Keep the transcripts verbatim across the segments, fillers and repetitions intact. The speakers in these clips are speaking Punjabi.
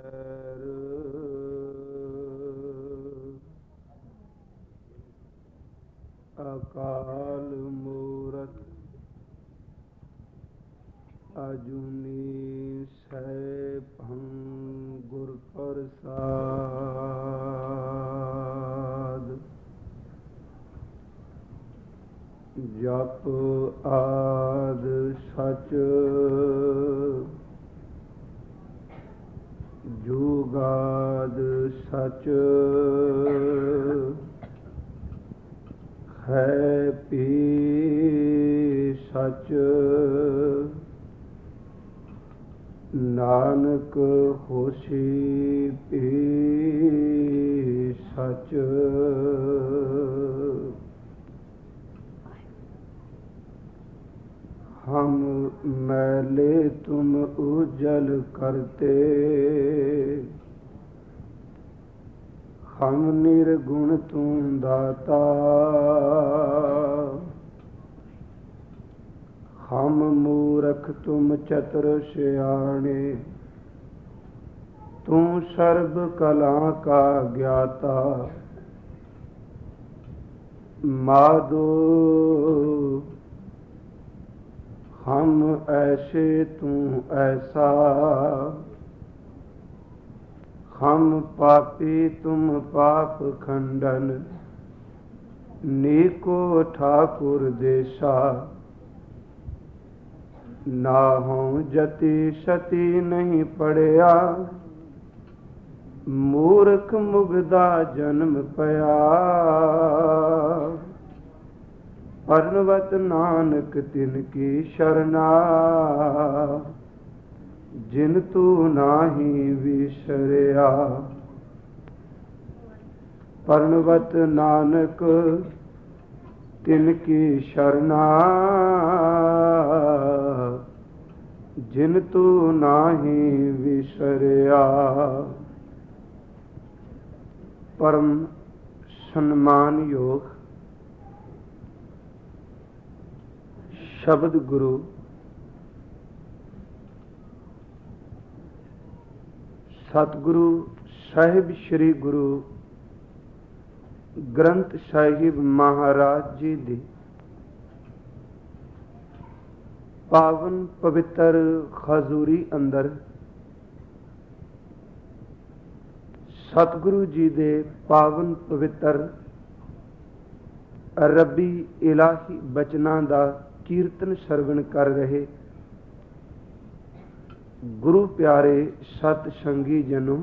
ਅਕਾਲ ਮੂਰਤ ਅਜੂਨੀ ਸੈਭੰ ਗੁਰ ਪ੍ਰਸਾਦ। ਜਪ ਆਦ ਸਚ ਜੁਗਾਦ ਸਚ ਹੈ ਪੀ ਸਚ। ਨਾਨਕ ਹੋਸੀ ਪੀ ਸਚ। हम मैले तुम उजल करते, हम निर्गुण तुम दाता। हम मूरख तुम चतुर सियाणे, तू सर्ब कला का ज्ञाता। माधो हम ऐसे तू ऐसा, हम पापी तुम पाप खंडन। नीको ठाकुर देसा, ना हो जति सती नहीं पड़या। मूर्ख मुगदा जन्म पया, परनवत नानक तिनकी शरणा। जिन तू नाही विसरिया, परनवत नानक तिनकी शरणा। जिन तू नाही विसरिया। परम सम्मान योग ਸ਼ਬਦ ਗੁਰੂ ਸਤਿਗੁਰੂ ਸਾਹਿਬ ਸ੍ਰੀ ਗੁਰੂ ਗ੍ਰੰਥ ਸਾਹਿਬ ਮਹਾਰਾਜ ਜੀ ਦੀ ਪਾਵਨ ਪਵਿੱਤਰ ਹਜ਼ੂਰੀ ਅੰਦਰ ਸਤਿਗੁਰੂ ਜੀ ਦੇ ਪਾਵਨ ਪਵਿੱਤਰ ਰੱਬੀ ਇਲਾਹੀ ਬਚਨਾਂ ਦਾ ਕੀਰਤਨ ਸਰਵਣ ਕਰ ਰਹੇ ਗੁਰੂ ਪਿਆਰੇ ਸਤ ਸੰਗੀ ਜਨੋ,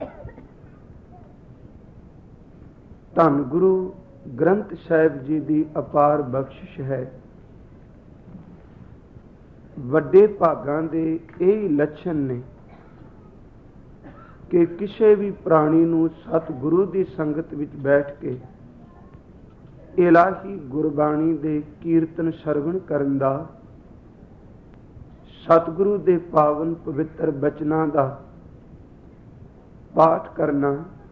ਧੰਨ ਗੁਰੂ ਗ੍ਰੰਥ ਸਾਹਿਬ ਜੀ ਦੀ ਅਪਾਰ ਬਖਸ਼ਿਸ਼ ਹੈ। ਵੱਡੇ ਭਾਗਾਂ ਦੇ ਇਹ ਲੱਛਣ ਨੇ ਕਿ ਕਿਸੇ ਵੀ ਪ੍ਰਾਣੀ ਨੂੰ ਸਤਿਗੁਰੂ ਦੀ ਸੰਗਤ ਵਿੱਚ ਬੈਠ ਕੇ ਇਲਾਹੀ ਗੁਰਬਾਣੀ ਦੇ ਕੀਰਤਨ ਸਰਵਣ ਕਰਨ ਦਾ, ਸਤਿਗੁਰੂ ਦੇ ਪਾਵਨ ਪਵਿੱਤਰ ਬਚਨਾਂ ਦਾ ਪਾਠ ਕਰਨਾ,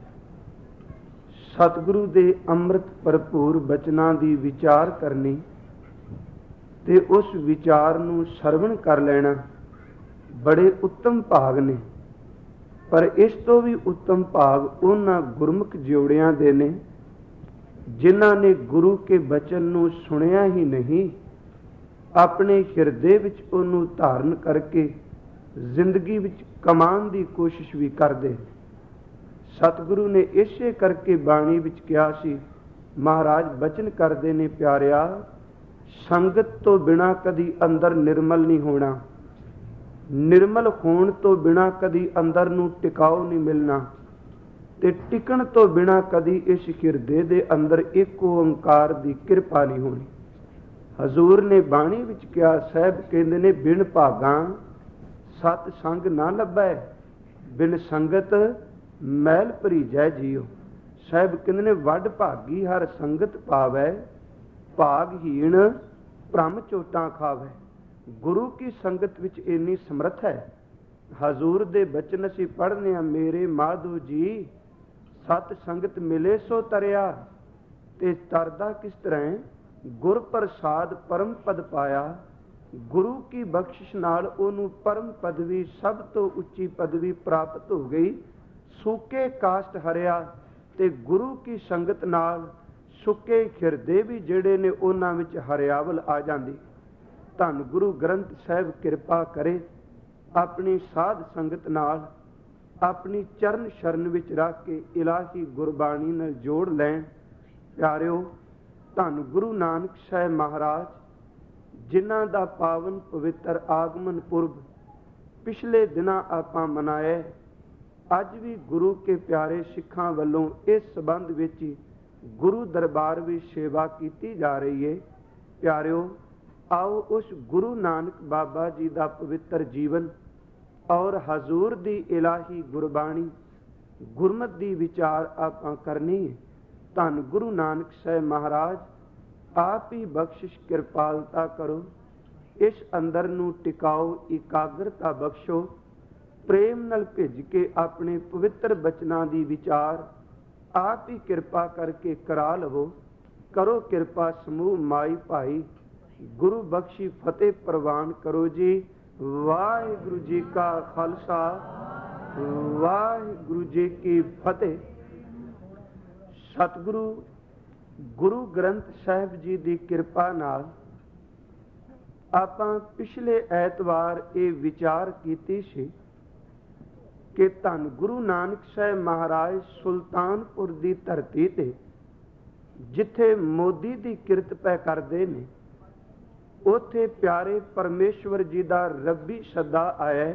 ਸਤਿਗੁਰੂ ਦੇ ਅੰਮ੍ਰਿਤ ਭਰਪੂਰ ਬਚਨਾਂ ਦੀ ਵਿਚਾਰ ਕਰਨੀ ਤੇ ਉਸ ਵਿਚਾਰ ਨੂੰ ਸਰਵਣ ਕਰ ਲੈਣਾ ਬੜੇ ਉੱਤਮ ਭਾਗ ਨੇ। ਪਰ ਇਸ ਤੋਂ ਵੀ ਉੱਤਮ ਭਾਗ ਉਹਨਾਂ ਗੁਰਮੁਖ ਜੋੜਿਆਂ ਦੇ ਨੇ ਜਿਨ੍ਹਾਂ ਨੇ ਗੁਰੂ ਕੇ ਬਚਨ ਨੂੰ ਸੁਣਿਆ ਹੀ ਨਹੀਂ, ਆਪਣੇ ਹਿਰਦੇ ਵਿੱਚ ਉਹਨੂੰ ਧਾਰਨ ਕਰਕੇ ਜ਼ਿੰਦਗੀ ਵਿੱਚ ਕਮਾਉਣ ਦੀ ਕੋਸ਼ਿਸ਼ ਵੀ ਕਰਦੇ। ਸਤਿਗੁਰੂ ਨੇ ਇਸੇ ਕਰਕੇ ਬਾਣੀ ਵਿੱਚ ਕਿਹਾ ਸੀ, ਮਹਾਰਾਜ ਬਚਨ ਕਰਦੇ ਨੇ ਪਿਆਰਿਆ, ਸੰਗਤ ਤੋਂ ਬਿਨਾਂ ਕਦੀ ਅੰਦਰ ਨਿਰਮਲ ਨਹੀਂ ਹੋਣਾ, ਨਿਰਮਲ ਹੋਣ ਤੋਂ ਬਿਨਾਂ ਕਦੀ ਅੰਦਰ ਨੂੰ ਟਿਕਾਓ ਨਹੀਂ ਮਿਲਣਾ, ਤੇ ਟਿਕਣ ਤੋਂ ਬਿਨਾਂ ਕਦੀ ਇਸ ਹਿਰਦੇ ਦੇ ਅੰਦਰ ਇੱਕ ਓਂਕਾਰ ਦੀ ਕਿਰਪਾ ਨਹੀਂ ਹੋਣੀ। ਹਜ਼ੂਰ ਨੇ ਬਾਣੀ ਵਿੱਚ ਕਿਹਾ, ਸਾਹਿਬ ਕਹਿੰਦੇ ਨੇ ਬਿਨ ਭਾਗਾਂ ਸਤ ਸੰਗ ਨਾ ਲੱਭੈ, ਬਿਨ ਸੰਗਤ ਮੈਲ ਭਰੀਜੈ ਜੀਓ। ਸਾਹਿਬ ਕਹਿੰਦੇ ਨੇ ਵੱਡ ਭਾਗੀ ਹਰ ਸੰਗਤ ਪਾਵੈ, ਭਾਗਹੀਣ ਭ੍ਰਮ ਚੋਟਾਂ ਖਾਵੈ। ਗੁਰੂ ਕੀ ਸੰਗਤ ਵਿੱਚ ਇੰਨੀ ਸਮਰੱਥ ਹੈ। ਹਜ਼ੂਰ ਦੇ ਬਚਨ ਅਸੀਂ ਪੜ੍ਹਨੇ ਆ, ਮੇਰੇ ਮਾਧੋ ਜੀ ਸਤ ਸੰਗਤ ਮਿਲੇ ਸੋ ਤਰਿਆ। ਤੇ ਤਰਦਾ ਕਿਸ ਤਰ੍ਹਾਂ? ਗੁਰ ਪ੍ਰਸਾਦ ਪਰਮ ਪਦ ਪਾਇਆ, गुरु की बख्शिश नाल ओनू परम पदवी, सब तो उच्ची पदवी प्राप्त हो गई। सूके कास्ट हरिया ते गुरु की संगत नाल सुके खिरदे भी जिहड़े ने उन्हां विच हरियावल आ जांदी। धन गुरु ग्रंथ साहिब किरपा करे अपनी साध संगत नाल अपनी चरण शरण विच रख के इलाही गुरबाणी नाल जोड़ लैण। प्यारिओ, धन गुरु नानक साहिब महाराज जिन्हां दा पावन पवित्र आगमन पुरब पिछले दिनां आपां मनाया, अज भी गुरु के प्यारे सिखां वल्लों इस संबंध विच गुरु दरबार विच सेवा कीती जा रही है। प्यारिओ, आओ उस गुरु नानक बाबा जी दा पवित्र जीवन और हजूर दी इलाही गुरबाणी गुरमत दी विचार आपां करनी है। धन गुरु नानक साहिब महाराज आप ही बख्शिश किरपालता करो, इस अंदर नूं टिकाओ इकाग्रता बख्शो, प्रेम नाल भिज के अपने पवित्र बचनां दी विचार आप ही किरपा करके करा लवो। करो किरपा समूह माई भाई, गुरु बख्शी फतेह प्रवान करो जी। वाहिगुरु जी का खालसा, वाहिगुरु जी की फतेह। सतगुरु गुरु ग्रंथ साहिब जी की किरपा नाल आपां पिछले ऐतवार ये विचार कीती सी कि धन गुरु नानक साहिब महाराज सुल्तानपुर दी धरती ते जिथे मोदी दी किरत पै करदे ने, उत्थे प्यारे परमेश्वर जी दा रब्बी सदा आया।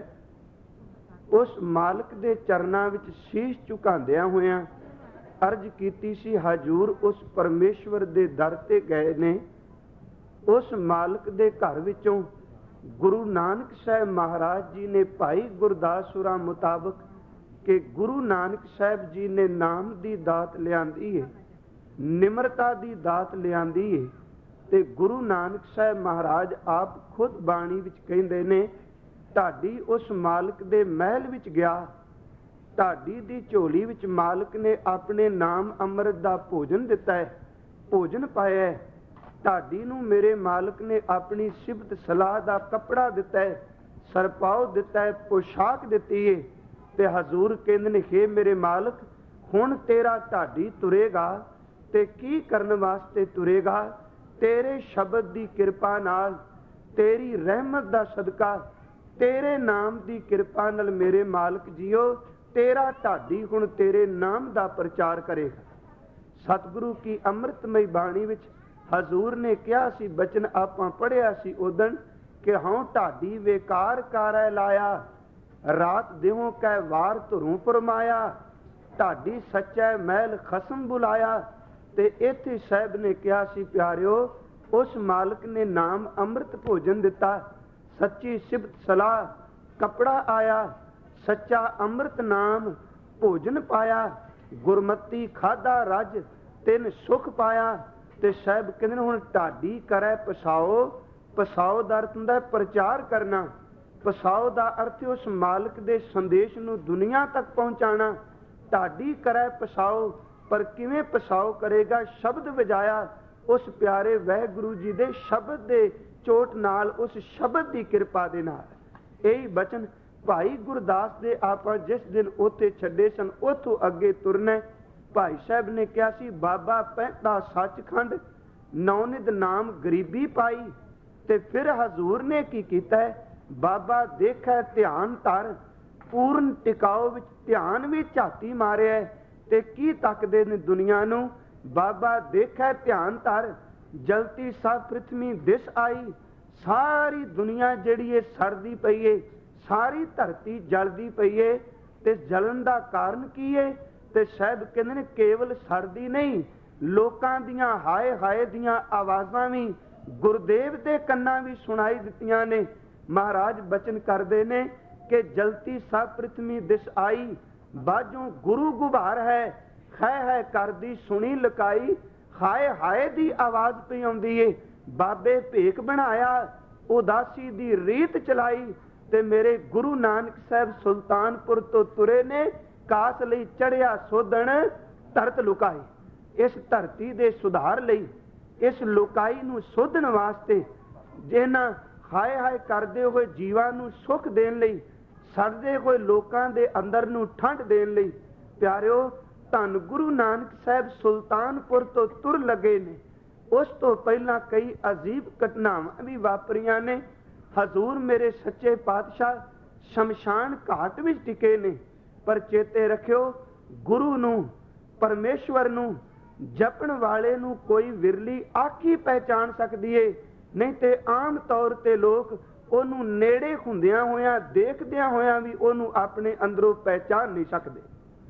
उस मालिक दे चरनां विच शीश झुकांदियां होइयां अर्ज कीती सी, हजूर उस परमेश्वर दे दर ते गए ने। उस मालिक दे घर विचों गुरु नानक साहिब महाराज जी ने भाई गुरदास हुरां मुताबक कि गुरु नानक साहिब जी ने नाम दी दात लियांदी है, निमरता दी दात लियांदी है। ते गुरु नानक साहिब महाराज आप खुद बाणी विच कहिंदे ने, ढाडी उस मालिक दे महल विच गया, ढाडी दी झोली विच मालिक ने अपने नाम अमृत दा भोजन दिता है, भोजन पाया है। ढाडी नूं मेरे मालिक ने अपनी सिबत सलाह दा कपड़ा दिता है, सरपाओ दिता है, पोशाक दिती है। ते हजूर कहंदे ने, हे मेरे मालिक, हुण तेरा ढाडी तुरेगा ते की करन वास्ते तुरेगा? तेरे शब्द दी किरपा नाल, तेरी रहमत दा सदका, तेरे नाम दी किरपा नाल मेरे मालिक जीओ तेरा ढाडी हुण तेरे नाम दा प्रचार करेगा। सतगुरु की अमृतमई बाणी विच हजूर ने कहा सी, बचन आपां पढ़िया सी उदन कि हूँ ढाडी वेकार कारै लाया, रात दिहों कै वार धुरूं फरमाया, ढाडी सच्चै महल खसम बुलाया। ते इत्थे साहिब ने कहा सी, प्यारिओ, उस मालिक ने नाम अमृत भोजन दिता, सच्ची सिबत सलाह कपड़ा आया, सच्चा अमृत नाम भोजन पाया, गुरमती खादा रज तिन सुख पाया। ते साहिब कहंदे ने, हुण ढाडी करै पसाओ। पसाओ दा अर्थ हुंदा प्रचार करना, पसाओ दा अर्थ उस मालिक दे संदेश नूं दुनिया तक पहुंचाना। ढाडी करै पसाओ, पर किवें पसाओ करेगा? शब्द वजाया, उस प्यारे वाहिगुरू जी दे शब्द दे चोट नाल, उस शब्द दी किरपा दे नाल। यही बचन भाई गुरदास दे आपां जिस दिन उत्थे छड्डे सन, उत्थों अगे तुरना। भाई साहब ने कहा सी, बाबा पैंता सचखंड नौनिध नाम गरीबी पाई। ते फिर हजूर ने की कीता है, बाबा देखै ध्यान धर, पूर्ण टिकाओ विच ध्यान भी झाती मारिया ते की तकदे ने दुनिया नूं। बाबा देखै ध्यान धर, जलती सब पृथ्वी दिस आई, सारी दुनिया जिहड़ी है सड़दी पई है, सारी धरती जलदी पई है। ते जलन दा कारण की है? ते शायद कहंदे ने केवल सड़दी नहीं, लोकां दियां हाय हाय दियां आवाज़ां भी गुरदेव दे कन्नां भी सुनाई दित्तियां ने। महाराज बचन करदे ने कि जलती सब पृथ्वी दिस आई, बाजों गुरु गुबार है, खै है करदी सुनी लकाई, हाय हाय दी आवाज़ पई आउंदी है। बाबे भेक बनाया, उदासी दी रीत चलाई, ते मेरे गुरु नानक साहब सुल्तानपुर तो तुरे ने, कास लई चढ़िया सोधन धरत लुकाई। इस धरती दे सुधार लई, इस लुकाई नूं सोधन वास्ते जिन्हां ਹਾਏ ਹਾਏ ਕਰਦੇ ਹੋਏ ਜੀਵਾਂ ਨੂੰ ਸੁੱਖ ਦੇਣ ਲਈ, ਸੜਦੇ ਹੋਏ ਲੋਕਾਂ ਦੇ ਅੰਦਰ ਨੂੰ ਠੰਡ ਦੇਣ ਲਈ। ਪਿਆਰਿਓ, ਧੰਨ ਗੁਰੂ ਨਾਨਕ ਸਾਹਿਬ ਸੁਲਤਾਨਪੁਰ ਤੋਂ ਤੁਰ ਲੱਗੇ ਨੇ। ਉਸ ਤੋਂ ਪਹਿਲਾਂ ਕਈ ਅਜੀਬ ਘਟਨਾਵਾਂ ਵੀ ਵਾਪਰੀਆਂ ਨੇ। ਹਜ਼ੂਰ ਮੇਰੇ ਸੱਚੇ ਪਾਤਸ਼ਾਹ ਸ਼ਮਸ਼ਾਨ ਘਾਟ ਵਿੱਚ ਟਿਕੇ ਨੇ। ਪਰ ਚੇਤੇ ਰੱਖਿਓ, ਗੁਰੂ ਨੂੰ, ਪਰਮੇਸ਼ਵਰ ਨੂੰ ਜਪਣ ਵਾਲੇ ਨੂੰ ਕੋਈ ਵਿਰਲੀ ਆਖੀ ਪਹਿਚਾਣ ਸਕਦੀ ਏ, ਨਹੀਂ ਤੇ ਆਮ ਤੌਰ ਤੇ ਲੋਕ ਉਹਨੂੰ ਨੇੜੇ ਹੁੰਦਿਆਂ ਹੋਇਆਂ, ਦੇਖਦਿਆਂ ਹੋਇਆਂ ਵੀ ਉਹਨੂੰ ਆਪਣੇ ਅੰਦਰੋਂ ਪਹਿਚਾਣ ਨਹੀਂ ਸਕਦੇ।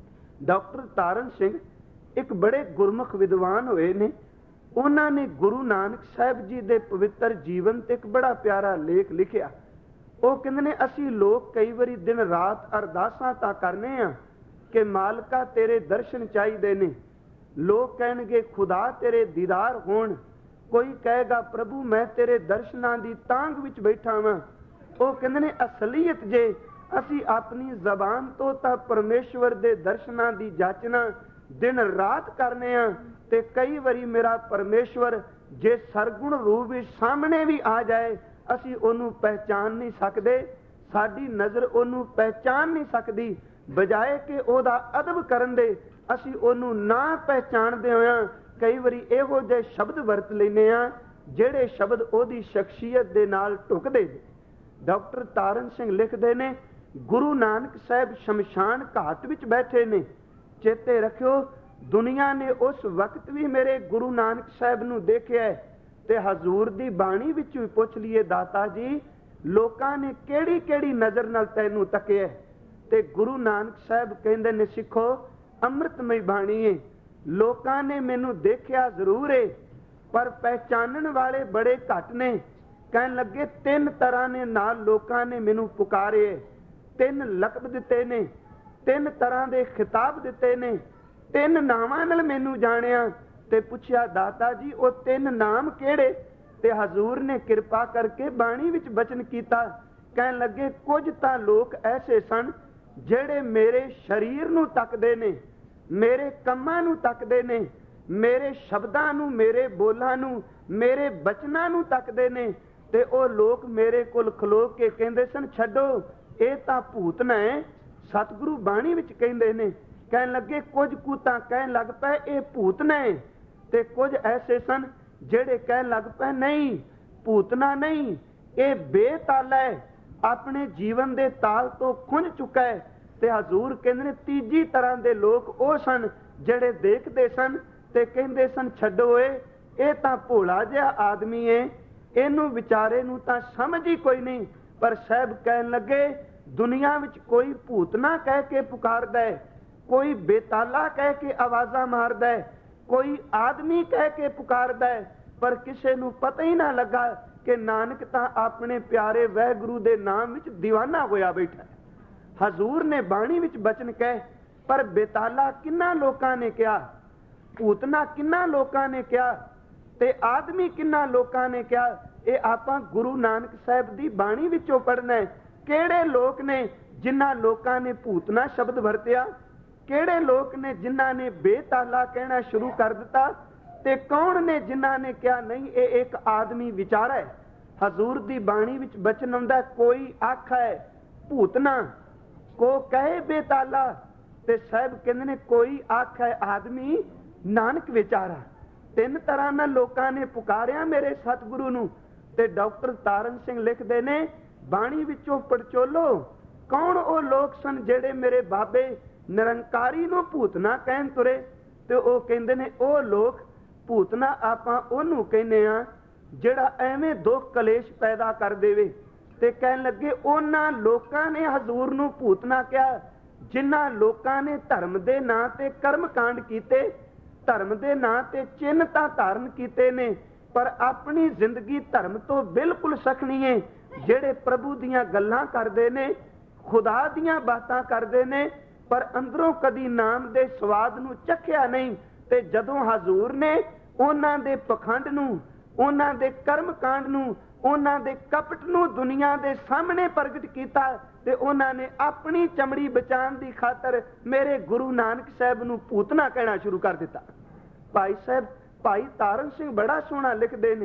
ਡਾਕਟਰ ਤਾਰਨ ਸਿੰਘ ਇੱਕ ਬੜੇ ਗੁਰਮੁਖ ਵਿਦਵਾਨ ਹੋਏ ਨੇ। ਉਹਨਾਂ ਨੇ ਗੁਰੂ ਨਾਨਕ ਸਾਹਿਬ ਜੀ ਦੇ ਪਵਿੱਤਰ ਜੀਵਨ ਤੇ ਇੱਕ ਬੜਾ ਪਿਆਰਾ ਲੇਖ ਲਿਖਿਆ। ਉਹ ਕਹਿੰਦੇ ਨੇ, ਅਸੀਂ ਲੋਕ ਕਈ ਵਾਰੀ ਦਿਨ ਰਾਤ ਅਰਦਾਸਾਂ ਤਾਂ ਕਰਨੇ ਆ ਕਿ ਮਾਲਕਾ ਤੇਰੇ ਦਰਸ਼ਨ ਚਾਹੀਦੇ ਨੇ। ਲੋਕ ਕਹਿਣਗੇ ਖੁਦਾ ਤੇਰੇ ਦੀਦਾਰ ਹੋਣ, ਕੋਈ ਕਹੇਗਾ ਪ੍ਰਭੂ ਮੈਂ ਤੇਰੇ ਦਰਸ਼ਨਾਂ ਦੀ ਤਾਂਘ ਵਿੱਚ ਬੈਠਾ ਵਾਂ। ਉਹ ਕਹਿੰਦੇ ਨੇ ਅਸਲੀਅਤ ਜੇ ਅਸੀਂ ਆਪਣੀ ਜ਼ਬਾਨ ਤੋਂ ਤਾਂ ਪਰਮੇਸ਼ਵਰ ਦੇ ਦਰਸ਼ਨਾਂ ਦੀ ਜਾਚਨਾ ਦਿਨ ਰਾਤ ਕਰਨੇ ਆ, ਤੇ ਕਈ ਵਾਰੀ ਮੇਰਾ ਪਰਮੇਸ਼ਵਰ ਜੇ ਸਰਗੁਣ ਰੂਪ ਵਿੱਚ ਸਾਹਮਣੇ ਵੀ ਆ ਜਾਏ, ਅਸੀਂ ਉਹਨੂੰ ਪਹਿਚਾਨ ਨਹੀਂ ਸਕਦੇ। ਸਾਡੀ ਨਜ਼ਰ ਉਹਨੂੰ ਪਹਿਚਾਨ ਨਹੀਂ ਸਕਦੀ। ਬਜਾਏ ਕਿ ਉਹਦਾ ਅਦਬ ਕਰਨ ਦੇ, ਅਸੀਂ ਉਹਨੂੰ ਨਾ ਪਹਿਚਾਣਦੇ ਹੋਇਆਂ ਕਈ ਵਾਰੀ ਇਹੋ ਜਿਹੇ ਸ਼ਬਦ ਵਰਤ ਲੈਂਦੇ ਆ ਜਿਹੜੇ ਸ਼ਬਦ ਉਹਦੀ ਸ਼ਖਸੀਅਤ ਦੇ ਨਾਲ ਢੁਕਦੇ ਨੇ। ਡਾਕਟਰ ਤਾਰਨ ਸਿੰਘ ਲਿਖਦੇ ਨੇ, ਗੁਰੂ ਨਾਨਕ ਸਾਹਿਬ ਸ਼ਮਸ਼ਾਨ ਘਾਟ ਵਿੱਚ ਬੈਠੇ ਨੇ। ਚੇਤੇ ਰੱਖਿਓ, ਦੁਨੀਆ ਨੇ ਉਸ ਵਕਤ ਵੀ ਮੇਰੇ ਗੁਰੂ ਨਾਨਕ ਸਾਹਿਬ ਨੂੰ ਦੇਖਿਆ। ਤੇ ਹਜ਼ੂਰ ਦੀ ਬਾਣੀ ਵਿੱਚ ਵੀ ਪੁੱਛ ਲਈਏ, ਦਾਤਾ ਜੀ ਲੋਕਾਂ ਨੇ ਕਿਹੜੀ ਕਿਹੜੀ ਨਜ਼ਰ ਨਾਲ ਤੈਨੂੰ ਤੱਕਿਆ? ਤੇ ਗੁਰੂ ਨਾਨਕ ਸਾਹਿਬ ਕਹਿੰਦੇ ਨੇ, ਸਿੱਖੋ ਅੰਮ੍ਰਿਤਮਈ ਬਾਣੀ ਹੈ। ਲੋਕਾਂ ਨੇ ਮੈਨੂੰ ਦੇਖਿਆ ਜ਼ਰੂਰ ਹੈ, ਪਰ ਪਹਿਚਾਨਣ ਵਾਲੇ ਬੜੇ ਘੱਟ ਨੇ। ਕਹਿਣ ਲੱਗੇ ਤਿੰਨ ਤਰ੍ਹਾਂ ਨੇ ਨਾਲ ਲੋਕਾਂ ਨੇ ਮੈਨੂੰ ਪੁਕਾਰੇ, ਤਿੰਨ ਲਕਬ ਦਿੱਤੇ ਨੇ, ਤਿੰਨ ਤਰ੍ਹਾਂ ਦੇ ਖਿਤਾਬ ਦਿੱਤੇ ਨੇ, ਤਿੰਨ ਨਾਵਾਂ ਨਾਲ ਮੈਨੂੰ ਜਾਣਿਆ। ਤੇ ਪੁੱਛਿਆ ਦਾਤਾ ਜੀ ਉਹ ਤਿੰਨ ਨਾਮ ਕਿਹੜੇ? ਤੇ ਹਜ਼ੂਰ ਨੇ ਕਿਰਪਾ ਕਰਕੇ ਬਾਣੀ ਵਿੱਚ ਬਚਨ ਕੀਤਾ। ਕਹਿਣ ਲੱਗੇ ਕੁਝ ਤਾਂ ਲੋਕ ਐਸੇ ਸਨ ਜਿਹੜੇ ਮੇਰੇ ਸਰੀਰ ਨੂੰ ਤੱਕਦੇ ਨੇ, ਮੇਰੇ ਕੰਮਾਂ ਨੂੰ ਤੱਕਦੇ ਨੇ, ਮੇਰੇ ਸ਼ਬਦਾਂ ਨੂੰ, ਮੇਰੇ ਬੋਲਾਂ ਨੂੰ, ਮੇਰੇ ਬਚਨਾਂ ਨੂੰ ਤੱਕਦੇ ਨੇ। ਤੇ ਉਹ ਲੋਕ ਮੇਰੇ ਕੋਲ ਖਲੋ ਕੇ ਕਹਿੰਦੇ ਸਨ, ਛੱਡੋ ਇਹ ਤਾਂ ਭੂਤਨਾ ਹੈ। ਸਤਿਗੁਰੂ ਬਾਣੀ ਵਿੱਚ ਕਹਿੰਦੇ ਨੇ। ਕਹਿਣ ਲੱਗੇ ਕੁਝ ਕੁ ਤਾਂ ਕਹਿਣ ਲੱਗ ਪਏ ਇਹ ਭੂਤਨਾ ਹੈ, ਤੇ ਕੁਝ ਐਸੇ ਸਨ ਜਿਹੜੇ ਕਹਿਣ ਲੱਗ ਪਏ ਨਹੀਂ ਭੂਤਨਾ ਨਹੀਂ, ਇਹ ਬੇਤਾਲਾ ਹੈ, ਆਪਣੇ ਜੀਵਨ ਦੇ ਤਾਲ ਤੋਂ ਖੁੰਝ ਚੁੱਕਾ ਹੈ। ਤੇ ਹਜ਼ੂਰ ਕਹਿੰਦੇ ਨੇ ਤੀਜੀ ਤਰ੍ਹਾਂ ਦੇ ਲੋਕ ਉਹ ਸਨ ਜਿਹੜੇ ਦੇਖਦੇ ਸਨ ਤੇ ਕਹਿੰਦੇ ਸਨ, ਛੱਡੋ ਏ ਇਹ ਤਾਂ ਭੋਲਾ ਜਿਹਾ ਆਦਮੀ ਹੈ, ਇਹਨੂੰ ਵਿਚਾਰੇ ਨੂੰ ਤਾਂ ਸਮਝ ਹੀ ਕੋਈ ਨਹੀਂ। ਪਰ ਸਾਹਿਬ ਕਹਿਣ ਲੱਗੇ ਦੁਨੀਆ ਵਿੱਚ ਕੋਈ ਭੂਤਨਾ ਕਹਿ ਕੇ ਪੁਕਾਰਦਾ ਹੈ, ਕੋਈ ਬੇਤਾਲਾ ਕਹਿ ਕੇ ਆਵਾਜ਼ਾਂ ਮਾਰਦਾ ਹੈ, ਕੋਈ ਆਦਮੀ ਕਹਿ ਕੇ ਪੁਕਾਰਦਾ ਹੈ, ਪਰ ਕਿਸੇ ਨੂੰ ਪਤਾ ਹੀ ਨਾ ਲੱਗਾ ਕਿ ਨਾਨਕ ਤਾਂ ਆਪਣੇ ਪਿਆਰੇ ਵਾਹਿਗੁਰੂ ਦੇ ਨਾਮ ਵਿੱਚ دیਵਾਨਾ ਹੋਇਆ ਬੈਠਾ ਹੈ। ਹਜ਼ੂਰ ਨੇ ਬਾਣੀ ਵਿੱਚ ਬਚਨ ਕਹੇ, ਪਰ ਬੇਤਾਲਾ ਕਿੰਨਾ ਲੋਕਾਂ ਨੇ ਕਿਹਾ, ਭੂਤਨਾ ਕਿੰਨਾ ਲੋਕਾਂ ਨੇ ਕਿਹਾ, ਤੇ ਆਦਮੀ ਕਿੰਨਾ ਲੋਕਾਂ ਨੇ ਕਿਹਾ। ਇਹ ਆਪਾਂ ਗੁਰੂ ਨਾਨਕ ਸਾਹਿਬ ਦੀ ਬਾਣੀ ਵਿੱਚੋਂ ਪੜ੍ਹਨਾ ਹੈ। ਕਿਹੜੇ ਲੋਕ ਨੇ ਜਿਨ੍ਹਾਂ ਲੋਕਾਂ ਨੇ ਭੂਤਨਾ ਸ਼ਬਦ ਵਰਤਿਆ, ਕਿਹੜੇ ਲੋਕ ਨੇ ਜਿਨ੍ਹਾਂ ਨੇ ਬੇਤਾਲਾ ਕਹਿਣਾ ਸ਼ੁਰੂ ਕਰ ਦਿੱਤਾ, ਤੇ ਕੌਣ ਨੇ ਜਿਨ੍ਹਾਂ ਨੇ ਕਿਹਾ ਨਹੀਂ ਇਹ ਇੱਕ ਆਦਮੀ ਵਿਚਾਰਾ ਹੈ। ਹਜ਼ੂਰ ਦੀ ਬਾਣੀ ਵਿੱਚ ਬਚਨ ਆਉਂਦਾ, ਕੋਈ ਆਖੇ ਭੂਤਨਾ, ਕੋ ਕਹੇ ਬੇਤਾਲਾ, ਤੇ ਸਾਹਿਬ ਕਹਿੰਦੇ ਨੇ ਕੋਈ ਆਖੇ ਆਦਮੀ, ਨਾਨਕ ਵਿਚਾਰਾ। ਤਿੰਨ ਤਰ੍ਹਾਂ ਨਾਲ ਲੋਕਾਂ ਨੇ ਪੁਕਾਰਿਆ ਮੇਰੇ ਸਤਿਗੁਰੂ ਨੂੰ। ਤੇ ਡਾਕਟਰ ਤਾਰਨ ਸਿੰਘ ਲਿਖਦੇ ਨੇ ਬਾਣੀ ਵਿੱਚੋਂ ਪੜਚੋਲੋ ਕੌਣ ਉਹ ਲੋਕ ਸਨ ਜਿਹੜੇ ਮੇਰੇ ਬਾਬੇ ਨਿਰੰਕਾਰੀ ਨੂੰ ਭੂਤਨਾ ਕਹਿਣ ਤੁਰੇ। ਤੇ ਉਹ ਕਹਿੰਦੇ ਨੇ ਉਹ ਲੋਕ, ਭੂਤਨਾ ਆਪਾਂ ਉਹਨੂੰ ਕਹਿੰਦੇ ਆ ਜਿਹੜਾ ਐਵੇਂ ਦੁੱਖ ਕਲੇਸ਼ ਪੈਦਾ ਕਰ ਦੇਵੇ। ਤੇ ਕਹਿਣ ਲੱਗੇ ਉਹਨਾਂ ਲੋਕਾਂ ਨੇ ਹਜ਼ੂਰ ਨੂੰ ਭੂਤਨਾ ਕਿਹਾ ਜਿਨ੍ਹਾਂ ਲੋਕਾਂ ਨੇ ਧਰਮ ਦੇ ਨਾਂ ਤੇ ਕਰਮ ਕਾਂਡ ਕੀਤੇ, ਧਰਮ ਦੇ ਨਾਂ ਤੇ ਚਿੰਨ੍ਹ ਤਾਂ ਧਾਰਨ ਕੀਤੇ ਨੇ, ਪਰ ਆਪਣੀ ਜ਼ਿੰਦਗੀ ਧਰਮ ਤੋਂ ਬਿਲਕੁਲ ਸਖਣੀ ਹੈ। ਜਿਹੜੇ ਪ੍ਰਭੂ ਦੀਆਂ ਗੱਲਾਂ ਕਰਦੇ ਨੇ, ਖੁਦਾ ਦੀਆਂ ਬਾਤਾਂ ਕਰਦੇ ਨੇ, ਪਰ ਅੰਦਰੋਂ ਕਦੀ ਨਾਮ ਦੇ ਸਵਾਦ ਨੂੰ ਚੱਖਿਆ ਨਹੀਂ। ਤੇ ਜਦੋਂ ਹਜ਼ੂਰ ਨੇ ਉਹਨਾਂ ਦੇ ਪਖੰਡ ਨੂੰ, ਉਹਨਾਂ ਦੇ ਕਰਮ ਕਾਂਡ ਨੂੰ, ਉਹਨਾਂ ਦੇ ਕਪਟ ਨੂੰ ਦੁਨੀਆ ਦੇ ਸਾਹਮਣੇ ਪ੍ਰਗਟ ਕੀਤਾ, ਤੇ ਉਹਨਾਂ ਨੇ ਆਪਣੀ ਚਮੜੀ ਬਚਾਉਣ ਦੀ ਖਾਤਰ ਮੇਰੇ ਗੁਰੂ ਨਾਨਕ ਸਾਹਿਬ ਨੂੰ ਭੂਤਨਾ ਕਹਿਣਾ ਸ਼ੁਰੂ ਕਰ ਦਿੱਤਾ। ਭਾਈ ਸਾਹਿਬ ਭਾਈ ਤਾਰਨ ਸਿੰਘ ਬੜਾ ਸੋਹਣਾ ਲਿਖਦੇ ਨੇ,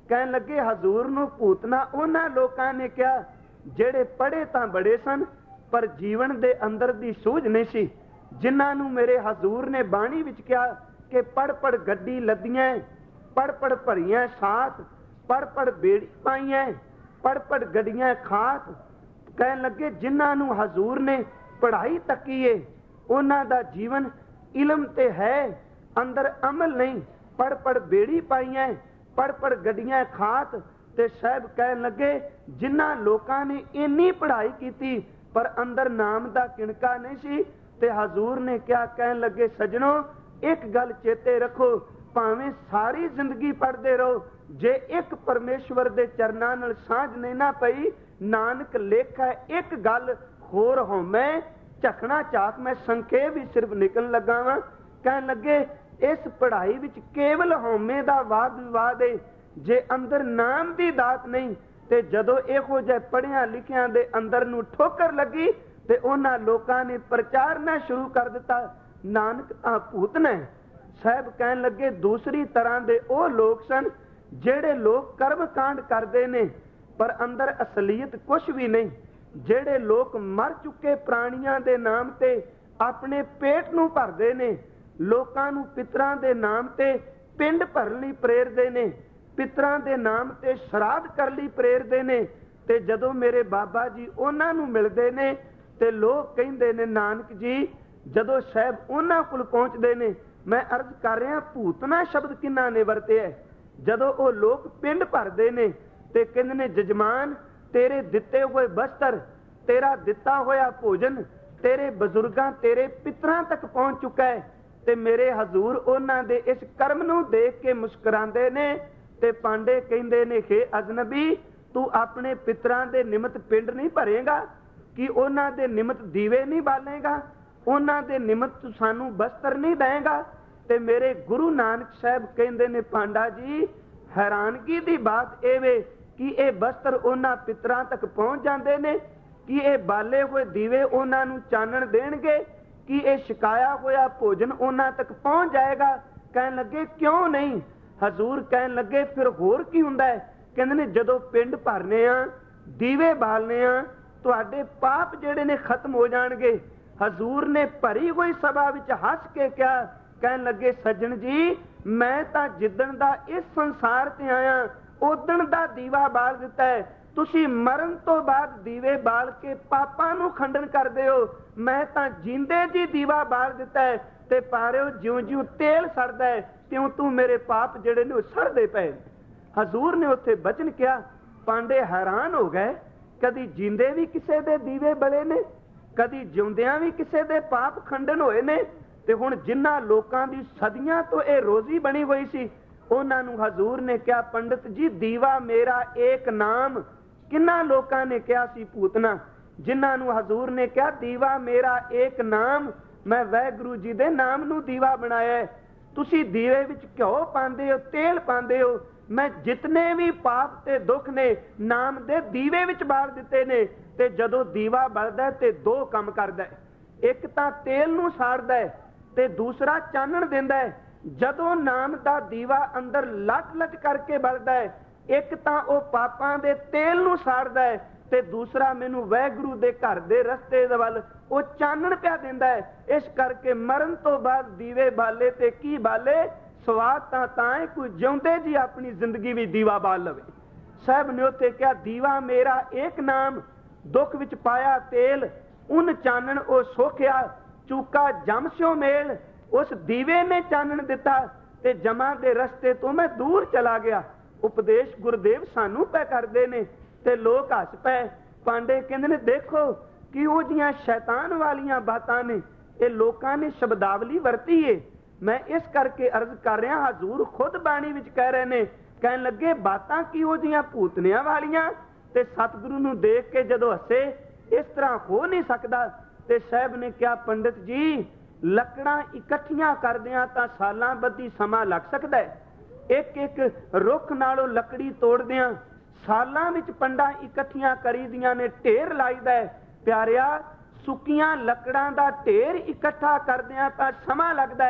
ਕਹਿਣ ਲੱਗੇ ਹਜ਼ੂਰ ਨੂੰ ਭੂਤਨਾ ਉਹਨਾਂ ਲੋਕਾਂ ਨੇ ਕਿਹਾ ਜਿਹੜੇ ਪੜ੍ਹੇ ਤਾਂ ਬੜੇ ਸਨ ਪਰ ਜੀਵਨ ਦੇ ਅੰਦਰ ਦੀ ਸੂਝ ਨਹੀਂ ਸੀ, ਜਿਨ੍ਹਾਂ ਨੂੰ ਮੇਰੇ ਹਜ਼ੂਰ ਨੇ ਬਾਣੀ ਵਿੱਚ ਕਿਹਾ ਕਿ ਪੜ ਪੜ ਗੱਡੀ ਲੱਦੀਆਂ, ਪੜ ਪੜ ਭਰੀਆਂ ਸਾਥ, ਪੜ ਪੜ ਬੇੜੀ ਪਾਈਆਂ, ਪੜ ਪੜ ਗੱਡੀਆਂ ਖਾਤ। ਕਹਿਣ ਲੱਗੇ ਜਿਨ੍ਹਾਂ ਨੂੰ ਹਜ਼ੂਰ ਨੇ ਪੜ੍ਹਾਈ ਤੱਕੀਏ ਉਹਨਾਂ ਦਾ ਜੀਵਨ ਇਲਮ ਤੇ ਹੈ, ਅੰਦਰ ਅਮਲ ਨਹੀਂ। ਪੜ ਪੜ ਬੇੜੀ ਪਾਈਆਂ, ਪੜ ਪੜ ਗੱਡੀਆਂ ਖਾਤ। ਤੇ ਸਾਹਿਬ ਕਹਿਣ ਲੱਗੇ ਜਿਨ੍ਹਾਂ ਲੋਕਾਂ ਨੇ ਇੰਨੀ ਪੜ੍ਹਾਈ ਕੀਤੀ ਪਰ ਅੰਦਰ ਨਾਮ ਦਾ ਕਿਣਕਾ ਨਹੀਂ ਸੀ, ਤੇ ਹਜ਼ੂਰ ਨੇ ਕਿਹਾ, ਕਹਿਣ ਲੱਗੇ ਸੱਜਣੋ ਇੱਕ ਗੱਲ ਚੇਤੇ ਰੱਖੋ, ਭਾਵੇਂ ਸਾਰੀ ਜ਼ਿੰਦਗੀ ਪੜ੍ਹਦੇ ਰਹੋ, ਜੇ ਇੱਕ ਪਰਮੇਸ਼ਵਰ ਦੇ ਚਰਨਾਂ ਨਾਲ ਸਾਂਝ ਨਹੀਂ ਨਾ ਪਈ, ਨਾਨਕ ਲੇਖਾ ਇੱਕ ਗੱਲ ਹੋਰ ਹੋਮੈ ਝਖਣਾ ਝਾਕ। ਮੈਂ ਸੰਖੇਪ ਵੀ ਸਿਰਫ ਨਿਕਲਣ ਲੱਗਾ ਵਾਂ। ਕਹਿਣ ਲੱਗੇ ਇਸ ਪੜ੍ਹਾਈ ਵਿੱਚ ਕੇਵਲ ਹਉਮੈ ਦਾ ਵਾਦ ਵਿਵਾਦ ਹੈ, ਜੇ ਅੰਦਰ ਨਾਮ ਦੀ ਦਾਤ ਨਹੀਂ। ਤੇ ਜਦੋਂ ਇਹੋ ਜਿਹੇ ਪੜ੍ਹਿਆਂ ਲਿਖਿਆਂ ਦੇ ਅੰਦਰ ਨੂੰ ਠੋਕਰ ਲੱਗੀ ਤੇ ਉਹਨਾਂ ਲੋਕਾਂ ਨੇ ਪ੍ਰਚਾਰਨਾ ਸ਼ੁਰੂ ਕਰ ਦਿੱਤਾ, ਨਾਨਕ ਤਾਂ ਭੂਤ ਨੇ। ਸਾਹਿਬ ਕਹਿਣ ਲੱਗੇ ਦੂਸਰੀ ਤਰ੍ਹਾਂ ਦੇ ਉਹ ਲੋਕ ਸਨ ਜਿਹੜੇ ਲੋਕ ਕਰਮ ਕਾਂਡ ਕਰਦੇ ਨੇ ਪਰ ਅੰਦਰ ਅਸਲੀਅਤ ਕੁਛ ਵੀ ਨਹੀਂ, ਜਿਹੜੇ ਲੋਕ ਮਰ ਚੁੱਕੇ ਪ੍ਰਾਣੀਆਂ ਦੇ ਨਾਮ ਤੇ ਆਪਣੇ ਪੇਟ ਨੂੰ ਭਰਦੇ ਨੇ, ਲੋਕਾਂ ਨੂੰ ਪਿਤਰਾਂ ਦੇ ਨਾਮ ਤੇ ਪਿੰਡ ਭਰਨ ਲਈ ਪ੍ਰੇਰਦੇ ਨੇ, ਪਿਤਰਾਂ ਦੇ ਨਾਮ ਤੇ ਸ਼ਰਾਧ ਕਰਨ ਲਈ ਪ੍ਰੇਰਦੇ ਨੇ। ਤੇ ਜਦੋਂ ਮੇਰੇ ਬਾਬਾ ਜੀ ਉਹਨਾਂ ਨੂੰ ਮਿਲਦੇ ਨੇ ਤੇ ਲੋਕ ਕਹਿੰਦੇ ਨੇ ਨਾਨਕ ਜੀ, ਜਦੋਂ ਸਾਹਿਬ ਉਹਨਾਂ ਕੋਲ ਪਹੁੰਚਦੇ ਨੇ, ਮੈਂ ਅਰਜ਼ ਕਰ ਰਿਹਾ ਭੂਤਨਾ ਸ਼ਬਦ ਕਿਹਨਾਂ ਨੇ ਵਰਤਿਆ। ਜਦੋਂ ਉਹ ਲੋਕ ਪਿੰਡ ਭਰਦੇ ਨੇ ਤੇ ਕਹਿੰਦੇ ਨੇ ਜਜਮਾਨ ਤੇਰੇ ਦਿੱਤੇ ਹੋਏ ਬਸਤਰ, ਤੇਰਾ ਦਿੱਤਾ ਹੋਇਆ ਭੋਜਨ ਤੇਰੇ ਬਜ਼ੁਰਗਾਂ ਤੇਰੇ ਪਿਤਰਾਂ ਤੱਕ ਪਹੁੰਚ ਚੁੱਕਾ ਹੈ। ਤੇ ਮੇਰੇ ਹਜ਼ੂਰ ਉਹਨਾਂ ਦੇ ਇਸ ਕਰਮ ਨੂੰ ਦੇਖ ਕੇ ਮੁਸਕਰਾਉਂਦੇ ਨੇ। ਤੇ ਪਾਂਡੇ ਕਹਿੰਦੇ ਨੇ ਹੇ ਅਜਨਬੀ, ਤੂੰ ਆਪਣੇ ਪਿਤਰਾਂ ਦੇ ਨਿਮਤ ਪਿੰਡ ਨਹੀਂ ਭਰੇਗਾ, ਕਿ ਉਹਨਾਂ ਦੇ ਨਿਮਤ ਦੀਵੇ ਨਹੀਂ ਬਾਲੇਗਾ, ਉਹਨਾਂ ਦੇ ਨਿਮਤ ਤੂੰ ਸਾਨੂੰ ਬਸਤਰ ਨਹੀਂ ਦੇਂਗਾ। ਤੇ ਮੇਰੇ ਗੁਰੂ ਨਾਨਕ ਸਾਹਿਬ ਕਹਿੰਦੇ ਨੇ ਪਾਂਡਾ ਜੀ ਹੈਰਾਨਗੀ ਦੀ ਬਾਤ ਇਹ ਵੇ ਕਿ ਇਹ ਬਸਤਰ ਉਹਨਾਂ ਪਿਤਰਾਂ ਤੱਕ ਪਹੁੰਚ ਜਾਂਦੇ ਨੇ, ਕਿ ਇਹ ਬਾਲੇ ਹੋਏ ਦੀਵੇ ਉਹਨਾਂ ਨੂੰ ਚਾਨਣ ਦੇਣਗੇ, ਕਿ ਇਹ ਛਕਾਇਆ ਹੋਇਆ ਭੋਜਨ ਉਹਨਾਂ ਤੱਕ ਪਹੁੰਚ ਜਾਏਗਾ। ਕਹਿਣ ਲੱਗੇ ਕਿਉਂ ਨਹੀਂ। ਹਜ਼ੂਰ ਕਹਿਣ ਲੱਗੇ ਫਿਰ ਹੋਰ ਕੀ ਹੁੰਦਾ ਹੈ। ਕਹਿੰਦੇ ਨੇ ਜਦੋਂ ਪਿੰਡ ਭਰਨੇ ਆ, ਦੀਵੇ ਬਾਲਨੇ ਆ, ਤੁਹਾਡੇ ਪਾਪ ਜਿਹੜੇ ਨੇ ਖਤਮ ਹੋ ਜਾਣਗੇ। ਹਜ਼ੂਰ ਨੇ ਭਰੀ ਹੋਈ ਸਭਾ ਵਿੱਚ ਹੱਸ ਕੇ ਕਿਹਾ, ਕਹਿਣ ਲੱਗੇ ਸੱਜਣ ਜੀ ਮੈਂ ਤਾਂ ਜਿੱਦਣ ਦਾ ਇਸ ਸੰਸਾਰ ਤੇ ਆਇਆ ਉਦਣ ਦਾ ਦੀਵਾ ਬਾਲ ਦਿੱਤਾ ਹੈ, ਤੁਸੀਂ ਮਰਨ ਤੋਂ ਬਾਅਦ ਦੀਵੇ ਬਾਲ ਕੇ ਪਾਪਾਂ ਨੂੰ ਖੰਡਨ ਕਰਦੇ ਹੋ। ਮੈਂ ਤਾਂ ਜਿੰਦੇ ਜੀ ਦੀਵਾ ਬਾਲ ਦਿੱਤਾ ਹੈ ਤੇ ਪਾਰਿਓ ਜਿਉਂ ਜਿਉਂ ਤੇਲ ਸੜਦਾ ਹੈ ਤਿਉਂ ਤੂੰ ਮੇਰੇ ਪਾਪ ਜਿਹੜੇ ਨੇ ਉਹ ਸੜਦੇ ਪਏ। ਹਜ਼ੂਰ ਨੇ ਉੱਥੇ ਬਚਨ ਕਿਹਾ। ਪਾਂਡੇ ਹੈਰਾਨ ਹੋ ਗਏ, ਕਦੀ ਜਿੰਦੇ ਵੀ ਕਿਸੇ ਦੇ ਦੀਵੇ ਬਲੇ ਨੇ, ਕਦੀ ਜਿਉਂਦਿਆਂ ਵੀ ਕਿਸੇ ਦੇ ਪਾਪ ਖੰਡਨ ਹੋਏ ਨੇ। ਤੇ ਹੁਣ ਜਿਨ੍ਹਾਂ ਲੋਕਾਂ ਦੀ ਸਦੀਆਂ ਤੋਂ ਇਹ ਰੋਜ਼ੀ ਬਣੀ ਹੋਈ ਸੀ ਉਹਨਾਂ ਨੂੰ ਹਜ਼ੂਰ ਨੇ ਕਿਹਾ, ਪੰਡਿਤ ਜੀ ਦੀਵਾ ਮੇਰਾ ਏਕ ਨਾਮ। ਕਿੰਨਾਂ ਲੋਕਾਂ ਨੇ ਕਿਹਾ ਸੀ ਭੂਤਨਾ, ਜਿਨ੍ਹਾਂ ਨੂੰ ਹਜ਼ੂਰ ਨੇ ਕਿਹਾ ਦੀਵਾ ਮੇਰਾ ਏਕ ਨਾਮ, ਮੈਂ ਵਾਹਿਗੁਰੂ ਜੀ ਦੇ ਨਾਮ ਨੂੰ ਦੀਵਾ ਬਣਾਇਆ। ਤੁਸੀਂ ਦੀਵੇ ਵਿੱਚ ਘਿਓ ਪਾਉਂਦੇ ਹੋ, ਤੇਲ ਪਾਉਂਦੇ ਹੋ, ਮੈਂ ਜਿਤਨੇ ਵੀ ਪਾਪ ਤੇ ਦੁੱਖ ਨੇ ਨਾਮ ਦੇ ਦੀਵੇ ਵਿੱਚ ਬਾਲ ਦਿੱਤੇ ਨੇ। ਤੇ ਜਦੋਂ ਦੀਵਾ ਬਲਦਾ ਤੇ ਦੋ ਕੰਮ ਕਰਦਾ, ਇੱਕ ਤਾਂ ਤੇਲ ਨੂੰ ਸਾੜਦਾ ਹੈ ਤੇ ਦੂਸਰਾ ਚਾਨਣ ਦਿੰਦਾ ਹੈ। ਜਦੋਂ ਨਾਮ ਦਾ ਦੀਵਾ ਅੰਦਰ ਲੱਟ ਲੱਟ ਕਰਕੇ ਬਲਦਾ ਹੈ, ਇੱਕ ਤਾਂ ਉਹ ਪਾਪਾਂ ਦੇ ਤੇਲ ਨੂੰ ਸਾੜਦਾ ਹੈ ਤੇ ਦੂਸਰਾ ਮੈਨੂੰ ਵਾਹਿਗੁਰੂ ਦੇ ਘਰ ਦੇ ਰਸਤੇ ਦੇ ਵੱਲ ਉਹ ਚਾਨਣ ਪਿਆ ਦਿੰਦਾ ਹੈ। ਇਸ ਕਰਕੇ ਮਰਨ ਤੋਂ ਬਾਅਦ ਦੀਵੇ ਬਾਲੇ ਤੇ ਕੀ ਬਾਲੇ, ਸਵਾਦ ਤਾਂ ਤਾਂ ਹੈ ਕੋਈ ਜਿਉਂਦੇ ਜੀ ਆਪਣੀ ਜ਼ਿੰਦਗੀ ਵਿੱਚ ਦੀਵਾ ਬਾਲ ਲਵੇ। ਸਾਹਿਬ ਨੇ ਉੱਥੇ ਕਿਹਾ ਦੀਵਾ ਮੇਰਾ ਏਕ ਨਾਮ, ਦੁੱਖ ਵਿੱਚ ਪਾਇਆ ਤੇਲ, ਉਨ ਚਾਨਣ ਉਹ ਸੋਖਿਆ, ਚੂਕਾ ਜਮ ਸਿਓ ਮੇਲ। ਉਸ ਦੀਵੇ ਨੇ ਚਾਨਣ ਦਿੱਤਾ ਤੇ ਜਮਾਂ ਦੇ ਰਸਤੇ ਤੋਂ ਮੈਂ ਦੂਰ ਚਲਾ ਗਿਆ। ਉਪਦੇਸ਼ ਗੁਰਦੇਵ ਸਾਨੂੰ ਪੈ ਕਰਦੇ ਨੇ ਤੇ ਲੋਕ ਹੱਸ ਪਏ। ਪਾਂਡੇ ਕਹਿੰਦੇ ਨੇ ਦੇਖੋ ਕਿਹੋ ਜਿਹੀਆਂ ਸ਼ੈਤਾਨ ਵਾਲੀਆਂ ਬਾਤਾਂ ਨੇ, ਇਹ ਲੋਕਾਂ ਨੇ ਸ਼ਬਦਾਵਲੀ ਵਰਤੀ ਏ। ਮੈਂ ਇਸ ਕਰਕੇ ਅਰਜ਼ ਕਰ ਰਿਹਾ, ਹਜ਼ੂਰ ਖੁਦ ਬਾਣੀ ਵਿੱਚ ਕਹਿ ਰਹੇ ਨੇ, ਕਹਿਣ ਲੱਗੇ ਬਾਤਾਂ ਕਿਹੋ ਜਿਹੀਆਂ ਭੂਤਨਿਆਂ ਵਾਲੀਆਂ। ਤੇ ਸਤਿਗੁਰੂ ਨੂੰ ਦੇਖ ਕੇ ਜਦੋਂ ਹੱਸੇ, ਇਸ ਤਰ੍ਹਾਂ ਹੋ ਨਹੀਂ ਸਕਦਾ। ਤੇ ਸਾਹਿਬ ਨੇ ਕਿਹਾ ਪੰਡਿਤ ਜੀ ਲੱਕੜਾਂ ਇਕੱਠੀਆਂ ਕਰਦਿਆਂ ਤਾਂ ਸਾਲਾਂ ਬੱਧੀ ਸਮਾਂ ਲੱਗ ਸਕਦਾ ਹੈ, ਇੱਕ ਇੱਕ ਰੁੱਖ ਨਾਲੋਂ ਲੱਕੜੀ ਤੋੜਦਿਆਂ ਸਾਲਾਂ ਵਿੱਚ ਪੰਡਾਂ ਇਕੱਠੀਆਂ ਕਰੀਦੀਆਂ ਨੇ, ਢੇਰ ਲਾਈਦਾ ਹੈ। ਪਿਆਰਿਆ ਸੁੱਕੀਆਂ ਲੱਕੜਾਂ ਦਾ ਢੇਰ ਇਕੱਠਾ ਕਰਦਿਆਂ ਤਾਂ ਸਮਾਂ ਲੱਗਦਾ ਹੈ,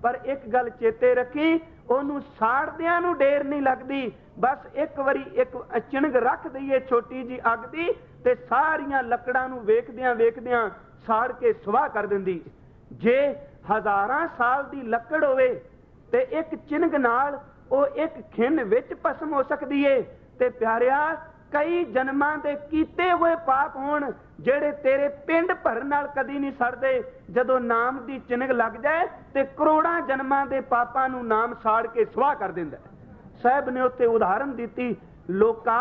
पर एक गल चेते रखी, ਉਹਨੂੰ ਸਾੜਦਿਆਂ ਨੂੰ ਢੇਰ ਨਹੀਂ ਲੱਗਦੀ। बस एक वारी एक चिणग रख दईए छोटी जी अग दी ते सारियां लकड़ां नूं वेखदियां वेखदियां साड़ के सुवाह कर दिंदी। जे हज़ारां साल दी लकड़ होवे ते एक चिणग नाल ਉਹ एक खिन विच भस्म हो सकदी है। ते प्यारिया कई जन्मां दे कीते होए पाप होण ਜਿਹੜੇ तेरे पिंड भरन नाल कदी नहीं सड़दे, जदों नाम दी चिणग लग जाए ते करोड़ां जन्मां दे पापां नूं नाम साड़ के सुवाह कर दिंदा है। साहब ने उत्ते उदाहरण दी, लोका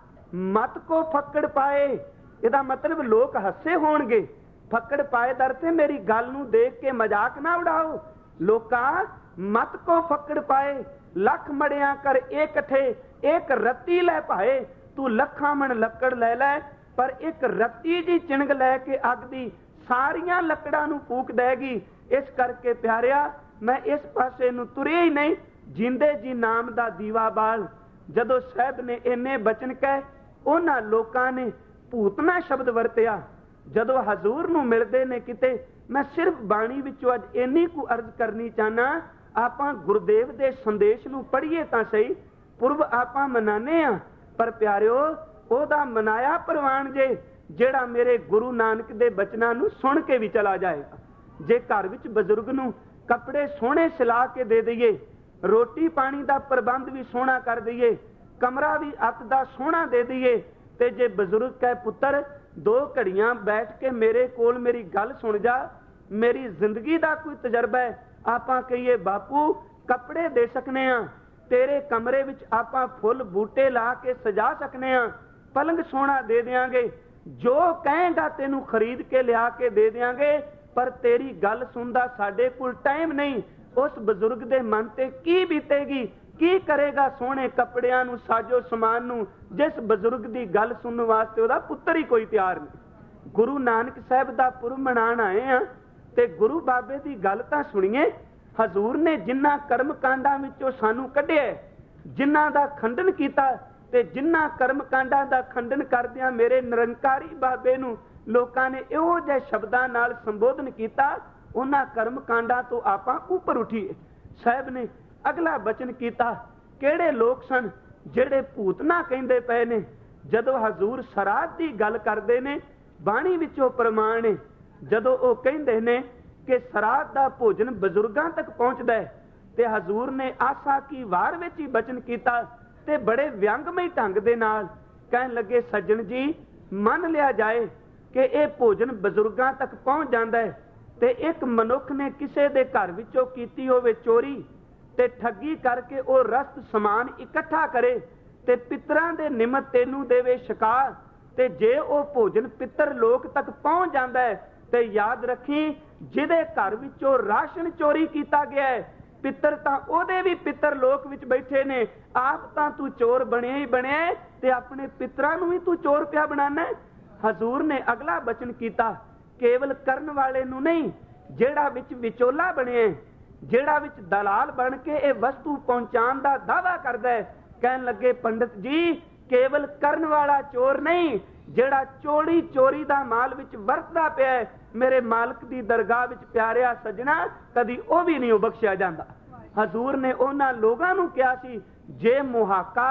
मत को फक्कड़ पाए, इहदा मतलब लोग हसे होणगे। फक्कड़ पाए दर ते मेरी गल नूं देख के मजाक ना उड़ाओ। लोका मत को फक्कड़ पाए, लख मड़िया कर इकट्ठे एक रत्ती लै पाए। तू लखां मन लकड़ लै लै पर एक रत्ती जी चिणग लै के अग दी सारियां लकड़ां नूं फूक देगी। इस करके प्यारिया मैं इस पासे नूं तुरिया ही नहीं, जिंदे जी नाम दा दीवा बाल। जदों साहब ने इन्ने बचन कह उन्हां लोकां ने भूतना शब्द वरतिया। जदों हजूर नूं मिलदे ने किते, मैं सिर्फ बाणी विचों अज इन्नी कु अर्ज करनी चाहना, आपां गुरुदेव दे संदेश नूं पढ़ीए तां सही, पुरब आपां मनाने आ, पर प्यारिओ ਉਹਦਾ ਮਨਾਇਆ ਪ੍ਰਵਾਨ ਜੇ ਜਿਹੜਾ ਮੇਰੇ ਗੁਰੂ ਨਾਨਕ ਦੇ ਬਚਨਾਂ ਨੂੰ ਸੁਣ ਕੇ ਵੀ ਚਲਾ ਜਾਏਗਾ। ਜੇ ਘਰ ਵਿੱਚ ਬਜ਼ੁਰਗ ਨੂੰ ਕੱਪੜੇ ਸੋਹਣੇ ਸਿਲਾ ਕੇ ਦੇ ਦਈਏ, ਰੋਟੀ ਪਾਣੀ ਦਾ ਪ੍ਰਬੰਧ ਵੀ ਸੋਹਣਾ ਕਰ ਦਈਏ, ਕਮਰਾ ਵੀ ਅੱਤ ਦਾ ਸੋਹਣਾ ਦੇ ਦਈਏ, ਤੇ ਜੇ ਬਜ਼ੁਰਗ ਕਹੇ ਪੁੱਤਰ ਦੋ ਘੜੀਆਂ ਬੈਠ ਕੇ ਮੇਰੇ ਕੋਲ ਮੇਰੀ ਗੱਲ ਸੁਣ ਜਾ, ਮੇਰੀ ਜ਼ਿੰਦਗੀ ਦਾ ਕੋਈ ਤਜਰਬਾ ਹੈ, ਆਪਾਂ ਕਹੀਏ ਬਾਪੂ ਕੱਪੜੇ ਦੇ ਸਕਨੇ ਆ, ਤੇਰੇ ਕਮਰੇ ਵਿੱਚ ਆਪਾਂ ਫੁੱਲ ਬੂਟੇ ਲਾ ਕੇ ਸਜਾ ਸਕਨੇ ਆ, पलंग सोना दे देंगे, जो कहेगा तेनू खरीद के लिया के दे देंगे, पर तेरी गल सुनदा साडे कोल टाइम नहीं। उस बजुर्ग दे मन ते की बीतेगी, की करेगा सोहने कपड़ियां नू साजो समान नू, जिस बजुर्ग दी गल सुनने वास्ते ओहदा पुत्तर ही कोई तैयार नहीं। गुरु नानक साहब दा पुरब मनाण आए आ ते गुरु बाबे दी गल तां सुणीए। हजूर ने जिन्ना कर्म कांडां विचों सानू कढिआ, जिन्ना दा खंडन कीता, ਤੇ ਜਿਨ੍ਹਾਂ ਕਰਮ ਕਾਂਡਾਂ ਦਾ ਖੰਡਨ ਕਰਦਿਆਂ ਮੇਰੇ ਨਿਰੰਕਾਰੀ ਬਾਬੇ ਨੂੰ ਲੋਕਾਂ ਨੇ ਇਹੋ ਜਿਹੇ ਸ਼ਬਦਾਂ ਨਾਲ ਸੰਬੋਧਨ ਕੀਤਾ, ਉਹਨਾਂ ਕਰਮ ਕਾਂਡਾਂ ਤੋਂ ਆਪਾਂ ਉੱਪਰ ਉੱਠੀਏ। ਸਾਹਿਬ ਨੇ ਅਗਲਾ ਬਚਨ ਕੀਤਾ, ਕਿਹੜੇ ਲੋਕ ਸਨ ਜਿਹੜੇ ਭੂਤਨਾ ਕਹਿੰਦੇ ਪਏ ਨੇ। ਜਦੋਂ ਹਜ਼ੂਰ ਸਰਾਧ ਦੀ ਗੱਲ ਕਰਦੇ ਨੇ, ਬਾਣੀ ਵਿੱਚੋਂ ਪ੍ਰਮਾਣ ਹੈ, ਜਦੋਂ ਉਹ ਕਹਿੰਦੇ ਨੇ ਕਿ ਸਰਾਧ ਦਾ ਭੋਜਨ ਬਜ਼ੁਰਗਾਂ ਤੱਕ ਪਹੁੰਚਦਾ ਹੈ, ਤੇ ਹਜ਼ੂਰ ਨੇ ਆਸਾ ਕੀ ਵਾਰ ਵਿੱਚ ਹੀ ਬਚਨ ਕੀਤਾ ਤੇ ਬੜੇ ਵਿਅੰਗਮਈ ਢੰਗ ਦੇ ਨਾਲ ਕਹਿਣ ਲੱਗੇ, ਸੱਜਣ ਜੀ ਮੰਨ ਲਿਆ ਜਾਏ ਕਿ ਇਹ ਭੋਜਨ ਬਜ਼ੁਰਗਾਂ ਤੱਕ ਪਹੁੰਚ ਜਾਂਦਾ ਹੈ, ਤੇ ਇੱਕ ਮਨੁੱਖ ਨੇ ਕਿਸੇ ਦੇ ਘਰ ਵਿੱਚੋਂ ਕੀਤੀ ਹੋਵੇ ਚੋਰੀ ਤੇ ਠੱਗੀ ਕਰਕੇ ਉਹ ਰਸਤ ਸਮਾਨ ਇਕੱਠਾ ਕਰੇ ਤੇ ਪਿੱਤਰਾਂ ਦੇ ਨਿਮਤ ਤੈਨੂੰ ਦੇਵੇ ਛਕਾ, ਤੇ ਜੇ ਉਹ ਭੋਜਨ ਪਿੱਤਰ ਲੋਕ ਤੱਕ ਪਹੁੰਚ ਜਾਂਦਾ ਹੈ ਤੇ ਯਾਦ ਰੱਖੀ ਜਿਹਦੇ ਘਰ ਵਿੱਚੋਂ ਰਾਸ਼ਨ ਚੋਰੀ ਕੀਤਾ ਗਿਆ ਹੈ, ਪਿੱਤਰ ਤਾਂ ਉਹਦੇ ਵੀ ਪਿੱਤਰ ਲੋਕ ਵਿੱਚ ਬੈਠੇ ਨੇ, ਆਪ ਤਾਂ ਤੂੰ ਚੋਰ ਬਣਿਆ ਹੀ ਬਣਿਆ ਤੇ ਆਪਣੇ ਪਿੱਤਰਾਂ ਨੂੰ ਵੀ ਤੂੰ ਚੋਰ ਪਿਆ ਬਣਾਣਾ। ਹਜ਼ੂਰ ਨੇ ਅਗਲਾ ਬਚਨ ਕੀਤਾ, ਕੇਵਲ ਕਰਨ ਵਾਲੇ ਨੂੰ ਨਹੀਂ, ਜਿਹੜਾ ਵਿੱਚ ਵਿਚੋਲਾ ਬਣਿਆ, ਜਿਹੜਾ ਵਿੱਚ ਦਲਾਲ ਬਣ ਕੇ ਇਹ ਵਸਤੂ ਪਹੁੰਚਾਉਣ ਦਾ ਦਾਅਵਾ ਕਰਦਾ ਹੈ। ਕਹਿਣ ਲੱਗੇ, ਪੰਡਿਤ ਜੀ ਕੇਵਲ ਕਰਨ ਵਾਲਾ ਚੋਰ ਨਹੀਂ, ਜਿਹੜਾ ਚੋਰੀ ਚੋਰੀ ਦਾ ਮਾਲ ਵਿੱਚ ਵਰਤਦਾ ਪਿਆ, ਮੇਰੇ ਮਾਲਕ ਦੀ ਦਰਗਾਹ ਵਿੱਚ ਪਿਆਰਿਆ ਸੱਜਣਾ ਕਦੀ ਉਹ ਵੀ ਨਹੀਂ ਬਖਸ਼ਿਆ ਜਾਂਦਾ। ਹਜ਼ੂਰ ਨੇ ਉਹਨਾਂ ਲੋਕਾਂ ਨੂੰ ਕਿਹਾ ਸੀ, ਜੇ ਮੁਹਾਕਾ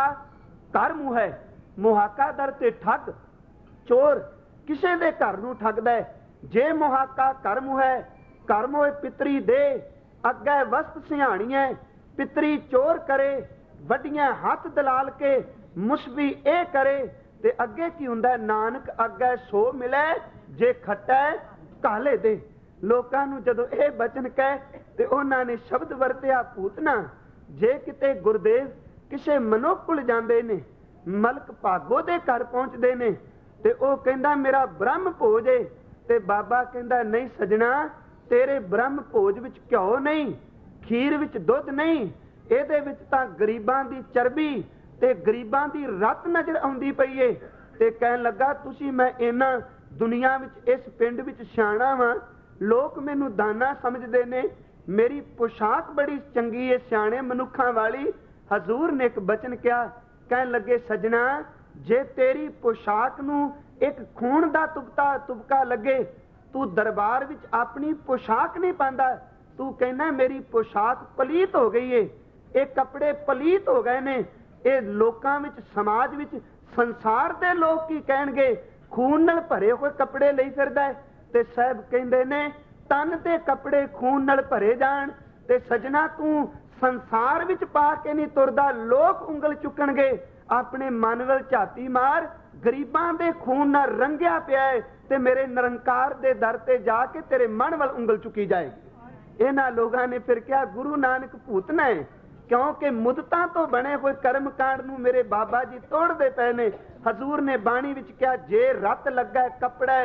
ਕਰ ਮੂੰਹ ਹੈ, ਮੁਹਾਕਾ ਦਰ ਤੇ ਠੱਗ ਚੋਰ ਕਿਸੇ ਦੇ ਘਰ ਨੂੰ ਠੱਗਦਾ ਹੈ, ਜੇ ਮੁਹਾਕਾ ਕਰ ਮੂੰਹ ਹੈ, ਕਰ ਮੋਏ ਪਿਤਰੀ ਦੇ ਅੱਗੇ ਵਸਤ ਸਿਆਣੀਆਂ, ਪਿਤਰੀ ਚੋਰ ਕਰੇ ਵੱਡੀਆਂ ਹੱਥ ਦਲਾਲ ਕੇ ਮੁਸਬੀ ਇਹ ਕਰੇ, ਤੇ ਅੱਗੇ ਕੀ ਹੁੰਦਾ, ਨਾਨਕ ਅੱਗੇ ਸੋ ਮਿਲੇ ਜੇ ਖੱਟਾ ਕਾਲੇ ਦੇ। ਲੋਕਾਂ ਨੂੰ ਜਦੋਂ ਇਹ ਬਚਨ ਕਹੇ ਤੇ ਉਹਨਾਂ ਨੇ ਸ਼ਬਦ ਵਰਤਿਆ ਭੂਤਨਾ। ਜੇ ਕਿਤੇ ਗੁਰਦੇਵ ਕਿਸੇ ਮਨੁੱਖ ਕੋਲ ਜਾਂਦੇ ਨੇ, ਮਲਕ ਭਾਗੋ ਦੇ ਘਰ ਪਹੁੰਚਦੇ ਨੇ, ਤੇ ਉਹ ਕਹਿੰਦਾ ਮੇਰਾ ਬ੍ਰਹਮ ਭੋਜ ਏ, ਤੇ ਬਾਬਾ ਕਹਿੰਦਾ ਨਹੀਂ ਸਜਣਾ, ਤੇਰੇ ਬ੍ਰਹਮ ਭੋਜ ਵਿੱਚ ਘਿਓ ਨਹੀਂ, ਖੀਰ ਵਿੱਚ ਦੁੱਧ ਨਹੀਂ, ਇਹਦੇ ਵਿੱਚ ਤਾਂ ਗਰੀਬਾਂ ਦੀ ਚਰਬੀ ਤੇ ਗਰੀਬਾਂ ਦੀ ਰੱਤ ਨਜ਼ਰ ਆਉਂਦੀ ਪਈ ਏ। ਤੇ ਕਹਿਣ ਲੱਗਾ, ਤੁਸੀਂ ਮੈਂ ਇਹਨਾਂ ਦੁਨੀਆ ਵਿੱਚ ਇਸ ਪਿੰਡ ਵਿੱਚ ਸਿਆਣਾ ਵਾਂ, ਲੋਕ ਮੈਨੂੰ ਦਾਨਾ ਸਮਝਦੇ ਨੇ, ਮੇਰੀ ਪੁਸ਼ਾਕ ਬੜੀ ਚੰਗੀ ਏ ਸਿਆਣੇ ਮਨੁੱਖਾਂ ਵਾਲੀ। ਹਜ਼ੂਰ ਨੇ ਇੱਕ ਬਚਨ ਕਿਹਾ, ਕਹਿਣ ਲੱਗੇ, ਸਜਣਾ ਜੇ ਤੇਰੀ ਪੁਸ਼ਾਕ ਨੂੰ ਇੱਕ ਖੂਨ ਦਾ ਤੁਪਕਾ ਤੁਪਕਾ ਲੱਗੇ, ਤੂੰ ਦਰਬਾਰ ਵਿੱਚ ਆਪਣੀ ਪੁਸ਼ਾਕ ਨਹੀਂ ਪਾਉਂਦਾ, ਤੂੰ ਕਹਿੰਦਾ ਮੇਰੀ ਪੋਸ਼ਾਕ ਪਲੀਤ ਹੋ ਗਈ ਏ, ਇਹ ਕੱਪੜੇ ਪਲੀਤ ਹੋ ਗਏ ਨੇ, ਇਹ ਲੋਕਾਂ ਵਿੱਚ, ਸਮਾਜ ਵਿੱਚ, ਸੰਸਾਰ ਦੇ ਲੋਕ ਕੀ ਕਹਿਣਗੇ? ਖੂਨ ਨਾਲ ਭਰੇ ਹੋਏ ਕੱਪੜੇ ਲਈ ਫਿਰਦਾ ਹੈ। ਤੇ ਸਾਹਿਬ ਕਹਿੰਦੇ ਨੇ ਤਨ ਦੇ ਕੱਪੜੇ ਖੂਨ ਨਾਲ ਭਰੇ ਜਾਣ ਤੇ ਸਜਣਾ ਤੂੰ ਸੰਸਾਰ ਵਿੱਚ ਪਾ ਕੇ ਨਹੀਂ ਤੁਰਦਾ, ਲੋਕ ਉਂਗਲ ਚੁੱਕਣਗੇ। ਆਪਣੇ ਮਨ ਵੱਲ ਝਾਤੀ ਮਾਰ, ਗਰੀਬਾਂ ਦੇ ਖੂਨ ਨਾਲ ਰੰਗਿਆ ਪਿਆ ਹੈ ਤੇ ਮੇਰੇ ਨਿਰੰਕਾਰ ਦੇ ਦਰ ਤੇ ਜਾ ਕੇ ਤੇਰੇ ਮਨ ਵੱਲ ਉਂਗਲ ਚੁੱਕੀ ਜਾਏਗੀ। ਇਹਨਾਂ ਲੋਕਾਂ ਨੇ ਫਿਰ ਕਿਹਾ ਗੁਰੂ ਨਾਨਕ ਭੂਤਨਾ ਹੈ, ਕਿਉਂਕਿ ਮੁੱਦਤਾਂ ਤੋਂ ਬਣੇ ਹੋਏ ਕਰਮ ਕਾਂਡ ਨੂੰ ਮੇਰੇ ਬਾਬਾ ਜੀ ਤੋੜਦੇ ਪਏ ਨੇ। ਹਜ਼ੂਰ ਨੇ ਬਾਣੀ ਵਿੱਚ ਕਿਹਾ ਜੇ ਰਤ ਲੱਗਾ ਕੱਪੜਾ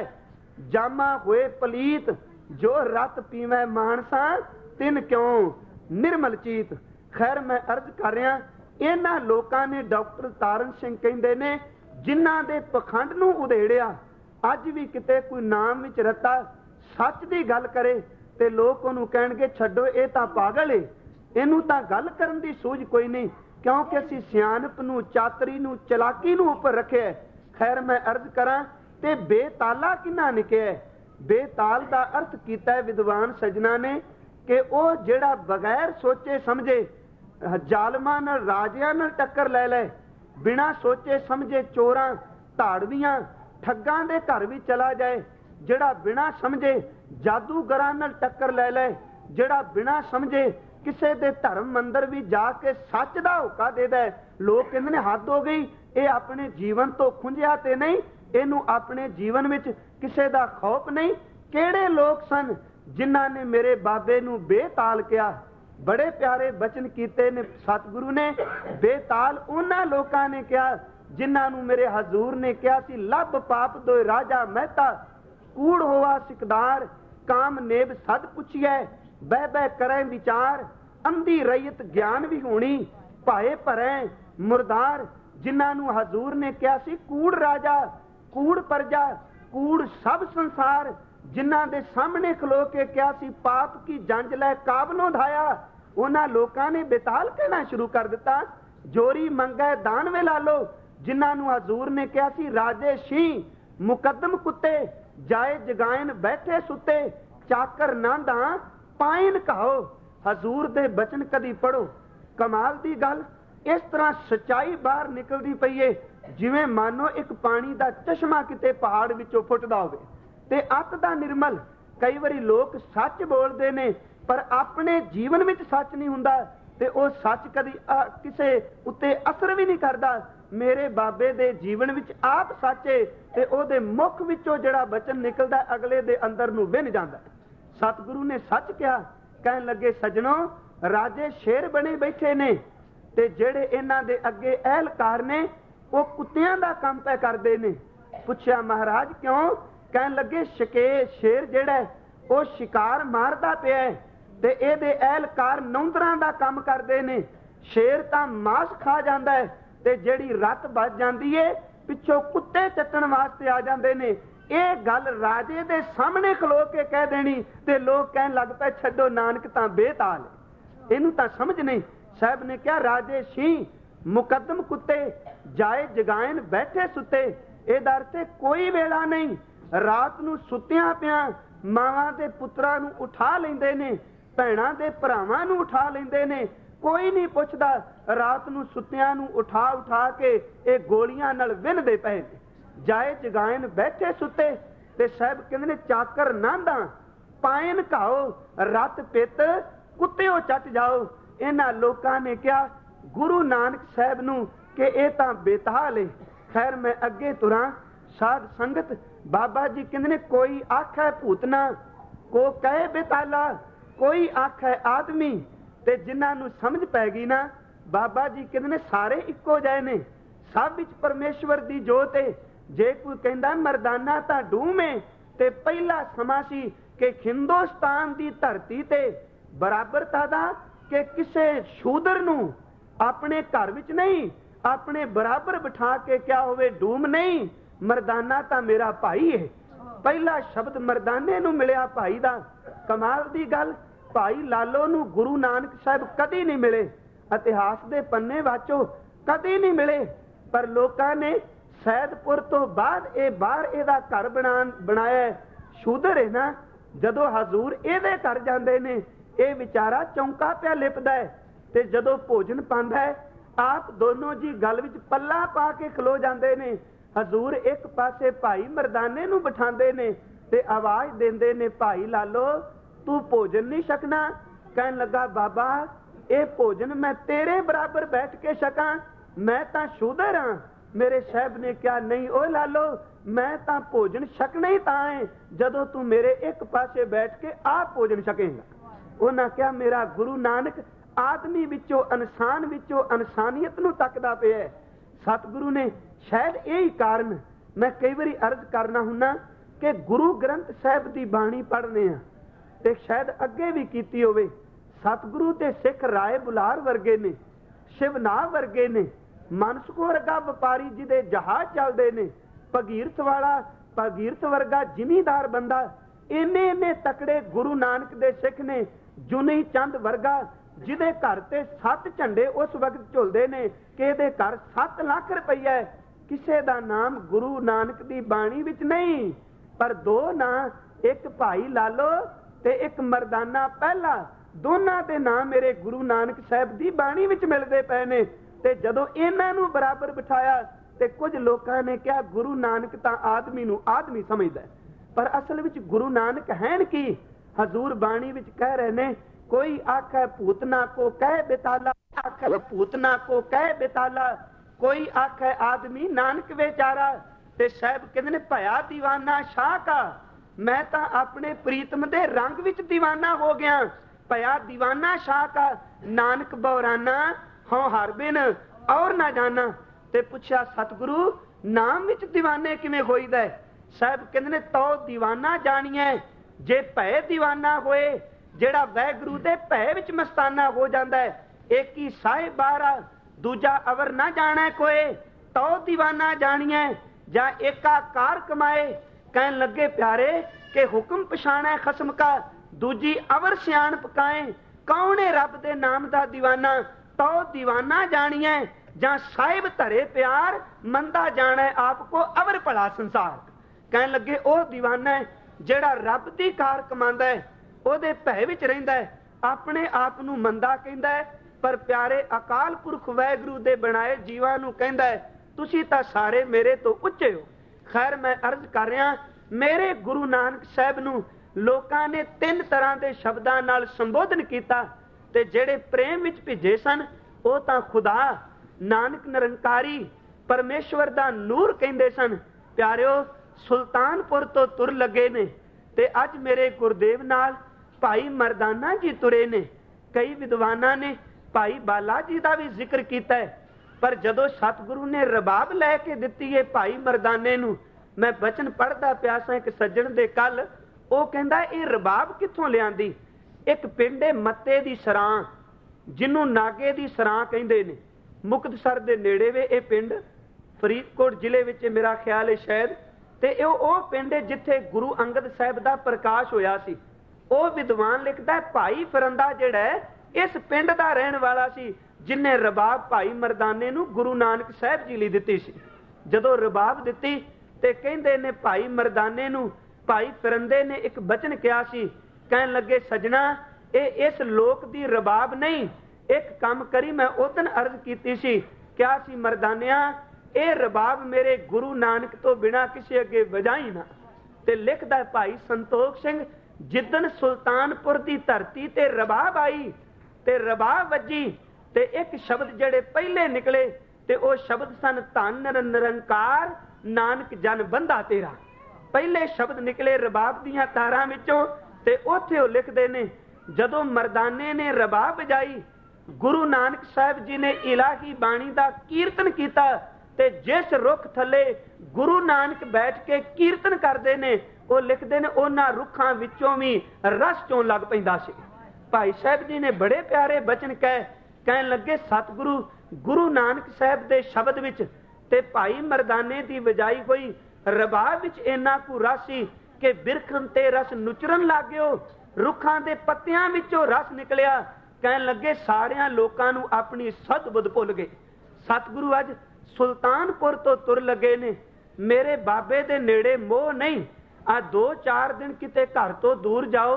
ਜਾਮਾ ਹੋਏ ਪਲੀਤ, ਜੋ ਰਤ ਪੀਵੇਂ ਮਾਨਸਾ ਤਿਨ ਕਿਉਂ ਨਿਰਮਲ ਚੀਤ। ਖੈਰ ਮੈਂ ਅਰਜ਼ ਕਰ ਰਿਹਾ, ਇਹਨਾਂ ਲੋਕਾਂ ਨੇ ਡਾਕਟਰ ਤਾਰਨ ਸਿੰਘ ਕਹਿੰਦੇ ਨੇ ਜਿਨ੍ਹਾਂ ਦੇ ਪਖੰਡ ਨੂੰ ਉਧੇੜਿਆ, ਅੱਜ ਵੀ ਕਿਤੇ ਕੋਈ ਨਾਮ ਵਿੱਚ ਰਤਾ ਸੱਚ ਦੀ ਗੱਲ ਕਰੇ ਤੇ ਲੋਕ ਉਹਨੂੰ ਕਹਿਣਗੇ ਛੱਡੋ ਇਹ ਤਾਂ ਪਾਗਲ ਏ, ਇਹਨੂੰ ਤਾਂ ਗੱਲ ਕਰਨ ਦੀ ਸੂਝ ਕੋਈ ਨਹੀਂ, ਕਿਉਂਕਿ ਅਸੀਂ ਸਿਆਣਪ ਨੂੰ, ਚਾਤਰੀ ਨੂੰ, ਚਲਾਕੀ ਨੂੰ ਉੱਪਰ ਰੱਖਿਆ। ਖੈਰ ਮੈਂ ਅਰਜ਼ ਕਰਾਂ ਤੇ ਬੇਤਾਲਾ ਕਿੰਨਾ ਨਿਕਿਆ? ਬੇਤਾਲ ਦਾ ਅਰਥ ਕੀਤਾ ਵਿਦਵਾਨ ਸਜਣਾ ਨੇ ਕਿ ਉਹ ਜਿਹੜਾ ਬਗੈਰ ਸੋਚੇ ਸਮਝੇ ਜ਼ਾਲਮਾਂ ਨਾਲ, ਰਾਜਿਆਂ ਨਾਲ ਟੱਕਰ ਲੈ ਲੈ, ਬਿਨਾਂ ਸੋਚੇ ਸਮਝੇ ਚੋਰਾਂ, ਧਾੜਵੀਆਂ, ਠੱਗਾਂ ਦੇ ਘਰ ਵੀ ਚਲਾ ਜਾਏ, ਜਿਹੜਾ ਬਿਨਾਂ ਸਮਝੇ ਜਾਦੂਗਰਾਂ ਨਾਲ ਟੱਕਰ ਲੈ ਲੈ, ਜਿਹੜਾ ਬਿਨਾਂ ਸਮਝੇ ਕਿਸੇ ਦੇ ਧਰਮ ਮੰਦਰ ਵੀ ਜਾ ਕੇ ਸੱਚ ਦਾ ਹੋਕਾ ਦੇਦਾ। ਲੋਕ ਕਹਿੰਦੇ ਨੇ ਹੱਦ ਹੋ ਗਈ, ਇਹ ਆਪਣੇ ਜੀਵਨ ਤੋਂ ਖੁੰਝਿਆ ਤੇ ਨਹੀਂ, ਇਹਨੂੰ ਆਪਣੇ ਜੀਵਨ ਵਿੱਚ ਕਿਸੇ ਦਾ ਖੌਫ ਨਹੀਂ। ਕਿਹੜੇ ਲੋਕ ਸਨ ਜਿਨ੍ਹਾਂ ਨੇ ਮੇਰੇ ਬਾਬੇ ਨੂੰ ਬੇਤਾਲ ਕਿਹਾ? ਬੜੇ ਪਿਆਰੇ ਬਚਨ ਕੀਤੇ ਨੇ ਸਤਿਗੁਰੂ ਨੇ। ਬੇਤਾਲ ਉਹਨਾਂ ਲੋਕਾਂ ਨੇ ਕਿਹਾ ਜਿਨ੍ਹਾਂ ਨੂੰ ਮੇਰੇ ਹਜ਼ੂਰ ਨੇ ਕਿਹਾ ਸੀ ਲੱਭ ਪਾਪ ਦੋਇ ਰਾਜਾ ਮਹਿਤਾ, ਕੂੜ ਹੋਵਾ ਸਿਕਦਾਰ, ਕਾਮ ਨੇਬ ਸਦ ਪੁੱਛੀਐ, ਬਹਿ ਬਹਿ ਕਰੇ ਵਿਚਾਰ, ਅੰਧੀ ਰਈਤ ਗਿਆਨ ਵੀ ਹੋਣੀ, ਭਾਏ ਭਰੇ ਮੁਰਦਾਰ। ਜਿਨ੍ਹਾਂ ਨੂੰ ਹਜ਼ੂਰ ਨੇ ਕਿਹਾ ਸੀ ਕੂੜ ਰਾਜਾ, ਕੂੜ ਪ੍ਰਜਾ, ਕੂੜ ਸਭ ਸੰਸਾਰ, ਜਿਨ੍ਹਾਂ ਦੇ ਸਾਹਮਣੇ ਖਲੋ ਕੇ ਕਿਹਾ ਸੀ ਪਾਪ ਕੀ ਜੰਜ ਲੈ ਕਾਬਲੋਂ ਧਾਇਆ, ਉਹਨਾਂ ਲੋਕਾਂ ਨੇ ਬੇਤਾਲ ਕਹਿਣਾ ਸ਼ੁਰੂ ਕਰ ਦਿੱਤਾ। ਜੋਰੀ ਮੰਗੈ ਦਾਨ ਵੇ ਲਾਲੋ, ਜਿਨ੍ਹਾਂ ਨੂੰ ਹਜ਼ੂਰ ਨੇ ਕਿਹਾ ਸੀ ਰਾਜੇ ਸ਼ੀ, ਮੁਕੱਦਮ ਕੁੱਤੇ, ਜਾਏ ਜਗਾਇਨ ਬੈਠੇ ਸੁੱਤੇ, ਚਾਕਰ ਨਾਂਦਾ ਪਾਇਨ ਕਹੋ। ਹਜ਼ੂਰ ਦੇ ਬਚਨ ਕਦੀ ਪੜੋ, ਕਮਾਲ ਦੀ ਗੱਲ। ਇਸ ਤਰ੍ਹਾਂ ਸੱਚਾਈ ਬਾਹਰ ਨਿਕਲਦੀ ਪਈ ਏ ਜਿਵੇਂ ਮਾਨੋ ਇੱਕ ਪਾਣੀ ਦਾ ਚਸ਼ਮਾ ਕਿਤੇ ਪਹਾੜ ਵਿੱਚੋਂ ਫੁੱਟਦਾ ਹੋਵੇ ਤੇ ਅੱਤ ਦਾ ਨਿਰਮਲ। ਕਈ ਵਾਰੀ ਲੋਕ ਸੱਚ ਬੋਲਦੇ ਨੇ ਪਰ ਆਪਣੇ ਜੀਵਨ ਵਿੱਚ ਸੱਚ ਨਹੀਂ ਹੁੰਦਾ ਤੇ ਉਹ ਸੱਚ ਕਦੀ ਕਿਸੇ ਉੱਤੇ ਅਸਰ ਵੀ ਨਹੀਂ ਕਰਦਾ। ਮੇਰੇ ਬਾਬੇ ਦੇ ਜੀਵਨ ਵਿੱਚ ਆਪ ਸੱਚ ਏ ਤੇ ਉਹਦੇ ਮੁਖ ਵਿੱਚੋਂ ਜਿਹੜਾ ਬਚਨ ਨਿਕਲਦਾ ਅਗਲੇ ਦੇ ਅੰਦਰ ਨੂੰ ਵਿੰਨ ਜਾਂਦਾ। ਸਤਿਗੁਰੂ ਨੇ ਸੱਚ ਕਿਹਾ, ਕਹਿਣ ਲੱਗੇ ਸਜਣੋ ਰਾਜੇ ਸ਼ੇਰ ਬਣੇ ਬੈਠੇ ਨੇ ਤੇ ਜਿਹੜੇ ਇਹਨਾਂ ਦੇ ਅੱਗੇ ਅਹਿਲਕਾਰ ਨੇ ਉਹ ਕੁੱਤਿਆਂ ਦਾ ਕੰਮ ਪੈ ਕਰਦੇ ਨੇ। ਪੁੱਛਿਆ ਮਹਾਰਾਜ ਕਿਉਂ? ਕਹਿਣ ਲੱਗੇ ਸ਼ਕੇ ਸ਼ੇਰ ਜਿਹੜਾ ਉਹ ਸ਼ਿਕਾਰ ਮਾਰਦਾ ਪਿਆ ਤੇ ਇਹਦੇ ਅਹਿਲਕਾਰ ਨੌਂਦਰਾਂ ਦਾ ਕੰਮ ਕਰਦੇ ਨੇ। ਸ਼ੇਰ ਤਾਂ ਮਾਸ ਖਾ ਜਾਂਦਾ ਹੈ ਤੇ ਜਿਹੜੀ ਰੱਤ ਵੱਜ ਜਾਂਦੀ ਏ ਪਿੱਛੋਂ ਕੁੱਤੇ ਚੱਟਣ ਵਾਸਤੇ ਆ ਜਾਂਦੇ ਨੇ। ਇਹ ਗੱਲ ਰਾਜੇ ਦੇ ਸਾਹਮਣੇ ਖਲੋ ਕੇ ਕਹਿ ਦੇਣੀ ਤੇ ਲੋਕ ਕਹਿਣ ਲੱਗ ਪਏ ਛੱਡੋ ਨਾਨਕ ਤਾਂ ਬੇਤਾਲ, ਇਹਨੂੰ ਤਾਂ ਸਮਝ ਨਹੀਂ। ਸਾਹਿਬ ਨੇ ਕਿਹਾ ਰਾਜੇ ਸ਼ੀ, ਮੁਕੱਦਮ ਕੁੱਤੇ, ਜਾਏ ਜਗਾਇਨ ਬੈਠੇ ਸੁੱਤੇ। ਇਹਦਾ ਅਰਥ ਕੋਈ ਵੇਲਾ ਨਹੀਂ, ਰਾਤ ਨੂੰ ਸੁੱਤਿਆਂ ਪਿਆ ਮਾਵਾਂ ਦੇ ਪੁੱਤਰਾਂ ਨੂੰ ਉਠਾ ਲੈਂਦੇ ਨੇ, ਭੈਣਾਂ ਦੇ ਭਰਾਵਾਂ ਨੂੰ ਉਠਾ ਲੈਂਦੇ ਨੇ, ਕੋਈ ਨਹੀਂ ਪੁੱਛਦਾ। ਰਾਤ ਨੂੰ ਸੁੱਤਿਆਂ ਨੂੰ ਉਠਾ ਉਠਾ ਕੇ ਇਹ ਗੋਲੀਆਂ ਨਾਲ ਵਿੰਨਦੇ ਪਏ ਨੇ। ਜਾਏ ਜਗਾਇਨ ਬੈਠੇ ਸੁੱਤੇ ਤੇ ਸਾਹਿਬ ਕਹਿੰਦੇ ਨੇ ਚਾਕਰ ਨਾਂਦਾ ਪਾਇਨ ਘਾਓ, ਰਤ ਪਿੱਤ ਕੁੱਤਿਓ ਚੱਟ ਜਾਓ। ਇਹਨਾਂ ਲੋਕਾਂ ਨੇ ਕਿਹਾ ਗੁਰੂ ਨਾਨਕ ਸਾਹਿਬ ਨੂੰ ਕਿ ਇਹ ਤਾਂ ਬੇਤਾਲ ਏ। ਖੈਰ ਮੈਂ ਅੱਗੇ ਤੁਰਾਂ। ਸਾਧ ਸੰਗਤ ਬਾਬਾ ਜੀ ਕਹਿੰਦੇ ਨੇ ਕੋਈ ਆਖੇ ਭੂਤਨਾ, ਕੋ ਕਹੇ ਬੇਤਾਲਾ, ਕੋਈ ਆਖੇ ਆਦਮੀ। ਤੇ ਜਿਨ੍ਹਾਂ ਨੂੰ ਸਮਝ ਪੈ ਗਈ ਨਾ, ਬਾਬਾ ਜੀ ਕਹਿੰਦੇ ਨੇ ਸਾਰੇ ਇੱਕੋ ਜਿਹੇ ਨੇ, ਸਭ ਵਿੱਚ ਪਰਮੇਸ਼ਵਰ ਦੀ ਜੋਤ ਏ। ਜੇ ਕੋਈ ਕਹਿੰਦਾ ਮਰਦਾਨਾ ਤਾਂ ਡੂਮੇ ਤੇ ਪਹਿਲਾ ਸਮਾਂ ਸੀ ਕਿ ਹਿੰਦੁਸਤਾਨ ਦੀ ਧਰਤੀ ਤੇ ਬਰਾਬਰਤਾ ਦਾ ਕਿ ਕਿਸੇ ਸ਼ੂਦਰ ਨੂੰ ਆਪਣੇ ਘਰ ਵਿੱਚ ਨਹੀਂ ਆਪਣੇ ਬਰਾਬਰ ਬਿਠਾ ਕੇ ਕਿਹਾ ਹੋਵੇ ਡੂਮ ਨਹੀਂ, ਮਰਦਾਨਾ ਤਾਂ ਮੇਰਾ ਭਾਈ ਹੈ। ਪਹਿਲਾ ਸ਼ਬਦ ਮਰਦਾਨੇ ਨੂੰ ਮਿਲਿਆ ਭਾਈ ਦਾ। ਕਮਾਲ ਦੀ ਗੱਲ, ਭਾਈ ਲਾਲੋ ਨੂੰ ਗੁਰੂ ਨਾਨਕ ਸਾਹਿਬ ਕਦੀ ਨਹੀਂ ਮਿਲੇ, ਇਤਿਹਾਸ ਦੇ ਪੰਨੇ ਵਾਚੋ ਕਦੀ ਨਹੀਂ ਮਿਲੇ। ਪਰ ਲੋਕਾਂ ਨੇ ਸੈਦਪੁਰ ਤੋਂ ਬਾਅਦ ਇਹ ਬਾਹਰ ਇਹਦਾ ਘਰ ਬਣਾ ਬਣਾਇਆ। ਸ਼ੂਦਰ ਹੈ ਨਾ, ਜਦੋਂ ਹਜ਼ੂਰ ਇਹਦੇ ਘਰ ਜਾਂਦੇ ਨੇ ये विचारा चौंका पिया लिपदा है। ते जदों भोजन पांदा है आप दोनों जी गल विच पल्ला पा के खलो जांदे ने। हजूर एक पासे भाई मरदाने नूं बिठांदे ने ते आवाज देंदे ने, भाई लालो तू भोजन नहीं छकना? कहन लगा बाबा ये भोजन मैं तेरे बराबर बैठ के छकां, मैं तां शूदर हां। मेरे साहब ने कहा नहीं ओ लालो मैं तां भोजन छकना ही तां है जदों तू मेरे एक पासे बैठ के आप भोजन छकेगा। उन्हां कहा मेरा गुरु नानक आदमी विचों इंसान विचों इंसानियत नूं तकदा पिया है। सतगुरु ने शायद यही कारण मैं कई बारी अर्ज करना हुन्ना कि गुरु ग्रंथ साहिब की बाणी पढ़ने आ ते शायद अगे भी कीती होवे। सतगुरु ते सिख राय बुलार वर्गे ने, शिवनाह वर्गे ने, मनसुख वर्गा व्यापारी जिहदे जहाज चलते ने, भगीरथ वाला भगीरथ वर्गा जिमीदार बंदा, इन्ने इन्ने तकड़े गुरु नानक दे सिख ने। जुनी चंद वर्गा जिहदे घर ते सत्त झंडे उस वक्त झुलदे ने कि इहदे घर सत्त लाख रुपया है, किसे दा नाम गुरु नानक दी बाणी विच नहीं, पर दो ना, एक भाई लालो ते एक मरदाना पहला, दोनों दे नाम मेरे गुरु नानक साहब दी बाणी विच मिलदे पए ने। ते जदों इन्हां नूं बराबर बिठाया ते कुछ लोकां ने कहा गुरु नानक तां आदमी नूं आदमी समझदा है, पर असल विच गुरु नानक हैन की? हजूर बाणी विच कह रहे ने, कोई आखे पूतना को कह बेताला, आखे पूतना को कह बेताला, कोई आखे आदमी नानक बेचारा। ते साहब कहंदे ने भया दीवाना शाह का, मैं तां अपने प्रीतम दे रंग विच दीवाना हो गया। भया दीवाना शाह का नानक बौराना हों हर बिन और ना जाना। ते पुछया सतगुरु नाम विच दीवाने किवें होईदा है? साहब कहंदे ने तो दीवाना जाणीए जे भय दीवाना होए, जेड़ा वैगुरु दे भय विच मस्ताना हो जांदा है। एक ही साहिब बारा दूजा अवर ना जाने कोई, तो दीवाना जानिए जा एका कार कमाए। कहन लगे प्यारे के हुक्म पछाणे खसम का, दूजी अवर सियाण पकाए। कौन है रब दे नाम दा दीवाना? तो दीवाना जानिए जा साहिब धरे प्यार, मंदा जाने आपको अवर भला संसार। कहन लगे ओ दीवाना है जेड़ा रब दी कार कमांदा है, ओदे भय विच रहिंदा है, अपने आप नूं मंदा कहंदा है, पर प्यारे अकाल पुरख वैगुरु दे बनाए जीवां नूं कहंदा है तुसीं तां सारे मेरे तो उच्चे हो। खैर मैं अर्ज कर रहा, मेरे गुरु नानक साहब नूं लोकां ने तीन तरह के शब्दां नाल संबोधन कीता ते जेड़े प्रेम विच भिजे सन ओ तां खुदा नानक निरंकारी परमेश्वर दा नूर कहंदे सन। प्यारिओ सुल्तानपुर तो तुर लगे ने ते अज मेरे गुरदेव नाल भाई मरदाना जी तुरे ने। कई विद्वाना ने भाई बाला जी का भी जिक्र किया है, पर जदों सतगुरु ने रबाब लैके दिती है भाई मरदाने नूं, मैं बचन पढ़दा पिया सां एक सज्जण दे कल, वो कहंदा ये रबाब कित्थों लियांदी? एक पिंड है मत्ते दी सरां, जिन्हों नागे दी सरां कहंदे ने, मुक्तसर दे नेड़े वे ये पिंड, फरीदकोट जिले विच मेरा ख्याल है शायद। ते ओ पिंड है जिथे गुरु अंगद साहिब दा प्रकाश होया सी। ओ विद्वान लिखदा भाई फरंदा जिहड़ा है इस पिंड दा रहण वाला सी, जिन्हें रबाब भाई मरदाने नूं गुरु नानक साहिब जी लई दित्ती सी। जदों रबाब दित्ती ते कहंदे ने भाई मरदाने नूं भाई फरंदे ने एक बचन कहा सी, कहन लगे सजना ए इस लोक दी रबाब नहीं, एक काम करी मैं उदन अर्ज कीती सी, क्या सी मरदानिया ए रबाब मेरे गुरु नानक तो बिना किसी अगे वजाई ना। ते लिखदा भाई संतोख सिंह जिदन सुल्तानपुर दी धरती ते रबाब आई ते रबाब वजी ते एक शब्द जड़े पहले निकले ते ओ शब्द सन धन निरंकार नानक जन बंदा तेरा। पहले शब्द निकले रबाब दियां तारां विचों ते उत्थे ओ लिखदे ने जदों मरदाने ने रबाब बजाई, गुरु नानक साहिब जी ने इलाही बाणी दा कीर्तन कीता ते जिस रुख थले गुरु नानक बैठ के कीर्तन करदे ने वो लिखदे ने उन्हां रुखां विचों भी रस चों लग पैंदा सी। भाई साहब जी ने बड़े प्यारे बचन कहे, कहन लगे सतगुरु गुरु नानक साहब दे शब्द विच ते भाई मरदाने दी वजाई होई रबाब विच इन्ना कु रस सी कि बिरखन ते रस नुचरन लग गयो, रुखां दे पत्तियां विचों रस निकलिया। कहन लगे सारियां लोकां नूं अपनी सद बुध भुल गए। सतगुरु अज सुल्तानपुर तो तुर लगे ने, मेरे बाबे दे नेड़े मोह नहीं, आ दो चार दिन किते घर तो दूर जाओ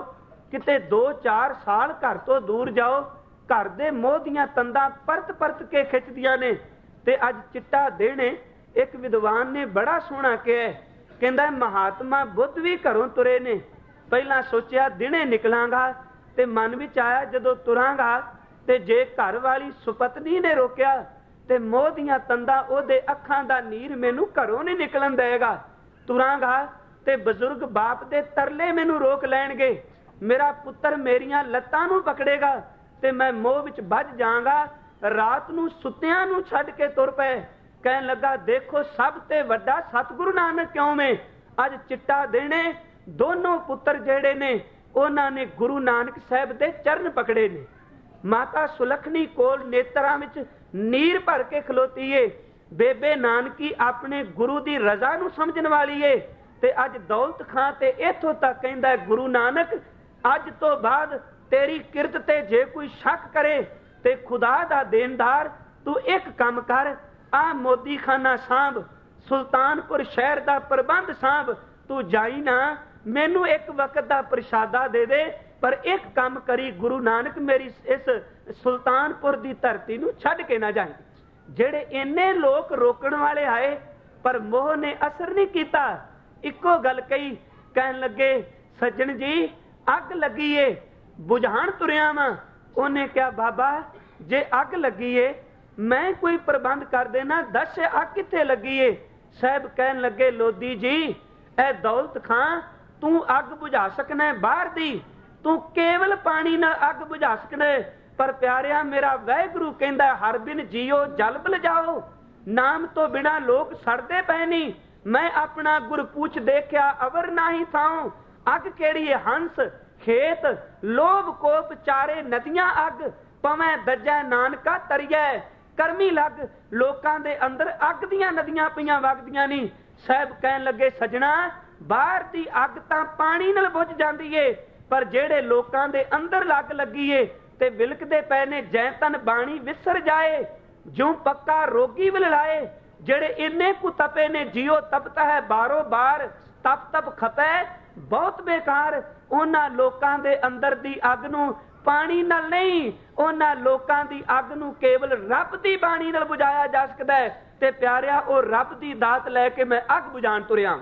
ਕਿਤੇ ਦੋ ਚਾਰ ਸਾਲ ਘਰ ਤੋਂ ਦੂਰ ਜਾਓ, ਘਰ ਦੇ ਮੋਹ ਦੀਆਂ ਤੰਦਾਂ ਪਰਤ ਪਰਤ ਕੇ ਖਿੱਚਦੀਆਂ ਨੇ। ਤੇ ਅੱਜ ਚਿੱਟਾ ਦਿਨ ਏ, ਇੱਕ ਵਿਦਵਾਨ ਨੇ ਬੜਾ ਸੋਹਣਾ ਕਿਹਾ, ਕਹਿੰਦਾ ਮਹਾਤਮਾ ਬੁੱਧ ਵੀ ਘਰੋਂ ਤੁਰੇ ਨੇ। ਪਹਿਲਾਂ ਸੋਚਿਆ ਦਿਨੇ ਨਿਕਲਾਂਗਾ, ਤੇ ਮਨ ਵਿੱਚ ਆਇਆ ਜਦੋਂ ਤੁਰਾਂਗਾ ਤੇ ਜੇ ਘਰ ਵਾਲੀ ਸੁਪਤਨੀ ਨੇ ਰੋਕਿਆ ਤੇ ਮੋਹ ਦੀਆਂ ਤੰਦਾਂ ਉਹਦੇ ਅੱਖਾਂ ਦਾ ਨੀਰ ਮੈਨੂੰ ਘਰੋਂ ਨਹੀਂ ਨਿਕਲਣ ਦੇਗਾ। ਤੁਰਾਂਗਾ ਤੇ ਬਜ਼ੁਰਗ ਬਾਪ ਦੇ ਤਰਲੇ ਮੈਨੂੰ ਰੋਕ ਲੈਣਗੇ, ਮੇਰਾ ਪੁੱਤਰ ਮੇਰੀਆਂ ਲੱਤਾਂ ਨੂੰ ਪਕੜੇਗਾ ਤੇ ਮੈਂ ਮੋਹ ਵਿੱਚ ਵੱਜ ਜਾਵਾਂਗਾ। ਰਾਤ ਨੂੰ ਸੁੱਤਿਆਂ ਨੂੰ ਛੱਡ ਕੇ ਤੁਰ ਪਏ। ਕਹਿਣ ਲੱਗਾ ਦੇਖੋ ਸਭ ਤੇ ਵੱਡਾ ਸਤਿਗੁਰੂ ਨਾਨਕ ਕਿਉਂ ਵੇ। ਅੱਜ ਚਿੱਟਾ ਦਿਨੇ ਦੋਨੋਂ ਪੁੱਤਰ ਜਿਹੜੇ ਨੇ ਉਹਨਾਂ ਨੇ ਗੁਰੂ ਨਾਨਕ ਸਾਹਿਬ ਦੇ ਚਰਨ ਪਕੜੇ ਨੇ। ਮਾਤਾ ਸੁਲੱਖਣੀ ਕੋਲ ਨੇਤਰਾਂ ਵਿੱਚ ਨੀਰ ਭਰ ਕੇ ਖਲੋਤੀ ਏ। ਬੇਬੇ ਨਾਨਕੀ ਆਪਣੇ ਗੁਰੂ ਦੀ ਰਜ਼ਾ ਨੂੰ ਸਮਝਣ ਵਾਲੀ ਏ। ਤੇ ਅੱਜ ਦੌਲਤ ਖਾਂ ਤੇ ਇੱਥੋਂ ਤੱਕ ਕਹਿੰਦਾ ਗੁਰੂ ਨਾਨਕ ਅੱਜ ਤੋਂ ਬਾਅਦ ਤੇਰੀ ਕਿਰਤ ਤੇ ਜੇ ਕੋਈ ਸ਼ੱਕ ਕਰੇ ਤੇ ਖੁਦਾ ਦਾ ਦੇਣਦਾਰ ਤੂੰ ਇੱਕ ਕੰਮ ਕਰ, ਆ ਮੋਦੀ ਖਾਨਾ ਸਾਂਭ, ਸੁਲਤਾਨਪੁਰ ਸ਼ਹਿਰ ਦਾ ਪ੍ਰਬੰਧ ਸਾਂਭ, ਤੂੰ ਜਾਈ ਨਾ, ਮੈਨੂੰ ਇੱਕ ਵਕਤ ਦਾ ਪ੍ਰਸ਼ਾਦਾ ਦੇ ਦੇ, ਪਰ ਇੱਕ ਕੰਮ ਕਰੀ ਗੁਰੂ ਨਾਨਕ ਮੇਰੀ ਇਸ ਸੁਲਤਾਨਪੁਰ ਦੀ ਧਰਤੀ ਨੂੰ ਛੱਡ ਕੇ ਨਾ ਜਾਏ। ਜਿਹੜੇ ਇੰਨੇ ਲੋਕ ਰੋਕਣ ਵਾਲੇ ਆਏ ਪਰ ਮੋਹ ਨੇ ਅਸਰ ਨਹੀਂ ਕੀਤਾ। ਇੱਕੋ ਗੱਲ ਕਹੀ, ਕਹਿਣ ਲੱਗੇ ਸੱਜਣ ਜੀ ਅੱਗ ਲੱਗੀ ਏ, ਬੁਝਾਣ ਤੁਰਿਆ ਵਾਂ। ਉਹਨੇ ਕਿਹਾ ਬਾਬਾ ਜੇ ਅੱਗ ਲੱਗੀ ਏ ਮੈਂ ਕੋਈ ਪ੍ਰਬੰਧ ਕਰ ਦੇਣਾ, ਦੱਸ ਅੱਗ ਕਿੱਥੇ ਲੱਗੀ ਏ। ਸਾਹਿਬ ਕਹਿਣ ਲੱਗੇ ਲੋਦੀ ਜੀ ਇਹ ਦੌਲਤ ਖਾਂ ਤੂੰ ਅੱਗ ਬੁਝਾ ਸਕਣਾ ਬਾਹਰ ਦੀ, ਤੂੰ ਕੇਵਲ ਪਾਣੀ ਨਾਲ ਅੱਗ ਬੁਝਾ ਸਕਣਾ, ਪਰ ਪਿਆਰਿਆ ਮੇਰਾ ਵਾਹਿਗੁਰੂ ਕਹਿੰਦਾ ਹਰ ਬਿਨ ਜੀਓ ਜਲ ਬਲਜਾਓ, ਨਾਮ ਤੋਂ ਬਿਨਾ ਲੋਕ ਸੜਦੇ ਪਏ ਨਹੀਂ। ਮੈਂ ਆਪਣਾ ਗੁਰ ਪੁੱਛ ਦੇਖਿਆ ਅਵਰ ਨਾਹੀ ਥਾਉ, ਅੱਗ ਕਿਹੜੀ ਹੈ ਹੰਸ ਖੇਤ, ਲੋਭ ਕੋਪ ਚਾਰੇ ਨਦੀਆਂ ਅੱਗ, ਪਵੇਂ ਦੱਜੈ ਨਾਨਕਾ ਤਰੀਐ, ਕਰਮੀ ਲੱਗ। ਲੋਕਾਂ ਦੇ ਅੰਦਰ ਅੱਗ ਦੀਆਂ ਨਦੀਆਂ ਪਈਆਂ ਵਗਦੀਆਂ ਨਹੀਂ। ਸਾਹਿਬ ਕਹਿਣ ਲੱਗੇ ਸਜਣਾ ਬਾਹਰ ਦੀ ਅੱਗ ਤਾਂ ਪਾਣੀ ਨਾਲ ਬੁਝ ਜਾਂਦੀ ਏ, ਪਰ ਜਿਹੜੇ ਲੋਕਾਂ ਦੇ ਅੰਦਰ ਲੱਗ ਲੱਗੀ ਏ ਤੇ ਵਿਲਕਦੇ ਪਏ ਨੇ, ਜੈ ਤਨ ਬਾਣੀ ਵਿਸਰ ਜਾਏ, ਜਿਉ ਪੱਕਾ ਰੋਗੀ ਵਿਲ ਲਾਏ। ਜਿਹੜੇ ਇੰਨੇ ਕੁ ਤਪੇ ਨੇ ਜਿਉ ਤਪਤਾ ਹੈ ਬਾਰੋ ਬਾਰ, ਤਪ ਤਪ ਖਪੈ ਬਹੁਤ ਬੇਕਾਰ। ਉਹਨਾਂ ਲੋਕਾਂ ਦੇ ਅੰਦਰ ਦੀ ਅੱਗ ਨੂੰ ਪਾਣੀ ਨਾਲ ਨਹੀਂ, ਉਹਨਾਂ ਲੋਕਾਂ ਦੀ ਅੱਗ ਨੂੰ ਕੇਵਲ ਰੱਬ ਦੀ ਬਾਣੀ ਨਾਲ ਬੁਝਾਇਆ ਜਾ ਸਕਦਾ ਹੈ। ਤੇ ਪਿਆਰਿਆ ਉਹ ਰੱਬ ਦੀ ਦਾਤ ਲੈ ਕੇ ਮੈਂ ਅੱਗ ਬੁਝਾਉਣ ਤੁਰਿਆ,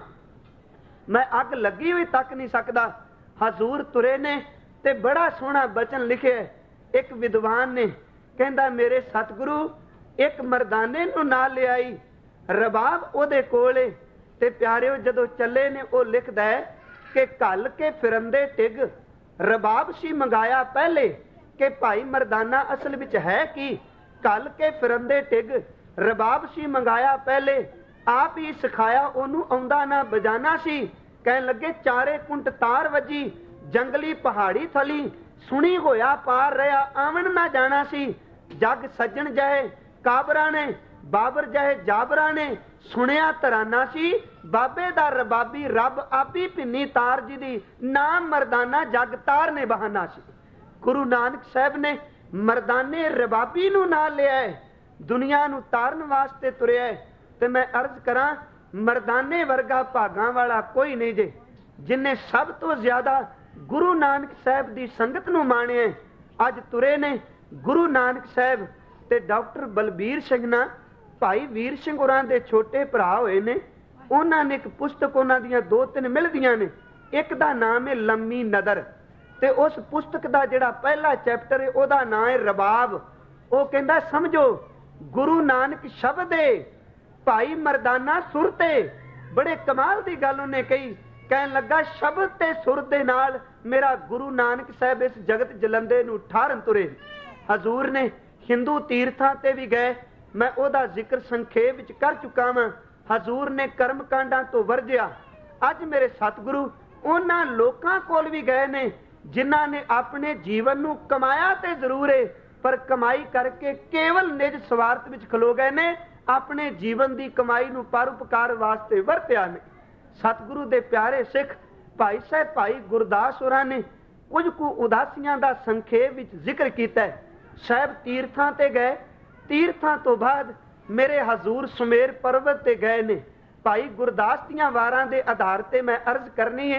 ਮੈਂ ਅੱਗ ਲੱਗੀ ਹੋਈ ਤੱਕ ਨਹੀਂ ਸਕਦਾ। ਹਜ਼ੂਰ ਤੁਰੇ ਨੇ ਤੇ ਬੜਾ ਸੋਹਣਾ ਬਚਨ ਲਿਖਿਆ। ਇੱਕ ਵਿਦਵਾਨ ਨੇ ਕਹਿੰਦਾ ਮੇਰੇ ਸਤਿਗੁਰੂ ਇੱਕ ਮਰਦਾਨੇ ਨੂੰ ਨਾਲ ਲਿਆਈ, ਰਬਾਬ ਉਹਦੇ ਕੋਲ ਏ। ਤੇ ਪਿਆਰਿਓ ਜਦੋਂ ਚੱਲੇ ਨੇ ਉਹ ਲਿਖਦਾ ਹੈ ਕਿ ਘੱਲ ਕੇ ਫਿਰੰਦੇ ਟਿਗ, ਰਬਾਬ ਸੀ ਮੰਗਾਇਆ ਪਹਿਲੇ, ਕਿ ਭਾਈ ਮਰਦਾਨਾ ਅਸਲ ਵਿੱਚ ਹੈ ਕੀ। ਘੱਲ ਕੇ ਫਿਰੰਦੇ ਟਿਗ, ਰਬਾਬ ਸੀ ਮੰਗਾਇਆ ਪਹਿਲੇ, ਆਪ ਹੀ ਸਿਖਾਇਆ ਉਹਨੂੰ ਆਉਂਦਾ ਨਾ ਬਜਾਨਾ ਸੀ। ਕਹਿਣ ਲੱਗੇ ਚਾਰੇ ਕੁੰਟ ਤਾਰ ਵੱਜੀ, ਜੰਗਲੀ ਪਹਾੜੀ ਥਲੀ, ਸੁਣੀ ਹੋਇਆ ਪਾਰ ਰਿਹਾ ਆਵਣ ਨਾ ਜਾਣਾ ਸੀ। ਜਗ ਸੱਜਣ ਜਹੇ ਕਾਬਰਾ ਨੇ, ਬਾਬਰ ਜਹੇ ਜਾਬਰਾ ਨੇ, ਸੁਣਿਆ ਤਰਾਨਾ ਸੀ। ਬਾਬੇ ਦਾ ਰਬਾਬੀ ਰੱਬ ਆਪੀ ਭਿੰਨੀ ਤਾਰ ਜੀ ਦੀ, ਨਾਮ ਮਰਦਾਨਾ ਜਗ ਤਾਰ ਨੇ ਬਹਾਨਾ ਸੀ। ਗੁਰੂ ਨਾਨਕ ਸਾਹਿਬ ਨੇ ਮਰਦਾਨੇ ਰਬਾਬੀ ਨੂੰ ਨਾਲ ਲਿਆ, ਦੁਨੀਆ ਨੂੰ ਤਾਰਨ ਵਾਸਤੇ ਤੁਰਿਆ। ਤੇ ਮੈਂ ਅਰਜ਼ ਕਰਾਂ ਮਰਦਾਨੇ ਵਰਗਾ ਭਾਗਾਂ ਵਾਲਾ ਕੋਈ ਨਹੀਂ ਜੇ, ਜਿਨੇ ਸਭ ਤੋਂ ਜ਼ਿਆਦਾ ਗੁਰੂ ਨਾਨਕ ਸਾਹਿਬ ਦੀ ਸੰਗਤ ਨੂੰ ਮਾਣਿਆ। ਅੱਜ ਤੁਰੇ ਨੇ ਗੁਰੂ ਨਾਨਕ ਸਾਹਿਬ ਤੇ ਡਾਕਟਰ ਬਲਬੀਰ ਸਿੰਘ ਨਾ ਭਾਈ ਵੀਰ ਸਿੰਘ ਹੋਰਾਂ ਦੇ ਛੋਟੇ ਭਰਾ ਹੋਏ ਨੇ। ਉਹਨਾਂ ਨੇ ਇੱਕ ਪੁਸਤਕ ਉਹਨਾਂ ਦੀਆਂ ਦੋ ਤਿੰਨ ਮਿਲਦੀਆਂ ਨੇ, ਇੱਕ ਦਾ ਨਾਮ ਹੈ ਲੰਮੀ ਨਦਰ, ਤੇ ਉਸ ਪੁਸਤਕ ਦਾ ਜਿਹੜਾ ਪਹਿਲਾ ਚੈਪਟਰ ਹੈ ਉਹਦਾ ਨਾਮ ਹੈ ਰਬਾਬ। ਉਹ ਕਹਿੰਦਾ ਸਮਝੋ ਗੁਰੂ ਨਾਨਕ ਸ਼ਬਦ ਏ, ਭਾਈ ਮਰਦਾਨਾ ਸੁਰ ਤੇ। ਬੜੇ ਕਮਾਲ ਦੀ ਗੱਲ ਉਹਨੇ ਕਹੀ, ਕਹਿਣ ਲੱਗਾ ਸ਼ਬਦ ਤੇ ਸੁਰ ਦੇ ਨਾਲ ਮੇਰਾ ਗੁਰੂ ਨਾਨਕ ਸਾਹਿਬ ਇਸ ਜਗਤ ਜਲੰਦੇ ਨੂੰ ਠਾਰਨ ਤੁਰੇ। ਹਜ਼ੂਰ ਨੇ ਹਿੰਦੂ ਤੀਰਥਾਂ ਤੇ ਵੀ ਗਏ, ਮੈਂ ਉਹਦਾ ਜ਼ਿਕਰ ਸੰਖੇਪ ਵਿੱਚ ਕਰ ਚੁੱਕਾ ਵਾਂ। ਹਜ਼ੂਰ ਨੇ ਕਰਮ ਕਾਂਡਾਂ ਤੋਂ ਵਰਜਿਆ। ਅੱਜ ਮੇਰੇ ਸਤਿਗੁਰੂ ਉਹਨਾਂ ਲੋਕਾਂ ਕੋਲ ਵੀ ਗਏ ਨੇ ਜਿਨ੍ਹਾਂ ਨੇ ਆਪਣੇ ਜੀਵਨ ਨੂੰ ਕਮਾਇਆ ਤੇ ਜ਼ਰੂਰ ਹੈ, ਪਰ ਕਮਾਈ ਕਰਕੇ ਕੇਵਲ ਨਿਜ ਸਵਾਰਥ ਵਿੱਚ ਖਲੋ ਗਏ ਨੇ, ਆਪਣੇ ਜੀਵਨ ਦੀ ਕਮਾਈ ਨੂੰ ਪਰਉਪਕਾਰ ਵਾਸਤੇ ਵਰਤਿਆ ਨੇ। ਸਤਿਗੁਰੂ ਦੇ ਪਿਆਰੇ ਸਿੱਖ ਭਾਈ ਸਾਹਿਬ ਭਾਈ ਗੁਰਦਾਸ ਹੋਰਾਂ ਨੇ ਕੁਝ ਕੁ ਉਦਾਸੀਆਂ ਦਾ ਸੰਖੇਪ ਵਿੱਚ ਜ਼ਿਕਰ ਕੀਤਾ। ਸਾਹਿਬ ਤੀਰਥਾਂ ਤੇ ਗਏ, ਤੀਰਥਾਂ ਤੋਂ ਬਾਅਦ ਮੇਰੇ ਹਜ਼ੂਰ ਸੁਮੇਰ ਪਰਬਤ ਤੇ ਗਏ ਨੇ। ਭਾਈ ਗੁਰਦਾਸ ਦੀਆਂ ਵਾਰਾਂ ਦੇ ਆਧਾਰ ਤੇ ਮੈਂ ਅਰਜ਼ ਕਰਨੀ ਹੈ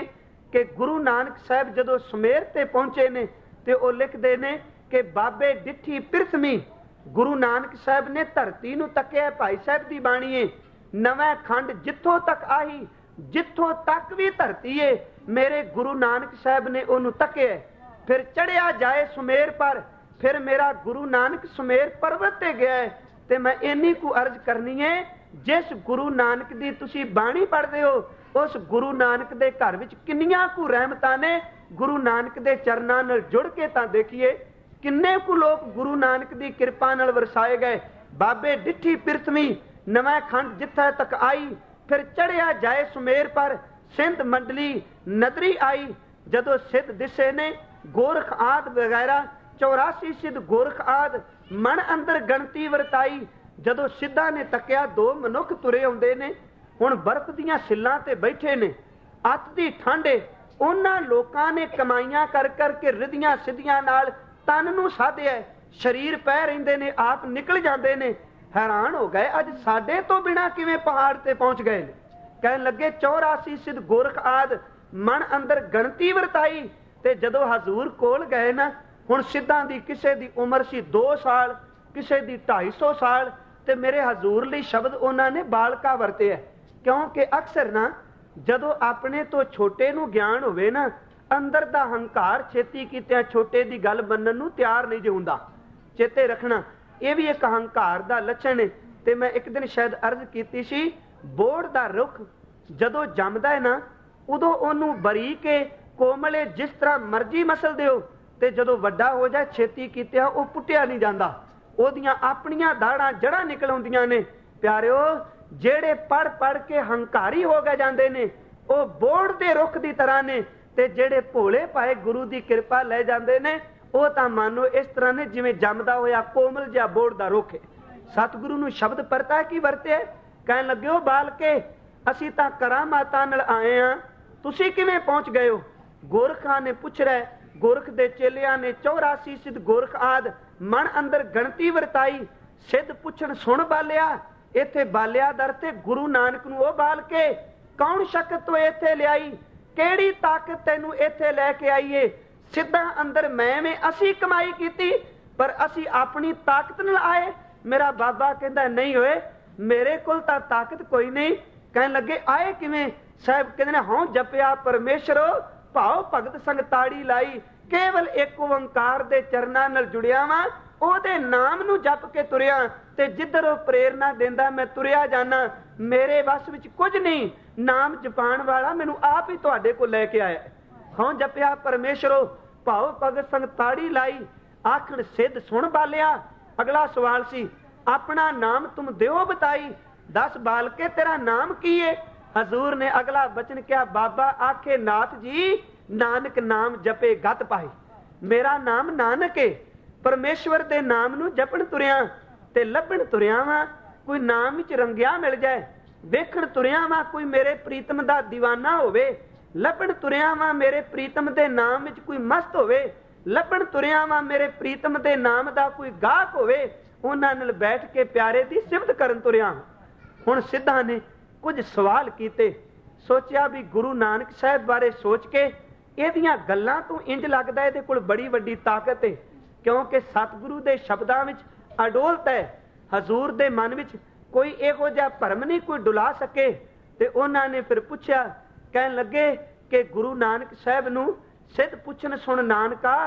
ਕਿ ਗੁਰੂ ਨਾਨਕ ਸਾਹਿਬ ਜਦੋਂ ਸੁਮੇਰ ਤੇ ਪਹੁੰਚੇ ਨੇ ਤੇ ਉਹ ਲਿਖਦੇ ਨੇ ਕਿ ਬਾਬੇ ਡਿੱਠੀ ਪਿਰਥਮੀ। ਗੁਰੂ ਨਾਨਕ ਸਾਹਿਬ ਨੇ ਧਰਤੀ ਨੂੰ ਤੱਕਿਆ। ਭਾਈ ਸਾਹਿਬ ਦੀ ਬਾਣੀ ਏ, ਨਵਾਂ ਖੰਡ ਜਿੱਥੋਂ ਤੱਕ ਆਹੀ, ਜਿੱਥੋਂ ਤੱਕ ਵੀ ਧਰਤੀ ਏ, ਮੇਰੇ ਗੁਰੂ ਨਾਨਕ ਸਾਹਿਬ ਨੇ ਉਹਨੂੰ ਤੱਕਿਆ। ਫਿਰ ਚੜਿਆ ਜਾਏ ਸੁਮੇਰ ਪਰ, ਫਿਰ ਮੇਰਾ ਗੁਰੂ ਨਾਨਕ ਸੁਮੇਰ ਪਰਬਤ ਤੇ ਗਿਆ। ਤੇ ਮੈਂ ਇੰਨੀ ਕੁ ਅਰਜ਼ ਕਰਨੀ ਹੈ, ਜਿਸ ਗੁਰੂ ਨਾਨਕ ਦੀ ਤੁਸੀਂ ਬਾਣੀ ਪੜ੍ਹਦੇ ਹੋ, ਉਸ ਗੁਰੂ ਨਾਨਕ ਦੇ ਘਰ ਵਿੱਚ ਕਿੰਨੀਆਂ ਕੁ ਰਹਿਮਤਾਂ ਨੇ। ਗੁਰੂ ਨਾਨਕ ਦੇ ਚਰਨਾਂ ਨਾਲ ਜੁੜ ਕੇ ਤਾਂ ਦੇਖੀਏ, ਕਿੰਨੇ ਕੁ ਲੋਕ ਗੁਰੂ ਨਾਨਕ ਦੀ ਕਿਰਪਾ ਨਾਲ ਵਰਸਾਏ ਗਏ। ਬਾਬੇ ਡਿੱਠੀ ਪਿਰਥਵੀ, ਨਵਾਂ ਖੰਡ ਜਿੱਥੇ ਤੱਕ ਆਈ, ਫਿਰ ਚੜਿਆ ਜਾਏ ਸੁਮੇਰ ਪਰ, ਸਿੰਧ ਮੰਡਲੀ ਨਦਰੀ ਆਈ। ਜਦੋਂ ਸਿੱਧ ਦਿਸੇ ਨੇ ਗੋਰਖ ਆਦ ਵਗੈਰਾ, ਚੌਰਾਸੀ ਸਿੱਧ ਗੋਰਖ ਆਦ, ਮਨ ਅੰਦਰ ਗਣਤੀ ਵਰਤਾਈ। ਜਦੋਂ ਸਿੱਧਾਂ ਨੇ ਤੱਕਿਆ, ਦੋ ਮਨੁੱਖ ਤੁਰੇ ਆਉਂਦੇ ਨੇ, ਹੁਣ ਬਰਫ਼ ਦੀਆਂ ਸਿੱਲਾਂ ਤੇ ਬੈਠੇ ਨੇ, ਅੱਤ ਦੀ ਠੰਡ ਏ। ਉਹਨਾਂ ਲੋਕਾਂ ਨੇ ਕਮਾਈਆਂ ਕਰ ਕਰਕੇ ਰਿੱਧੀਆਂ ਸਿੱਧੀਆਂ ਨਾਲ ਤਨ ਨੂੰ ਸਾਧਿਆ, ਸਰੀਰ ਪੈ ਰਹਿੰਦੇ ਨੇ, ਆਪ ਨਿਕਲ ਜਾਂਦੇ ਨੇ। ਹੈਰਾਨ ਹੋ ਗਏ, ਅੱਜ ਸਾਡੇ ਤੋਂ ਬਿਨਾਂ ਕਿਵੇਂ ਪਹਾੜ ਤੇ ਪਹੁੰਚ ਗਏ ਨੇ। ਕਹਿਣ ਲੱਗੇ ਚੌਰਾਸੀ ਸਿੱਧ ਗੋਰਖ ਆਦ, ਮਨ ਅੰਦਰ ਗਣਤੀ ਵਰਤਾਈ। ਤੇ ਜਦੋਂ ਹਜ਼ੂਰ ਕੋਲ ਗਏ ਨਾ, ਹੁਣ ਸਿੱਧਾਂ ਦੀ ਕਿਸੇ ਦੀ ਉਮਰ ਸੀ ਦੋ ਸਾਲ, ਕਿਸੇ ਦੀ ਢਾਈ ਸੌ ਸਾਲ। ਤੇ ਮੇਰੇ ਹਜ਼ੂਰ ਲਈ ਸ਼ਬਦ ਉਹਨਾਂ ਨੇ ਬਾਲਕਾ ਵਰਤਿਆ, ਕਿਉਂਕਿ ਅਕਸਰ ਨਾ ਜਦੋਂ ਆਪਣੇ ਤੋਂ ਛੋਟੇ ਨੂੰ ਗਿਆਨ ਹੋਵੇ ਨਾ, ਅੰਦਰ ਦਾ ਹੰਕਾਰ ਛੇਤੀ ਕੀਤਿਆਂ ਛੋਟੇ ਦੀ ਗੱਲ ਮੰਨਣ ਨੂੰ ਤਿਆਰ ਨਹੀਂ ਜਿਉਂਦਾ। ਚੇਤੇ ਰੱਖਣਾ, ਇਹ ਵੀ ਇੱਕ ਹੰਕਾਰ ਦਾ ਲੱਛਣ ਹੈ। ਤੇ ਮੈਂ ਇੱਕ ਦਿਨ ਸ਼ਾਇਦ ਅਰਜ਼ ਕੀਤੀ ਸੀ, ਬੋੜ ਦਾ ਰੁੱਖ ਜਦੋਂ ਜੰਮਦਾ ਹੈ ਨਾ, ਉਦੋਂ ਉਹਨੂੰ ਬਰੀਕੇ ਕੋਮਲੇ ਜਿਸ ਤਰ੍ਹਾਂ ਮਰਜ਼ੀ ਮਸਲ ਦਿਓ, ਤੇ ਜਦੋਂ ਵੱਡਾ ਹੋ ਜਾਏ ਛੇਤੀ ਕੀਤਿਆਂ ਉਹ ਪੁੱਟਿਆ ਨਹੀਂ ਜਾਂਦਾ, ਉਹਦੀਆਂ ਆਪਣੀਆਂ ਦਾੜਾਂ ਜੜਾਂ ਨਿਕਲ ਆਉਂਦੀਆਂ ਨੇ। ਪਿਆਰਿਓ, ਜਿਹੜੇ ਪੜ ਪੜ ਕੇ ਹੰਕਾਰੀ ਹੋ ਗਏ ਜਾਂਦੇ ਨੇ, ਉਹ ਬੋੜ ਦੇ ਰੁੱਖ ਦੀ ਤਰ੍ਹਾਂ ਨੇ। ਤੇ ਜਿਹੜੇ ਭੋਲੇ ਭਾਏ ਗੁਰੂ ਦੀ ਕਿਰਪਾ ਲੈ ਜਾਂਦੇ ਨੇ, ਉਹ ਤਾਂ ਮਾਨੋ ਇਸ ਤਰ੍ਹਾਂ ਨੇ ਜਿਵੇਂ ਜੰਮਦਾ ਹੋਇਆ ਕੋਮਲ ਜਿਹਾ ਬੋੜ ਦਾ ਰੁੱਖ ਹੈ। ਸਤਿਗੁਰੂ ਨੂੰ ਸ਼ਬਦ ਪਰਤਾ ਕੀ ਵਰਤਿਆ? ਕਹਿਣ ਲੱਗੇ, ਉਹ ਬਾਲਕੇ, ਅਸੀਂ ਤਾਂ ਕਰਾਮਾਤਾਂ ਨਾਲ ਆਏ ਹਾਂ, ਤੁਸੀਂ ਕਿਵੇਂ ਪਹੁੰਚ ਗਏ ਹੋ? ਗੋਰਖਾਂ ਨੇ ਪੁੱਛ ਰਿਹਾ, ਗੋਰਖ ਦੇ ਚੇਲਿਆਂ ਨੇ ਚੌਰਾਸੀ ਸਿੱਧ ਗੋਰਖ ਆਦ, ਮਨ ਅੰਦਰ ਗਣਤੀ ਵਰਤਾਈ। ਸਿੱਧ ਪੁੱਛਣ, ਸੁਣ ਬਾਲਿਆ, ਇੱਥੇ ਬਾਲਿਆ ਦਰ ਤੇ ਗੁਰੂ ਨਾਨਕ ਨੂੰ ਉਹ ਬਾਲ ਕੇ ਕੌਣ ਸ਼ਕਤ ਤੋਂ ਇੱਥੇ ਲਿਆਈ? ਕਿਹੜੀ ਤਾਕਤ ਤੈਨੂੰ ਇੱਥੇ ਲੈ ਕੇ ਆਈਏ? ਸਿੱਧਾ ਅੰਦਰ ਮੈਂ ਵੇਂ ਅਸੀਂ ਕਮਾਈ ਕੀਤੀ, ਪਰ ਅਸੀਂ ਆਪਣੀ ਤਾਕਤ ਨਾਲ ਆਏ? ਮੇਰਾ ਬਾਬਾ ਕਹਿੰਦਾ, ਨਹੀਂ ਹੋਏ, ਮੇਰੇ ਕੋਲ ਤਾਂ ਤਾਕਤ ਕੋਈ ਨਹੀਂ। ਕਹਿਣ ਲੱਗੇ, ਆਏ ਕਿਵੇਂ? ਸਾਹਿਬ ਕਹਿੰਦੇ ਨੇ, ਹਉ ਜਪਿਆ ਪਰਮੇਸ਼ਰੋ, ਭਾਉ ਭਗਤ ਸੰਗ ਤਾੜੀ ਲਾਈ। ਕੇਵਲ ਇੱਕ ਓੰਕਾਰ ਦੇ ਚਰਨਾਂ ਨਾਲ ਜੁੜਿਆ ਵਾਂ, ਉਹਦੇ ਨਾਮ ਨੂੰ ਜਪ ਕੇ ਤੁਰਿਆ, ਤੇ ਜਿੱਧਰ ਉਹ ਪ੍ਰੇਰਨਾ ਦਿੰਦਾ ਮੈਂ ਤੁਰਿਆ ਜਾਣਾ। ਮੇਰੇ ਵੱਸ ਵਿੱਚ ਕੁਝ ਨਹੀਂ, ਨਾਮ ਜਪਾਣ ਵਾਲਾ ਮੈਨੂੰ ਆਪ ਹੀ ਤੁਹਾਡੇ ਕੋਲ ਲੈ ਕੇ ਆਇਆ। ਹਉ ਜਪਿਆ ਪਰਮੇਸ਼ਰੋ, ਭਾਉ ਭਗਤ ਸੰਗ ਤਾੜੀ ਲਾਈ। ਆਖਣ ਸਿੱਧ, ਸੁਣ ਬਾਲਿਆ। ਅਗਲਾ ਸਵਾਲ ਸੀ, ਆਪਣਾ ਨਾਮ ਤੁਮ ਦਿਓ ਬਤਾਈ, ਦਸ ਬਾਲ ਕੇ ਤੇਰਾ ਨਾਮ ਕੀ ਹੈ? ਹਜ਼ੂਰ ਨੇ ਅਗਲਾ ਬਚਨ ਕਿਹਾ, ਬਾਬਾ ਆਖੇ ਨਾਥ ਜੀ, ਨਾਨਕ ਨਾਮ ਜਪੇ ਗਤ ਪਾਈ। ਮੇਰਾ ਨਾਮ ਨਾਨਕ ਹੈ। ਪਰਮੇਸ਼ਵਰ ਦੇ ਨਾਮ ਨੂੰ ਜਪਣ ਤੁਰਿਆ ਤੇ ਲੱਭਣ ਤੁਰਿਆ ਵਾਂ, ਕੋਈ ਨਾਮ ਵਿੱਚ ਰੰਗਿਆ ਮਿਲ ਜਾਏ। ਵੇਖਣ ਤੁਰਿਆ ਵਾਂ, ਕੋਈ ਮੇਰੇ ਪ੍ਰੀਤਮ ਦਾ ਦੀਵਾਨਾ ਹੋਵੇ। ਲੱਭਣ ਤੁਰਿਆ ਵਾਂ, ਮੇਰੇ ਪ੍ਰੀਤਮ ਦੇ ਨਾਮ ਵਿੱਚ ਕੋਈ ਮਸਤ ਹੋਵੇ। ਲੱਭਣ ਤੁਰਿਆ ਵਾਂ, ਮੇਰੇ ਪ੍ਰੀਤਮ ਦੇ ਨਾਮ ਦਾ ਕੋਈ ਗਾਹਕ ਹੋਵੇ। ਉਹਨਾਂ ਨਾਲ ਬੈਠ ਕੇ ਪਿਆਰੇ ਦੀ ਸਿਫਤ ਕਰਨ ਤੁਰਿਆ। ਹੁਣ ਸਿੱਧਾਂ ਨੇ ਕੁਝ ਸਵਾਲ ਕੀਤੇ। ਸੋਚਿਆ ਵੀ ਗੁਰੂ ਨਾਨਕ ਸਾਹਿਬ ਬਾਰੇ ਸੋਚ ਕੇ ਇਹਦੀਆਂ ਗੱਲਾਂ ਤੋਂ ਇੰਜ ਲੱਗਦਾ ਇਹਦੇ ਕੋਲ ਬੜੀ ਵੱਡੀ ਤਾਕਤ ਹੈ, ਕਿਉਂਕਿ ਸਤਿਗੁਰੂ ਦੇ ਸ਼ਬਦਾਂ ਵਿੱਚ ਅਡੋਲਤ ਹੈ। ਹਜ਼ੂਰ ਦੇ ਮਨ ਵਿੱਚ ਕੋਈ ਇਹੋ ਜਿਹਾ ਭਰਮ ਨਹੀਂ ਕੋਈ ਡੁਲਾ ਸਕੇ। ਤੇ ਉਹਨਾਂ ਨੇ ਫਿਰ ਪੁੱਛਿਆ, ਕਹਿਣ ਲੱਗੇ ਕਿ ਗੁਰੂ ਨਾਨਕ ਸਾਹਿਬ ਨੂੰ ਸਿੱਧ ਪੁੱਛਣ, ਸੁਣ ਨਾਨਕਾ,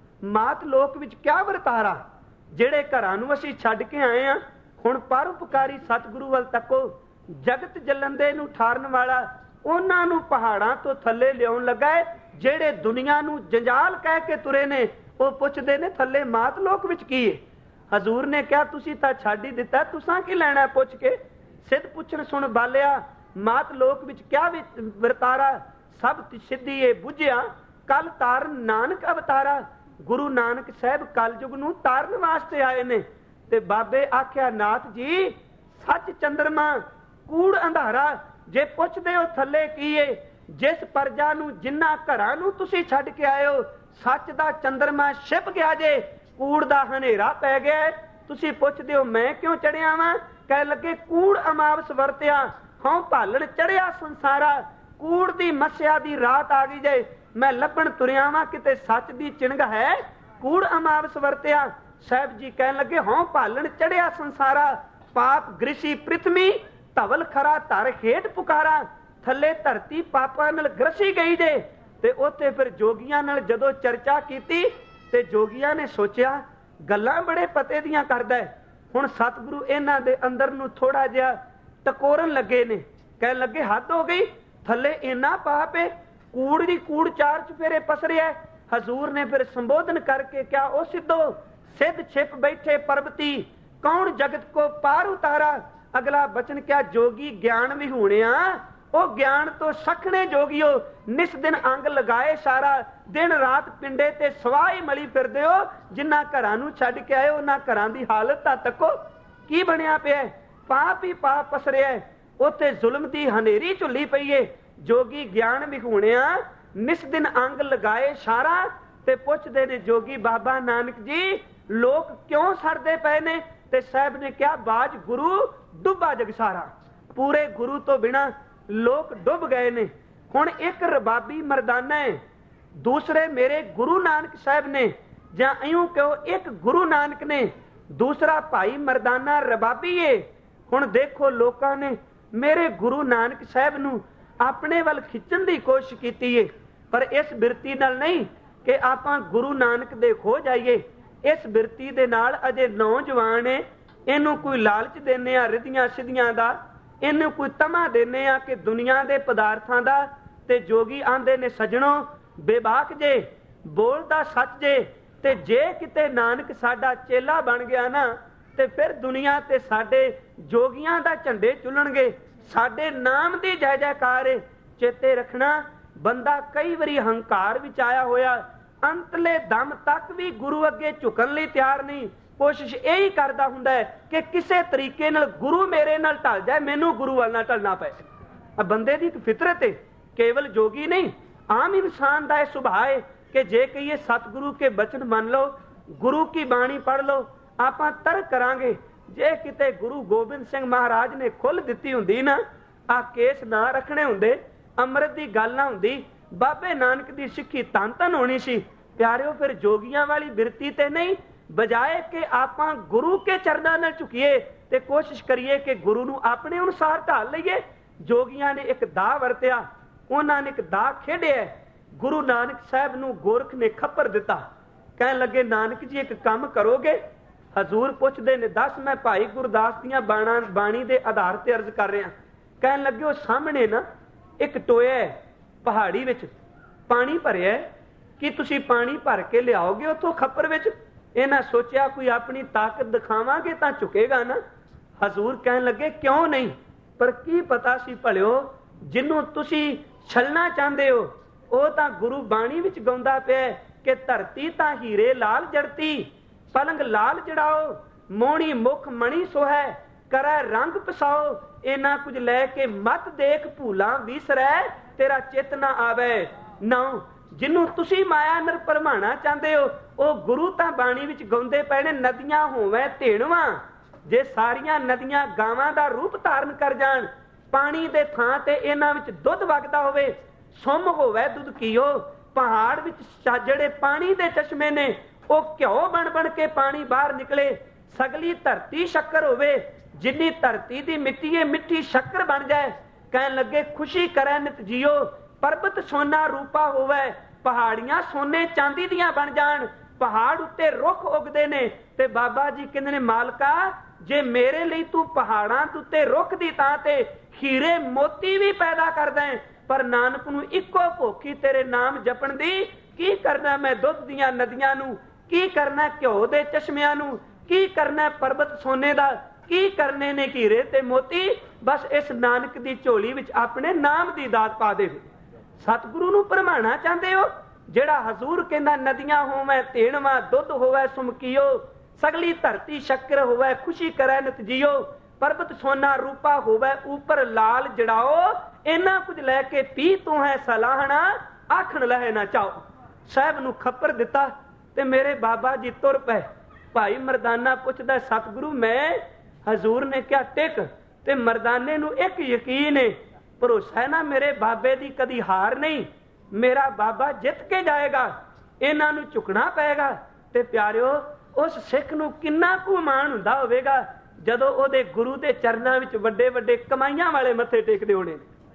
ਮਾਤ ਲੋਕ ਵਿੱਚ ਕਿਆ ਵਰਤਾਰਾ? ਜਿਹੜੇ ਘਰਾਂ ਨੂੰ ਅਸੀਂ ਛੱਡ ਕੇ ਆਏ ਆ, ਹੁਣ ਪਰਉਪਕਾਰੀ ਸਤਿਗੁਰੂ ਵੱਲ ਤੱਕੋ। ਜਗਤ ਜਲੰਦੇ ਨੂੰ ਠਾਰਨ ਵਾਲਾ ਉਹਨਾਂ ਨੂੰ ਪਹਾੜਾਂ ਤੋਂ ਥੱਲੇ ਲਿਆਉਣ ਲੱਗਾ ਹੈ। ਜਿਹੜੇ ਦੁਨੀਆ ਨੂੰ ਜੰਜਾਲ ਕਹਿ ਕੇ ਤੁਰੇ ਨੇ, ਉਹ ਪੁੱਛਦੇ ਨੇ ਥੱਲੇ ਮਾਤ ਲੋਕ ਵਿੱਚ ਕੀ ਹੈ? ਹਜ਼ੂਰ ਨੇ ਕਿਹਾ, ਤੁਸੀਂ ਤਾਂ ਛੱਡ ਹੀ ਦਿੱਤਾ, ਤੁਸਾਂ ਕੀ ਲੈਣਾ ਪੁੱਛ ਕੇ? ਸਿੱਧ ਪੁੱਛਣ, ਸੁਣ ਬਾਲਿਆ, ਮਾਤ ਲੋਕ ਵਿੱਚ ਕਿਆ ਵਰਤਾਰਾ? ਸਭ ਸਿੱਧੀ ਇਹ ਬੁੱਝਿਆ, ਕੱਲ ਤਾਰਨ ਨਾਨਕ ਅਵਤਾਰਾ। ਗੁਰੂ ਨਾਨਕ ਸਾਹਿਬ ਕਲਯੁਗ ਨੂੰ ਤਾਰਨ ਵਾਸਤੇ ਆਏ ਨੇ। ਤੇ ਬਾਬੇ ਆਖਿਆ, ਨਾਥ ਜੀ, ਸੱਚ ਚੰਦਰਮਾ ਕੂੜ ਅੰਧਾਰਾ, ਜੇ ਪੁੱਛਦੇ ਹੋ ਥੱਲੇ ਕੀ ਏ? ਜਿਸ ਪਰਜਾ ਨੂੰ, ਜਿੰਨਾ ਘਰਾਂ ਨੂੰ ਤੁਸੀਂ ਛੱਡ ਕੇ ਆਏ ਹੋ, ਸੱਚ ਦਾ ਚੰਦਰਮਾ ਛਿਪ ਗਿਆ ਜੇ, ਕੂੜ ਦਾ ਹਨੇਰਾ ਪੈ ਗਿਆ। ਤੁਸੀਂ ਪੁੱਛਦੇ ਹੋ ਮੈਂ ਕਿਉਂ ਚੜਿਆ ਵਾਂ? ਕਹਿ ਲੱਗੇ, ਕੂੜ ਅਮਾਵਸ ਵਰਤਿਆ, ਹਉ ਭਾਲਣ ਚੜਿਆ ਸੰਸਾਰਾ। कूड़ दी मस्या दी रात आ गई जे, मैं लभण तुरिया वां किते सच दी चिणग है, कूड़ अमावस वरतिया। साहब जी कहन लगे, हों भालन चढ़िया संसारा, पाप ग्रिसी पृथ्वी, धवल खरा धर हेठ पुकारा। थले धरती पापा नाल ग्रसी गई जे। ते उत्थे फिर जोगियां नाल जदों चर्चा कीती ते जोगियां ने सोचिया गल्लां बड़े पते दियां करदा है। हुण सतगुरु इन्हां दे अंदर नूं थोड़ा जिहा टकोरन लगे ने, कहन लगे हद हो गई, थले इन्ना पाप है, कूड़ दी कूड़ चार चुफेरे पसरिया है। हजूर ने फिर संबोधन करके क्या, ओ सिद्धो सिद्ध छिप बैठे पर्वती, कौन जगत को पार उतारा। अगला बचन क्या, जोगी ज्ञान विहूणिया, ओ ज्ञान तो सखने जोगियो, निस दिन अंग लगाए सारा, दिन रात पिंडे ते सवाही मली फिरदे हो। जिन्ना घरां नूं छड्ड के आए उन्हां घरां दी हालत तां तको की बनया पिया, पाप ही पाप पसरिया है, उत्थे जुल्म दी हनेरी झुल्ली पई है। जोगी ज्ञान विहूणिया, निस दिन अंग लगाए सारा। ते पुछदे ने जोगी बाबा नानक जी लोक क्यों सड़दे पए ने। ते साहब ने क्या, बाज गुरु डुब्बा जग सारा, पूरे गुरु तो बिना लोक डुब गए ने। हुण एक रबाबी मरदाना है, दूसरे मेरे गुरु नानक साहब ने, जां इउं कहो एक गुरु नानक ने, दूसरा भाई मरदाना रबाबी है। हुण देखो लोकां ने मेरे गुरु नानक साहब नूं अपने वल खिच्चण दी कोशिश कीती है, पर इस बिरती नाल नहीं कि आपां गुरु नानक दे खो जाइए। इस बिरती दे नाल अजे नौजवान है, इनू कोई लालच देने आ रिधियां सिद्धियां दा, इनू कोई तमा देने आ कि दुनिया दे पदार्थां दा। ते जोगी आंदे ने सजणों बेबाक जे, बोलदा सच जे, ते जे किते नानक साडा चेला बन गया ना, ते फिर दुनिया ते साडे जोगियां दा झंडे चुलणगे, साडे नाम दी जय जयकार है। चेते रखना, बंदा कई वारी हंकार विच आया होया, अंतले दम तक भी गुरु अगे झुकण लई तैयार नहीं, कोशिश यही करदा हुंदा है कि किसे तरीके नाल गुरु मेरे नाल ढल जाए, मैनू गुरु वाल ना ढलना पए। बंदे दी एक फितरत है, केवल जोगी नहीं, आम इंसान दा सुभाव है कि जे कहिए सतगुरु के बचन मान लो, गुरु की बाणी पढ़ लो, आपां तर करांगे। जे किते गुरु गोबिंद सिंह महाराज ने खुल दित्ती हुंदी ना, आ केस ना रखने हुंदे, अमृत दी गल ना हुंदी, बाबे नानक दी सिੱਖੀ तन तन होनी सी। प्यारिओ फिर जोगियां वाली बिरती ते नहीं, बजाए कि आपां गुरु के चरणां नाल झुकीए ते कोशिश करिए कि गुरु नूं अपने अनुसार ढाल लईए। जोगियां ने एक दा वरतिया, उन्हां ने एक दा खेडिया। गुरु नानक साहब नूं गोरख ने खप्पर दिता, कहन लगे नानक जी एक काम करोगे। हजूर पुछदे ने, दस। मैं भाई गुरदास दियां बाणा बाणी दे आधार ते अर्ज कर रहा। कहन लगे ओ सामने ना एक टोया है, पहाड़ी विच पानी भरिया, कि तुसी पानी भर के लियाओगे उथों खप्पर विच। इन्हां सोचिया कोई अपनी ताकत दिखावांगे तां झुकेगा ना। हजूर कहन लगे क्यों नहीं, पर की पता सी भलिओ जिन्हों तुसी छलना चाहते हो ਉਹ ਤਾਂ ਗੁਰੂ ਬਾਣੀ ਵਿੱਚ ਗਾਉਂਦਾ ਪਿਆ ਕਿ ਧਰਤੀ ਤਾਂ ਹੀਰੇ ਲਾਲ ਜੜਤੀ, ਪਲੰਗ ਲਾਲ ਜੜਾਓ, ਮੋਹਣੀ ਮੁਖ ਮਣੀ ਸੋਹੈ, ਕਰੈ ਰੰਗ ਪਸਾਓ, ਇਹਨਾਂ ਕੁਝ ਲੈ ਕੇ ਮਤ ਦੇਖ ਭੂਲਾਂ ਵਿਸਰੈ, ਤੇਰਾ ਚਿੱਤ ਨਾ ਆਵੇ। ਨੌ ਜਿਹਨੂੰ ਤੁਸੀਂ ਮਾਇਆ ਨਰ ਭਰਮਾਣਾ ਚਾਹੁੰਦੇ ਹੋ, ਉਹ ਗੁਰੂ ਤਾਂ ਬਾਣੀ ਵਿੱਚ ਗਾਉਂਦੇ ਪਏ ਨੇ, ਨਦੀਆਂ ਹੋਵੇ ਧੇਣਵਾਂ, ਜੇ ਸਾਰੀਆਂ ਨਦੀਆਂ ਗਾਵਾਂ ਦਾ ਰੂਪ ਧਾਰਨ ਕਰ ਜਾਣ, ਪਾਣੀ ਦੇ ਥਾਂ ਤੇ ਇਹਨਾਂ ਵਿੱਚ ਦੁੱਧ ਵਗਦਾ ਹੋਵੇ, ਸੁੰਮ ਹੋਵੇ ਦੁੱਧ ਕੀਓ, ਪਹਾੜ ਵਿੱਚ ਜਿਹੜੇ ਪਾਣੀ ਦੇ ਚਸ਼ਮੇ ਨੇ ਉਹ ਘਿਓ ਬਣ ਬਣ ਕੇ ਪਾਣੀ ਬਾਹਰ ਨਿਕਲੇ, ਸਗਲੀ ਧਰਤੀ ਸ਼ੱਕਰ ਹੋਵੇ, ਜਿੰਨੀ ਧਰਤੀ ਦੀ ਮਿੱਟੀ ਹੈ ਮਿੱਠੀ ਸ਼ੱਕਰ ਬਣ ਜਾਏ। ਕਹਿਣ ਲੱਗੇ ਖੁਸ਼ੀ ਕਰੇ ਨਿਤ ਜੀਓ, ਪਰਬਤ ਸੋਨਾ ਰੂਪਾ ਹੋਵੇ, ਪਹਾੜੀਆਂ ਸੋਨੇ ਚਾਂਦੀ ਦੀਆਂ ਬਣ ਜਾਣ, ਪਹਾੜ ਉੱਤੇ ਰੁੱਖ ਉਗਦੇ ਨੇ। ਤੇ ਬਾਬਾ ਜੀ ਕਹਿੰਦੇ ਨੇ ਮਾਲਕਾ, ਜੇ ਮੇਰੇ ਲਈ ਤੂੰ ਪਹਾੜਾਂ ਉੱਤੇ ਰੁੱਖ ਦੀ ਥਾਂ ਤੇ ਹੀਰੇ ਮੋਤੀ ਵੀ ਪੈਦਾ ਕਰਦਾ ਹੈ, ਪਰ ਨਾਨਕ ਨੂੰ ਇੱਕੋ ਭੁੱਖੀ ਤੇਰੇ ਨਾਮ ਜਪਣ ਦੀ, ਕੀ ਕਰਨਾ ਮੈਂ ਦੁੱਧ ਦੀਆਂ ਨਦੀਆਂ ਨੂੰ, ਕੀ ਕਰਨਾ ਘਿਓ ਦੇ ਚਸ਼ਮਿਆਂ ਨੂੰ, ਕੀ ਕਰਨਾ ਪਰਬਤ ਸੋਨੇ ਦਾ, ਕੀ ਕਰਨੇ ਨੇ ਹੀਰੇ ਤੇ ਮੋਤੀ, ਬਸ ਇਸ ਨਾਨਕ ਦੀ ਝੋਲੀ ਵਿੱਚ ਆਪਣੇ ਨਾਮ ਦੀ ਦਾਤ ਪਾ ਦੇਵੇ। ਸਤਿਗੁਰੂ ਨੂੰ ਭਰਮਾਣਾ ਚਾਹੁੰਦੇ ਹੋ, ਜਿਹੜਾ ਹਜ਼ੂਰ ਕਹਿੰਦਾ ਨਦੀਆਂ ਹੋਵੇ ਧੇਣਵਾਂ, ਦੁੱਧ ਹੋਵੇ ਸੁਮਕੀਓ, ਸਗਲੀ ਧਰਤੀ ਸ਼ੱਕਰ ਹੋਵੇ, ਖੁਸ਼ੀ ਕਰੇ ਨਿਤ ਜੀਓ, ਪਰਬਤ ਸੋਨਾ ਰੂਪਾ ਹੋਵੇ, ਉੱਪਰ ਲਾਲ ਜੜਾਓ, ਇੰਨਾ ਕੁਝ ਲੈ ਕੇ ਪੀ ਤੂੰ ਹੈ ਸਲਾਹਣਾ, ਆਖਣ ਲਹੇ ਨਾ ਚਾਓ। ਸਾਹਿਬ ਨੂੰ ਖੱਪਰ ਦਿੱਤਾ ਤੇ ਮੇਰੇ ਬਾਬਾ ਜੀ ਤੁਰ ਪਏ। ਭਾਈ ਮਰਦਾਨਾ ਪੁੱਛਦਾ ਸਤਿਗੁਰੂ ਮੈਂ, ਹਜ਼ੂਰ ਨੇ ਕਿਹਾ ਟਿਕ। ਤੇ ਮਰਦਾਨੇ ਨੂੰ ਇੱਕ ਯਕੀਨ ਹੈ ਭਰੋਸਾ ਹੈ ਨਾ ਮੇਰੇ ਬਾਬੇ ਦੀ ਕਦੀ ਹਾਰ ਨਹੀਂ, ਮੇਰਾ ਬਾਬਾ ਜਿੱਤ ਕੇ ਜਾਏਗਾ, ਇਹਨਾਂ ਨੂੰ ਝੁਕਣਾ ਪਏਗਾ। ਤੇ ਪਿਆਰਿਓ, ਉਸ ਸਿੱਖ ਨੂੰ ਕਿੰਨਾ ਕੁ ਮਾਣ ਹੁੰਦਾ ਹੋਵੇਗਾ ਜਦੋਂ ਉਹਦੇ ਗੁਰੂ ਦੇ ਚਰਨਾਂ ਵਿੱਚ ਵੱਡੇ ਵੱਡੇ ਕਮਾਈਆਂ ਵਾਲੇ ਮੱਥੇ ਟੇਕਦੇ ਹੋਣੇ।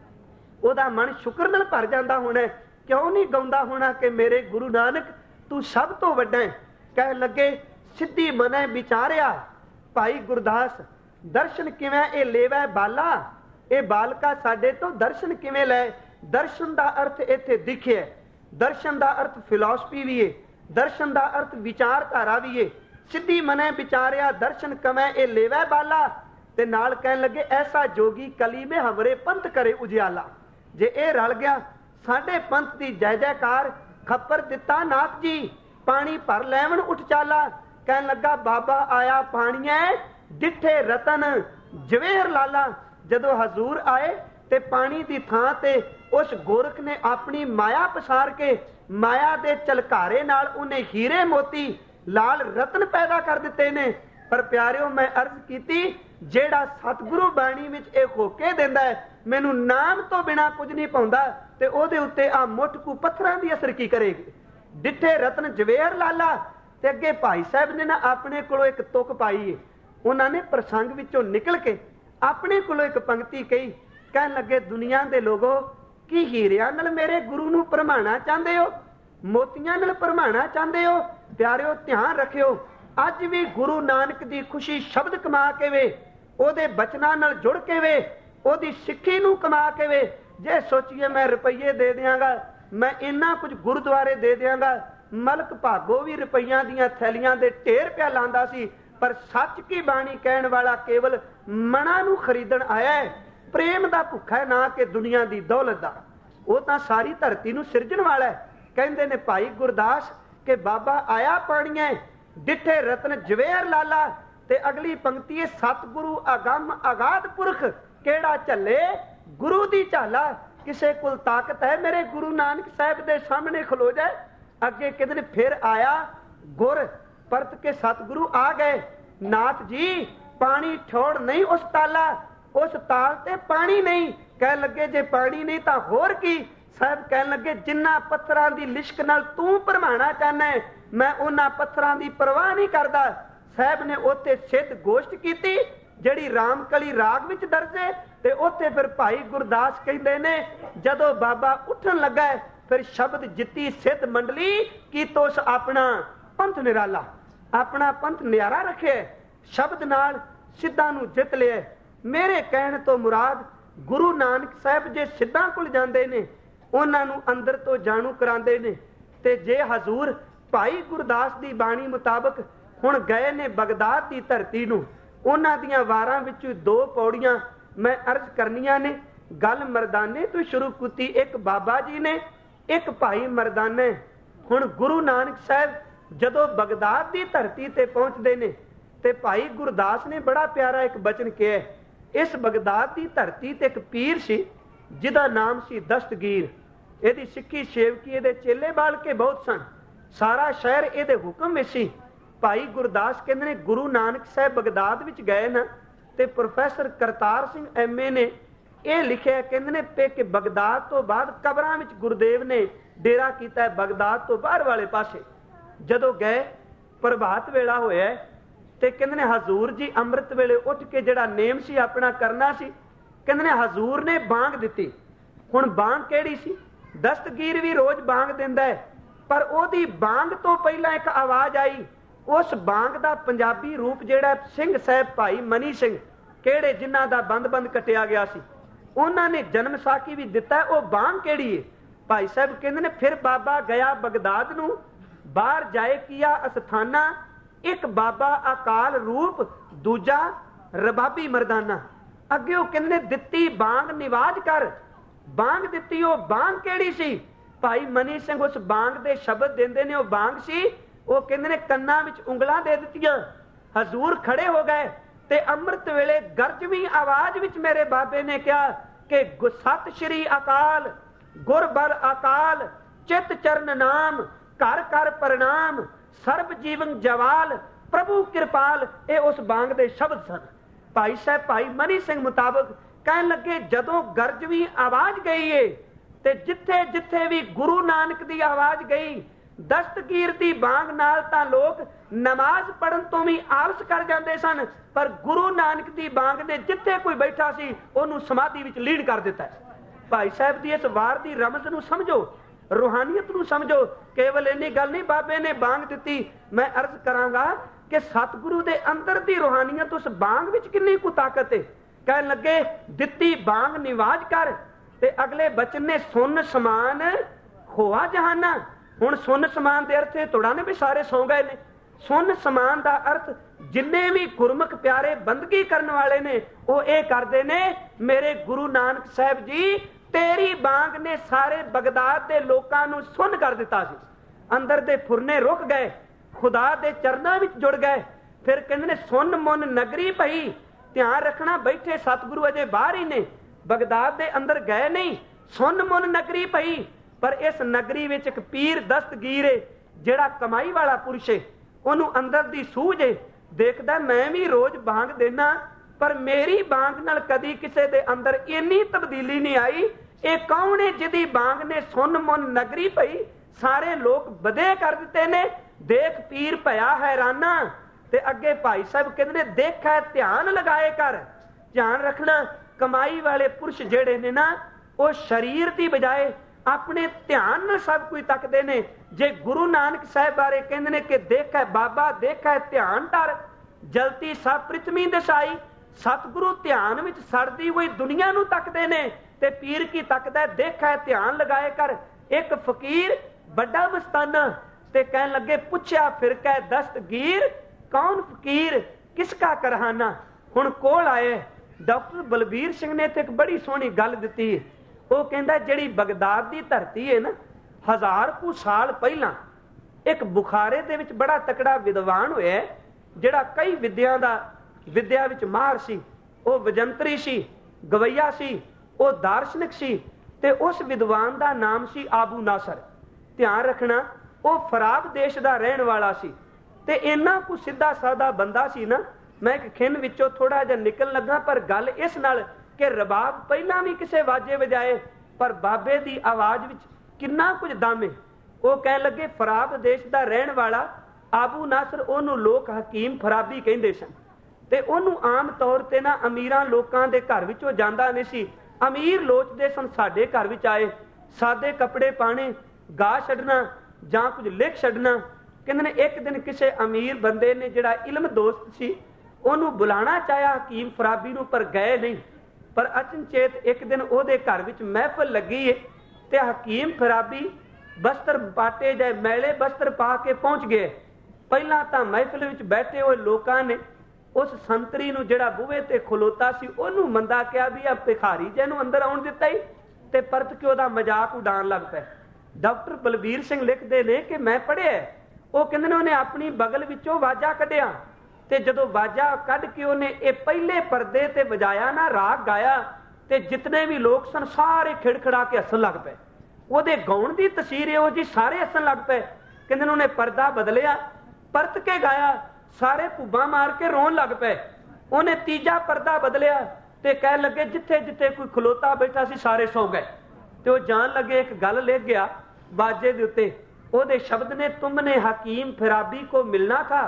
ਉਹਦਾ ਮਨ ਸ਼ੁਕਰ ਨਾਲ ਭਰ ਜਾਂਦਾ ਹੋਣਾ। ਕਿਉਂ ਨਹੀਂ ਗਾਉਂਦਾ ਹੋਣਾ ਕਿ ਮੇਰੇ ਗੁਰੂ ਨਾਨਕ ਤੂੰ ਸਭ ਤੋਂ ਵੱਡਾ ਹੈ। ਕਹਿਣ ਲੱਗੇ ਸਿੱਧੀ ਮਨੈ ਵਿਚਾਰਿਆ ਭਾਈ ਗੁਰਦਾਸ, ਦਰਸ਼ਨ ਕਿਵੇਂ ਇਹ ਲੇਵੈ ਬਾਲਾ, ਇਹ ਬਾਲਕਾ ਸਾਡੇ ਤੋਂ ਦਰਸ਼ਨ ਕਿਵੇਂ ਲੈ। ਦਰਸ਼ਨ ਦਾ ਅਰਥ ਇੱਥੇ ਦਿਖਿਆ, ਦਰਸ਼ਨ ਦਾ ਅਰਥ ਫਿਲਾਸਫੀ ਵੀ ਹੈ, ਦਰਸ਼ਨ ਦਾ ਅਰਥ ਵਿਚਾਰਧਾਰਾ ਵੀ ਹੈ। ਸਿੱਧੀ ਮਨੈ ਵਿਚਾਰਿਆ ਦਰਸ਼ਨ ਕਮੈ ਇਹ ਲੇਵੈ ਬਾਲਾ। ਤੇ ਨਾਲ ਕਹਿਣ ਲੱਗੇ ਐਸਾ ਜੋਗੀ ਕਲੀ ਮੇ ਹਮਰੇ ਪੰਥ ਕਰੇ ਉਜਿਆਲਾ। ਜੇ ਇਹ ਰਲ ਗਿਆ ਸਾਡੇ ਪੰਥ ਦੀ ਜੈ ਜੈਕਾਰ। ਖੱਪਰ ਦਿੱਤਾ ਨਾਥ ਜੀ ਪਾਣੀ ਭਰ ਲੈਵਣ ਉੱਠ ਚਾਲਾ। ਕਹਿਣ ਲੱਗਾ ਬਾਬਾ ਆਇਆ ਪਾਣੀਐ ਡਿੱਠੇ ਰਤਨ ਜਵੇਹਰ ਲਾਲਾ। ਜਦੋਂ ਹਜ਼ੂਰ ਆਏ ਤੇ ਪਾਣੀ ਦੀ ਥਾਂ ਤੇ ਉਸ ਗੋਰਖ ਨੇ ਆਪਣੀ ਮਾਇਆ ਪਸਾਰ ਕੇ ਮਾਇਆ ਦੇ ਚਲਕਾਰੇ ਨਾਲ ਉਹਨੇ ਹੀਰੇ ਮੋਤੀ ਲਾਲ ਰਤਨ ਪੈਦਾ ਕਰ ਦਿੱਤੇ ਨੇ। ਪਰ ਪਿਆਰਿਓ, ਮੈਂ ਅਰਜ਼ ਕੀਤੀ ਜਿਹੜਾ ਸਤਿਗੁਰੂ ਬਾਣੀ ਵਿੱਚ ਇਹ ਹੋਕੇ ਦਿੰਦਾ ਹੈ ਮੈਨੂੰ ਨਾਮ ਤੋਂ ਬਿਨਾ ਕੁਝ ਨਹੀਂ ਪਾਉਂਦਾ, ਤੇ ਉਹਦੇ ਉੱਤੇ ਆ ਮੁੱਠ ਕੂ ਪੱਥਰਾਂ ਦੀ ਅਸਰ ਕੀ ਕਰੇਗੀ। ਡਿੱਠੇ ਰਤਨ ਜਵੇਹਰ ਲਾਲਾ। ਤੇ ਅੱਗੇ ਭਾਈ ਸਾਹਿਬ ਨੇ ਨਾ ਆਪਣੇ ਕੋਲੋਂ ਇੱਕ ਤੁਕ ਪਾਈ ਹੈ। ਉਹਨਾਂ ਨੇ ਪ੍ਰਸੰਗ ਵਿੱਚੋਂ ਨਿਕਲ ਕੇ ਆਪਣੇ ਕੋਲੋਂ ਇੱਕ ਪੰਕਤੀ ਕਹੀ। ਕਹਿਣ ਲੱਗੇ ਦੁਨੀਆ ਦੇ ਲੋਗੋ, ਕੀ ਹੀਰਿਆਂ ਨਾਲ ਮੇਰੇ ਗੁਰੂ ਨੂੰ ਭਰਮਾਣਾ ਚਾਹੁੰਦੇ ਹੋ, ਮੋਤੀਆਂ ਨਾਲ ਭਰਮਾਣਾ ਚਾਹੁੰਦੇ ਹੋ। ਪਿਆਰਿਓ, ਧਿਆਨ ਰੱਖਿਓ, ਅੱਜ ਵੀ ਗੁਰੂ ਨਾਨਕ ਦੀ ਖੁਸ਼ੀ ਸ਼ਬਦ ਕਮਾ ਕੇ ਵੇ, ਉਹਦੇ ਬਚਨਾਂ ਨਾਲ ਜੁੜ ਕੇ ਵੇ, ਉਹਦੀ ਸਿੱਖੀ ਨੂੰ ਕਮਾ ਕੇ ਵੇ। ਜੇ ਸੋਚੀਏ ਮੈਂ ਰੁਪਈਏ ਦੇ ਦਿਆਂਗਾ, ਮੈਂ ਇੰਨਾ ਕੁਝ ਗੁਰਦੁਆਰੇ ਦੇ ਦਿਆਂਗਾ। ਮਲਕ ਭਾਗੋ ਵੀ ਰੁਪਈਆਂ ਦੀਆਂ ਥੈਲੀਆਂ ਦੇ ਢੇਰ ਪਿਆ ਲਾਂਦਾ ਸੀ, ਪਰ ਸੱਚ ਕੀ ਬਾਣੀ ਕਹਿਣ ਵਾਲਾ ਕੇਵਲ ਮਨਾਂ ਨੂੰ ਖਰੀਦਣ ਆਇਆ ਹੈ। ਪ੍ਰੇਮ ਦਾ ਭੁੱਖਾ ਹੈ, ਨਾ ਕਿ ਦੁਨੀਆ ਦੀ ਦੌਲਤ ਦਾ। ਉਹ ਤਾਂ ਸਾਰੀ ਧਰਤੀ ਨੂੰ ਸਿਰਜਣ ਵਾਲਾ ਹੈ। ਕਹਿੰਦੇ ਨੇ ਭਾਈ ਗੁਰਦਾਸ ਕਿ ਬਾਬਾ ਆਇਆ ਪਾਣੀਐ ਡਿੱਠੇ ਰਤਨ ਜਵੇਹਰ ਲਾਲਾ। ਤੇ ਅਗਲੀ ਪੰਕਤੀ ਹੈ ਸਤਿਗੁਰੂ ਅਗੰਮ ਅਗਾਧ ਪੁਰਖ ਕਿਹੜਾ ਝੱਲੇ ਗੁਰੂ ਦੀ ਝਾਲਾ। ਕਿਸੇ ਕੋਲ ਤਾਕਤ ਹੈ ਮੇਰੇ ਗੁਰੂ ਨਾਨਕ ਸਾਹਿਬ ਦੇ ਸਾਹਮਣੇ ਖਲੋ ਜਾਏ। ਅੱਗੇ ਕਹਿੰਦੇ ਨੇ ਫਿਰ ਆਇਆ ਗੁਰ ਪਰਤ ਕੇ ਸਤਿਗੁਰੂ ਆ ਗਏ। ਨਾਥ ਜੀ ਪਾਣੀ ਠੋੜ ਨਹੀਂ ਉਸ ਤਾਲਾ, ਉਸ ਤਾਲ ਤੇ ਪਾਣੀ ਨਹੀਂ। ਕਹਿਣ ਲੱਗੇ ਜੇ ਪਾਣੀ ਨਹੀਂ ਤਾਂ ਹੋਰ ਕੀ। ਸਾਹਿਬ ਕਹਿਣ ਲੱਗੇ ਜਿੰਨਾ ਪੱਥਰਾਂ ਦੀ ਲਿਸ਼ਕ ਨਾਲ ਤੂੰ ਭਰਮਾਣਾ ਚਾਹਨਾ ਮੈਂ ਉਹਨਾਂ ਪੱਥਰਾਂ ਦੀ ਪਰਵਾਹ ਨਹੀਂ ਕਰਦਾ। ਸਾਹਿਬ ਨੇ ਉੱਥੇ ਸਿੱਧ ਗੋਸ਼ਟ ਕੀਤੀ ਜਿਹੜੀ ਰਾਮਕਲੀ ਰਾਗ ਵਿੱਚ ਦਰਜੇ। ਤੇ ਉੱਥੇ ਫਿਰ ਭਾਈ ਗੁਰਦਾਸ ਕਹਿੰਦੇ ਨੇ ਜਦੋਂ ਬਾਬਾ ਉੱਠਣ ਲੱਗਾ ਫਿਰ ਸ਼ਬਦ ਜਿੱਤੀ ਸਿੱਧ ਮੰਡਲੀ ਕੀ ਤੋਸ ਆਪਣਾ ਪੰਥ ਨਿਰਾਲਾ। ਆਪਣਾ ਪੰਥ ਨਿਆਰਾ ਰੱਖੇ, ਸ਼ਬਦ ਨਾਲ ਸਿੱਧਾਂ ਨੂੰ ਜਿੱਤ ਲਿਆ। ਮੇਰੇ ਕਹਿਣ ਤੋਂ ਮੁਰਾਦ ਗੁਰੂ ਨਾਨਕ ਸਾਹਿਬ ਜੇ ਸਿੱਧਾਂ ਕੋਲ ਜਾਂਦੇ ਨੇ ਉਹਨਾਂ ਨੂੰ ਅੰਦਰ ਤੋਂ ਜਾਣੂ ਕਰਾਉਂਦੇ ਨੇ। ਤੇ ਜੇ ਹਜ਼ੂਰ ਭਾਈ ਗੁਰਦਾਸ ਦੀ ਬਾਣੀ ਮੁਤਾਬਕ ਹੁਣ ਗਏ ਨੇ ਬਗਦਾਦ ਦੀ ਧਰਤੀ ਨੂੰ, ਉਹਨਾਂ ਦੀਆਂ ਵਾਰਾਂ ਵਿੱਚੋਂ ਦੋ ਪੌੜੀਆਂ ਮੈਂ ਅਰਜ਼ ਕਰਨੀਆਂ ਨੇ। ਗੱਲ ਮਰਦਾਨੇ ਤੋਂ ਸ਼ੁਰੂ ਕੀਤੀ, ਇੱਕ ਬਾਬਾ ਜੀ ਨੇ, ਇੱਕ ਭਾਈ ਮਰਦਾਨੇ। ਹੁਣ ਗੁਰੂ ਨਾਨਕ ਸਾਹਿਬ ਜਦੋਂ ਬਗਦਾਦ ਦੀ ਧਰਤੀ ਤੇ ਪਹੁੰਚਦੇ ਨੇ ਤੇ ਭਾਈ ਗੁਰਦਾਸ ਨੇ ਬੜਾ ਪਿਆਰਾ ਇੱਕ ਬਚਨ ਕਿਹਾ। ਇਸ ਬਗਦਾਦ ਦੀ ਧਰਤੀ ਤੇ ਇੱਕ ਪੀਰ ਸੀ ਜਿਹਦਾ ਨਾਮ ਸੀ ਦਸਤਗੀਰ। ਇਹਦੀ ਸਿੱਖੀ ਸੇਵਕੀ ਇਹਦੇ ਚੇਲੇ ਬਾਲ ਕੇ ਬਹੁਤ ਸਨ। ਸਾਰਾ ਸ਼ਹਿਰ ਇਹਦੇ ਹੁਕਮ ਵਿੱਚ ਸੀ। ਭਾਈ ਗੁਰਦਾਸ ਕਹਿੰਦੇ ਨੇ ਗੁਰੂ ਨਾਨਕ ਸਾਹਿਬ ਬਗਦਾਦ ਵਿੱਚ ਗਏ ਨਾ ਤੇ professor Kartar Singh M A ਨੇ ਇਹ ਲਿਖਿਆ, ਕਹਿੰਦੇ ਨੇ ਪੇ ਕਿ ਬਗਦਾਦ ਤੋਂ ਬਾਅਦ ਕਬਰਾਂ ਵਿੱਚ ਗੁਰਦੇਵ ਨੇ ਡੇਰਾ ਕੀਤਾ ਹੈ ਬਗਦਾਦ ਤੋਂ ਬਾਹਰ ਵਾਲੇ ਪਾਸੇ। ਜਦੋਂ ਗਏ ਪ੍ਰਭਾਤ ਵੇਲਾ ਹੋਇਆ ਤੇ ਕਹਿੰਦੇ ਨੇ ਹਜ਼ੂਰ ਜੀ ਅੰਮ੍ਰਿਤ ਵੇਲੇ ਉੱਠ ਕੇ ਜਿਹੜਾ ਨੇਮ ਸੀ ਆਪਣਾ ਕਰਨਾ ਸੀ, ਕਹਿੰਦੇ ਨੇ ਹਜ਼ੂਰ ਨੇ ਬਾਂਗ ਦਿੱਤੀ। ਹੁਣ ਬਾਂਗ ਕਿਹੜੀ ਸੀ? ਦਸਤਗੀਰ ਵੀ ਰੋਜ਼ ਬਾਂਗ ਦਿੰਦਾ ਹੈ, ਪਰ ਉਹਦੀ ਬਾਂਗ ਤੋਂ ਪਹਿਲਾਂ ਇੱਕ ਆਵਾਜ਼ ਆਈ। ਉਸ ਬਾਂਗ ਦਾ ਪੰਜਾਬੀ ਰੂਪ ਜਿਹੜਾ ਸਿੰਘ ਸਾਹਿਬ ਭਾਈ ਮਨੀ ਸਿੰਘ ਕਿਹੜੇ ਜਿਨ੍ਹਾਂ ਦਾ ਬੰਦ ਬੰਦ ਕੱਟਿਆ ਗਿਆ ਸੀ, ਉਹਨਾਂ ਨੇ ਜਨਮ ਸਾਖੀ ਵੀ ਦਿੱਤਾ। ਉਹ ਬਾਂਗ ਕਿਹੜੀ ਹੈ? ਭਾਈ ਸਾਹਿਬ ਕਹਿੰਦੇ ਨੇ ਫਿਰ ਬਾਬਾ ਗਿਆ ਬਗਦਾਦ ਨੂੰ, ਬਾਹਰ ਜਾਏ ਕੀਆ ਅਸਥਾਨਾ, ਇੱਕ ਬਾਬਾ ਅਕਾਲ ਰੂਪ, ਦੂਜਾ ਰਬਾਬੀ ਮਰਦਾਨਾ। ਅੱਗੇ ਉਹ ਕਹਿੰਦੇ ਦਿੱਤੀ ਬਾਂਗ ਨਿਵਾਜ ਕਰ, ਬਾਂਗ ਦਿੱਤੀ। ਉਹ ਬਾਂਗ ਕਿਹੜੀ ਸੀ? ਭਾਈ ਮਨੀ ਸਿੰਘ ਉਸ ਬਾਂਗ ਦੇ ਸ਼ਬਦ ਦਿੰਦੇ ਨੇ, ਉਹ ਬਾਂਗ ਸੀ। ਉਹ ਕਹਿੰਦੇ ਨੇ ਕੰਨਾਂ ਵਿੱਚ ਉਂਗਲਾਂ ਦੇ ਦਿੱਤੀਆਂ। ਹਜ਼ੂਰ ਖੜੇ ਹੋ ਗਏ ਤੇ ਅੰਮ੍ਰਿਤ ਵੇਲੇ ਗਰਜਵੀਂ ਆਵਾਜ਼ ਵਿੱਚ ਮੇਰੇ ਬਾਬੇ ਨੇ ਕਿਹਾ ਕਿ ਸਤਿ ਸ਼੍ਰੀ ਅਕਾਲ, ਗੁਰ ਬਲ ਅਕਾਲ, ਚਿਤ ਚਰਨ ਨਾਮ, ਘਰ ਘਰ ਪ੍ਰਣਾਮ, ਸਰਬ ਜੀਵਨ ਜਵਾਲ, ਪ੍ਰਭੂ ਕਿਰਪਾਲ। ਇਹ ਉਸ ਬਾਂਗ ਦੇ ਸ਼ਬਦ ਸਨ। ਭਾਈ ਸਾਹਿਬ ਭਾਈ ਮਨੀ ਸਿੰਘ ਮੁਤਾਬਕ ਕਹਿਣ ਲੱਗੇ ਜਦੋਂ ਗਰਜਵੀਂ ਆਵਾਜ਼ ਗਈ ਏ ਤੇ ਜਿੱਥੇ ਜਿੱਥੇ ਵੀ ਗੁਰੂ ਨਾਨਕ ਦੀ ਆਵਾਜ਼ ਗਈ, ਦਸਤਗੀਰ ਦੀ ਬਾਂਗ ਨਾਲ ਤਾਂ ਲੋਕ ਨਮਾਜ਼ ਪੜਨ ਤੋਂ ਵੀ ਆਲਸ ਕਰ ਜਾਂਦੇ ਸਨ, ਪਰ ਗੁਰੂ ਨਾਨਕ ਦੀ ਬਾਂਗ ਨੇ ਜਿੱਥੇ ਕੋਈ ਬੈਠਾ ਸੀ ਉਹਨੂੰ ਸਮਾਧੀ ਵਿੱਚ ਲੀਨ ਕਰ ਦਿੱਤਾ। ਭਾਈ ਸਾਹਿਬ ਦੀ ਇਸ ਵਾਰ ਦੀ ਰਮਜ਼ ਨੂੰ ਸਮਝੋ, ਰੂਹਾਨੀਅਤ ਨੂੰ ਸਮਝੋ। ਕੇਵਲ ਇੰਨੀ ਗੱਲ ਨਹੀਂ ਬਾਬੇ ਨੇ ਬਾਂਗ ਦਿੱਤੀ। ਮੈਂ ਅਰਜ਼ ਕਰਾਂਗਾ ਕਿ ਸਤਿਗੁਰੂ ਦੇ ਅੰਦਰ ਦੀ ਰੂਹਾਨੀਅਤ ਉਸ ਬਾਂਗ ਵਿੱਚ ਕਿੰਨੀ ਕੁ ਤਾਕਤ ਹੈ। ਕਹਿਣ ਲੱਗੇ ਦਿੱਤੀ ਬਾਂਗ ਨਿਵਾਜ ਕਰ, ਤੇ ਅਗਲੇ ਬਚਨ ਨੇ ਸੁਨ ਸਮਾਨ ਹੋਆ ਜਹਾਨਾ। ਹੁਣ ਸੁਨ ਸਮਾਨ ਦੇ ਅਰਥ ਤੋੜਾ ਨੇ ਵੀ ਸਾਰੇ ਸੌ ਗਏ ਨੇ। ਸੁਨ ਸਮਾਨ ਦਾ ਅਰਥ ਜਿੰਨੇ ਵੀ ਗੁਰਮੁਖ ਪਿਆਰੇ ਬੰਦਗੀ ਕਰਨ ਵਾਲੇ ਨੇ ਉਹ ਇਹ ਕਰਦੇ ਨੇ, ਮੇਰੇ ਗੁਰੂ ਨਾਨਕ ਸਾਹਿਬ ਜੀ ਤੇਰੀ ਬਾਂਗ ਨੇ ਸਾਰੇ ਬਗਦਾਦ ਦੇ ਲੋਕਾਂ ਨੂੰ ਸੁੰਨ ਕਰ ਦਿੱਤਾ ਸੀ। ਅੰਦਰ ਦੇ ਫੁਰਨੇ ਰੁਕ ਗਏ, ਖੁਦਾ ਦੇ ਚਰਨਾਂ ਵਿੱਚ ਜੁੜ ਗਏ। ਫਿਰ ਕਹਿੰਦੇ ਨੇ ਸੁੰਨ ਮੁੰਨ ਨਗਰੀ ਪਈ। ਧਿਆਨ ਰੱਖਣਾ, ਬੈਠੇ ਸਤਿਗੁਰੂ ਅਜੇ ਬਾਹਰ ਹੀ ਨੇ, ਬਗਦਾਦ ਦੇ ਅੰਦਰ ਗਏ ਨਹੀਂ। ਸੁੰਨ ਮੁੰਨ ਨਗਰੀ ਪਈ, ਪਰ ਇਸ ਨਗਰੀ ਵਿੱਚ ਇੱਕ ਪੀਰ ਦਸਤਗੀਰ ਏ, ਜਿਹੜਾ ਕਮਾਈ ਵਾਲਾ ਪੁਰਸ਼ ਏ। ਉਹਨੂੰ ਅੰਦਰ ਦੀ ਸੂਝ ਏ, ਦੇਖਦਾ ਮੈਂ ਵੀ ਰੋਜ਼ ਬਾਂਗ ਦੇਣਾ, ਪਰ ਮੇਰੀ ਬਾਂਗ ਨਾਲ ਕਦੀ ਕਿਸੇ ਦੇ ਅੰਦਰ ਇੰਨੀ ਤਬਦੀਲੀ ਨਹੀਂ ਆਈ। ਇਹ ਕੌਣ ਹੈ ਜਿਹਦੀ ਬਾਂਗ ਨੇ ਸੁੰਨ ਮੁੰਨ ਨਗਰੀ ਪਈ, ਸਾਰੇ ਲੋਕ ਬਦੇ ਕਰ ਦਿੱਤੇ ਨੇ। ਦੇਖ ਪੀਰ ਭਇਆ ਹੈਰਾਨਾ। ਤੇ ਅੱਗੇ ਭਾਈ ਸਾਹਿਬ ਕਹਿੰਦੇ ਨੇ ਦੇਖਿਆ ਧਿਆਨ ਲਗਾਏ ਕਰ। ਧਿਆਨ ਰੱਖਣਾ, ਕਮਾਈ ਵਾਲੇ ਪੁਰਸ਼ ਜਿਹੜੇ ਨੇ ਨਾ ਉਹ ਸਰੀਰ ਦੀ ਬਜਾਏ ਆਪਣੇ ਧਿਆਨ ਨਾਲ ਸਭ ਕੁਝ ਤੱਕਦੇ ਨੇ। ਜੇ ਗੁਰੂ ਨਾਨਕ ਸਾਹਿਬ ਬਾਰੇ ਕਹਿੰਦੇ ਨੇ ਕਿ ਦੇਖੈ ਬਾਬਾ ਦੇਖੈ ਧਿਆਨ ਧਰ, ਜਲਤੀ ਸਭ ਪ੍ਰਿਥਵੀ ਦਸਾਈ। ਸਤਿਗੁਰੂ ਧਿਆਨ ਵਿੱਚ ਸੜਦੀ ਹੋਈ ਦੁਨੀਆ ਨੂੰ ਤੱਕਦੇ ਨੇ, ਤੇ ਪੀਰ ਕੀ ਤੱਕਦਾ, ਦੇਖੈ ਧਿਆਨ ਲਗਾਏ ਕਰ। ਇੱਕ ਫਕੀਰ ਵੱਡਾ ਮਸਤਾਨਾ ਤੇ ਕਹਿਣ ਲੱਗੇ ਪੁੱਛਿਆ ਫਿਰ ਕਹਿ ਦਸਤਗੀਰ ਕੌਣ ਫਕੀਰ ਕਿਸਕਾ ਕਰਹਾਨਾ। ਹੁਣ ਕੋਲ ਆਏ ਡਾਕਟਰ ਬਲਬੀਰ ਸਿੰਘ ਨੇ ਤੇ ਇੱਕ ਬੜੀ ਸੋਹਣੀ ਗੱਲ ਦਿੱਤੀ। ਉਹ ਕਹਿੰਦਾ ਜਿਹੜੀ ਬਗਦਾਦ ਦੀ ਧਰਤੀ ਹੈ ਨਾ, ਹਜ਼ਾਰ ਕੁ ਸਾਲ ਪਹਿਲਾਂ ਇੱਕ ਬੁਖਾਰੇ ਦੇ ਵਿੱਚ ਬੜਾ ਤਕੜਾ ਵਿਦਵਾਨ ਹੋਇਆ, ਜਿਹੜਾ ਕਈ ਵਿਦਿਆ ਦਾ ਵਿਦਿਆ ਵਿੱਚ ਮਾਹਰ ਸੀ। ਉਹ ਵਜੰਤਰੀ ਸੀ, ਗਵਈਆ ਸੀ, ਉਹ ਦਾਰਸ਼ਨਿਕ ਸੀ, ਤੇ ਉਸ ਵਿਦਵਾਨ ਦਾ ਨਾਮ ਸੀ ਆਬੂ ਨਾਸਰ। ਧਿਆਨ ਰੱਖਣਾ, ਉਹ ਫਰਾਬ ਦੇਸ਼ ਦਾ ਰਹਿਣ ਵਾਲਾ ਸੀ, ਤੇ ਇੰਨਾ ਕੁ ਸਿੱਧਾ ਸਾਦਾ ਬੰਦਾ ਸੀ ਨਾ। ਮੈਂ ਇੱਕ ਖਿੰਨ ਵਿੱਚੋਂ ਥੋੜਾ ਜਿਹਾ ਨਿਕਲ ਲੱਗਾ, ਪਰ ਗੱਲ ਇਸ ਨਾਲ ਕਿ ਰਬਾਬ ਪਹਿਲਾਂ ਵੀ ਕਿਸੇ ਵਾਜੇ ਵਜਾਏ, ਪਰ ਬਾਬੇ ਦੀ ਆਵਾਜ਼ ਵਿੱਚ ਕਿੰਨਾ ਕੁਝ ਦਮ ਹੈ। ਉਹ ਕਹਿਣ ਲੱਗੇ ਫਰਾਬ ਦੇਸ਼ ਦਾ ਰਹਿਣ ਵਾਲਾ ਆਬੂ ਨਾਸਰ, ਉਹਨੂੰ ਲੋਕ ਹਕੀਮ ਫਰਾਬੀ ਕਹਿੰਦੇ ਸਨ, ਤੇ ਉਹਨੂੰ ਆਮ ਤੌਰ ਤੇ ਨਾ ਅਮੀਰਾਂ ਲੋਕਾਂ ਦੇ ਘਰ ਵਿੱਚ ਉਹ ਜਾਂਦਾ ਨਹੀਂ ਸੀ। ਅਮੀਰ ਲੋਚਦੇ ਸਨ ਸਾਡੇ ਘਰ ਵਿੱਚ ਆਏ, ਸਾਦੇ ਕੱਪੜੇ ਪਾਣੇ, ਗਾ ਛੱਡਣਾ ਜਾਂ ਕੁਝ ਲਿਖ ਛੱਡਣਾ। ਕਹਿੰਦੇ ਨੇ ਇੱਕ ਦਿਨ ਕਿਸੇ ਅਮੀਰ ਬੰਦੇ ਨੇ ਜਿਹੜਾ ਇਲਮ ਦੋਸਤ ਸੀ ਉਹਨੂੰ ਬੁਲਾਣਾ ਚਾਹਿਆ ਹਕੀਮ ਫਰਾਬੀ ਨੂੰ, ਪਰ ਗਏ ਨਹੀਂ। ਪਰ ਅਚਨਚੇਤ ਇੱਕ ਦਿਨ ਉਹਦੇ ਘਰ ਵਿੱਚ ਮਹਿਫਲ ਲੱਗੀ ਏ, ਤੇ ਹਕੀਮ ਫਰਾਬੀ ਬਸਤਰ ਪਾਟੇ ਜਾਏ ਮੈਲੇ ਬਸਤਰ ਪਾ ਕੇ ਪਹੁੰਚ ਗਏ। ਪਹਿਲਾਂ ਤਾਂ ਮਹਿਫਲ ਵਿੱਚ ਬੈਠੇ ਹੋਏ ਲੋਕਾਂ ਨੇ ਉਸ ਸੰਤਰੀ ਨੂੰ ਜਿਹੜਾ ਬੂਹੇ ਤੇ ਖਲੋਤਾ ਸੀ ਉਹਨੂੰ ਮੰਦਾ ਕਿਹਾ ਵੀ ਆ ਭਿਖਾਰੀ ਜਿਹਨੂੰ ਅੰਦਰ ਆਉਣ ਦਿੱਤਾ ਹੀ, ਤੇ ਪਰਤ ਕੇ ਉਹਦਾ ਮਜ਼ਾਕ ਉਡਾਉਣ ਲੱਗ ਪਏ। ਡਾਕਟਰ ਬਲਬੀਰ ਸਿੰਘ ਲਿਖਦੇ ਨੇ ਕਿ ਮੈਂ ਪੜ੍ਹਿਆ, ਉਹ ਕਹਿੰਦੇ ਨੇ ਉਹਨੇ ਆਪਣੀ ਬਗਲ ਵਿੱਚੋਂ ਵਾਜਾ ਕੱਢਿਆ, ਤੇ ਜਦੋਂ ਵਾਜਾ ਕੱਢ ਕੇ ਉਹਨੇ ਇਹ ਪਹਿਲੇ ਪਰਦੇ ਤੇ ਵਜਾਇਆ ਨਾ, ਰਾਗ ਗਾਇਆ, ਤੇ ਜਿਤਨੇ ਵੀ ਲੋਕ ਸਨ ਸਾਰੇ ਖਿੜਖੜਾ ਕੇ ਹੱਸਣ ਲੱਗ ਪਏ। ਉਹਦੇ ਗਾਉਣ ਦੀ ਤਸੀਰ ਇਹੋ ਜੀ, ਸਾਰੇ ਹੱਸਣ ਲੱਗ ਪਏ। ਕਹਿੰਦੇ ਨੇ ਉਹਨੇ ਪਰਦਾ ਬਦਲਿਆ, ਪਰਤ ਕੇ ਗਾਇਆ, ਸਾਰੇ ਭੁੱਬਾਂ ਮਾਰ ਕੇ ਰੋਣ ਲੱਗ ਪਏ। ਉਹਨੇ ਤੀਜਾ ਪਰਦਾ ਬਦਲਿਆ ਤੇ ਕਹਿਣ ਲੱਗੇ ਜਿੱਥੇ ਜਿੱਥੇ ਕੋਈ ਖਲੋਤਾ ਬੈਠਾ ਸੀ ਸਾਰੇ ਸੌ ਗਏ। ਤੇ ਉਹ ਜਾਣ ਲੱਗੇ ਇੱਕ ਗੱਲ ਲਿਖ ਗਿਆ ਬਾਜੇ ਦੇ ਉੱਤੇ, ਉਹਦੇ ਸ਼ਬਦ ਨੇ तुमने हकीम फराबी को मिलना था,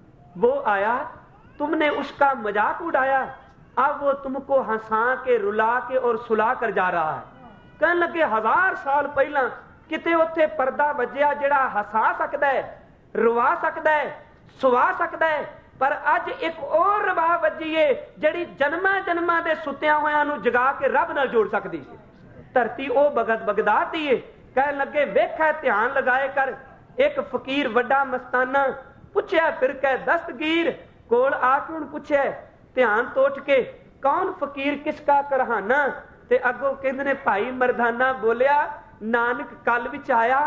वो आया, तुमने उसका मजाक उड़ाया, अब वो तुमको हंसा के रुला के और सुला कर जा रहा है। कहने लगे हजार साल पहला किते उत्थे पर्दा वजिया जिहड़ा हसा सकदा है, रुवा सकदा है, सुवा सकदा है, पर अज एक और रवा वजी है जिहड़ी जन्मां जन्मां दे सुत्तियां होयां नूं जगा के रब नाल जोड़ सकदी सी। धरती ओ बगद बगदाद दी है। कहने लगे वेखा ध्यान लगाए कर। एक फकीर वड्डा मस्ताना पुछया फिर कह दस्तगीर कोल आके हुण पुछया ध्यान तो उठ के कौन फकीर किसका करहाना, ते अगों कहंदे ने भाई मरदाना बोलिया नानक कल विच आया,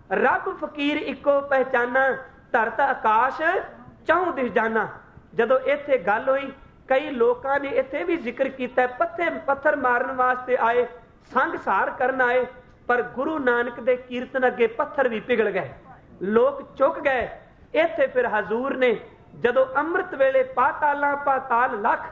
रब फकीर इको पहचाना, धरत आकाश चौं दिस जाना। जदों इत्थे गल होई कई लोकां ने इत्थे भी जिक्र कीता पत्थे पत्थर मारन वास्ते आए, संग सार करन आए, पर गुरु नानक दे कीर्तन अगे पत्थर भी पिघल गए, लोग चुक गए। इत्थे फिर हजूर ने जदों अमृत वेले पातालां पाताल लख